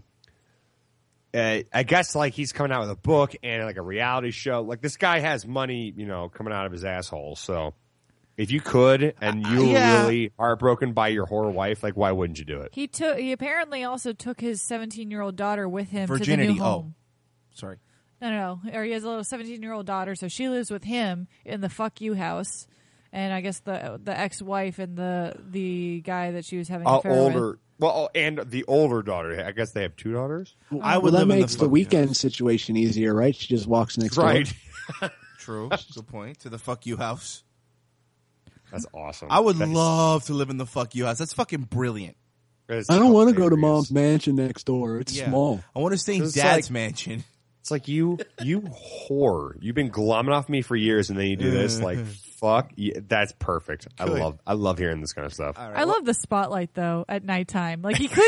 I guess like he's coming out with a book and like a reality show. Like this guy has money, coming out of his asshole. So if you could and you were really heartbroken by your whore wife, like why wouldn't you do it? He apparently also took his 17-year-old daughter with him Virginity. to the new home. Sorry. No. Or he has a little 17-year-old daughter, so she lives with him in the fuck you house, and I guess the ex-wife and the guy that she was having an affair with. Well, and the older daughter. I guess they have 2 daughters. Well, that makes the weekend situation easier, right? She just walks next door. Right. True. Good point. To the fuck you house. That's awesome. I would love to live in the fuck you house. That's fucking brilliant. I don't want to go to mom's mansion next door. It's small. I want to stay in dad's mansion. It's like you whore. You've been glomming off me for years, and then you do this. Like, fuck. Yeah, that's perfect. I love hearing this kind of stuff. Right, I love the spotlight though at nighttime. Like he could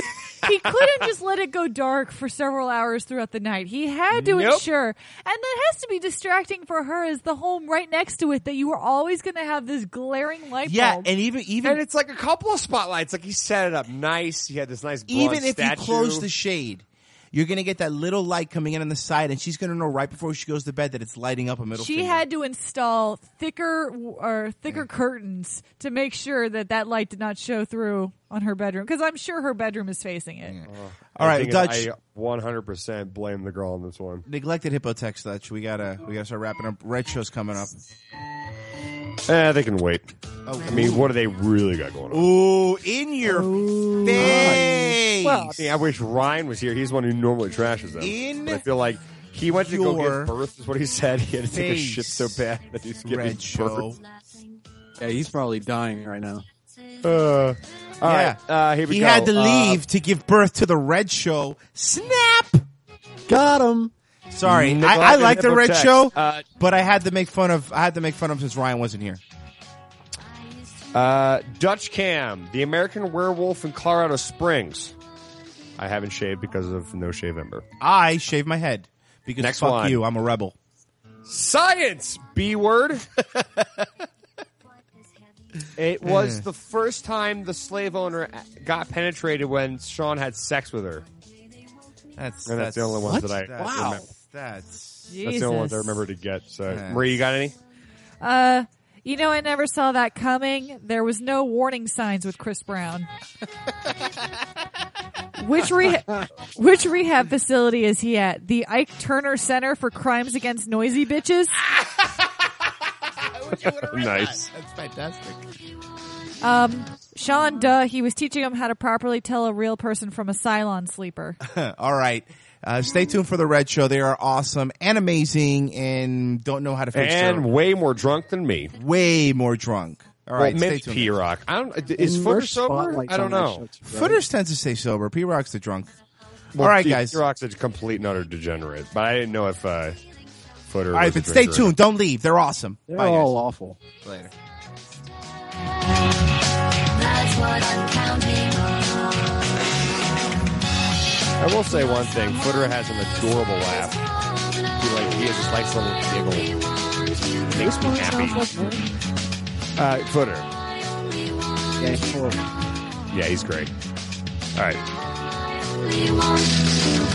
He couldn't just let it go dark for several hours throughout the night. He had to ensure, and that has to be distracting for her as the home right next to it that you were always going to have this glaring light bulb. Yeah, and even and it's like a couple of spotlights. Like he set it up nice. He had this nice bronze even if statue. you close the shade, you're going to get that little light coming in on the side, and she's going to know right before she goes to bed that it's lighting up a middle She finger. had to install thicker curtains to make sure that light did not show through on her bedroom, because I'm sure her bedroom is facing it. All right, Dutch. I 100% blame the girl on this one. Neglected hippo text, Dutch. We gotta start wrapping up. Red Show's coming up. They can wait. Oh, I mean, what do they really got going on? Ooh, in your face. Well, I mean, I wish Ryan was here. He's the one who normally trashes them. But I feel like he went to go give birth, is what he said. He had to take a shit so bad that he's giving Red Show. birth. Yeah, he's probably dying right now. All right, here we he go. had to leave to give birth to the Red Show. Snap! Got him. Sorry, Neglected I like the hippo Red text. Show, but I had to make fun of him since Ryan wasn't here. Dutch Cam, the American Werewolf in Colorado Springs. I haven't shaved because of No Shavember. I shave my head because Next fuck one. you, I'm a rebel. Science, B word. It was the first time the slave owner got penetrated when Sean had sex with her. That's the only ones that I remember. That's the only ones I remember to get. So, Marie, you got any? You know, I never saw that coming. There was no warning signs with Chris Brown. Which rehab facility is he at? The Ike Turner Center for Crimes Against Noisy Bitches? Nice. That's fantastic. Sean, he was teaching him how to properly tell a real person from a Cylon sleeper. All right. Stay tuned for the Red Show. They are awesome and amazing and don't know how to fix And way more drunk than me. Way more drunk. All right, maybe stay tuned. P-Rock. Is Footer sober? I don't know. Footers tends to stay sober. P-Rock's the drunk. Well, All right, guys. P-Rock's a complete and utter degenerate, but I didn't know if Footer All right, was a but stay drinker. tuned. Don't leave. They're awesome. They're Bye, all guys. awful. Later. That's what I'm counting on. I will say one thing. Footer has an adorable laugh. He has this nice little giggle. Makes me happy. Footer. Yeah, Yeah, he's great. All right.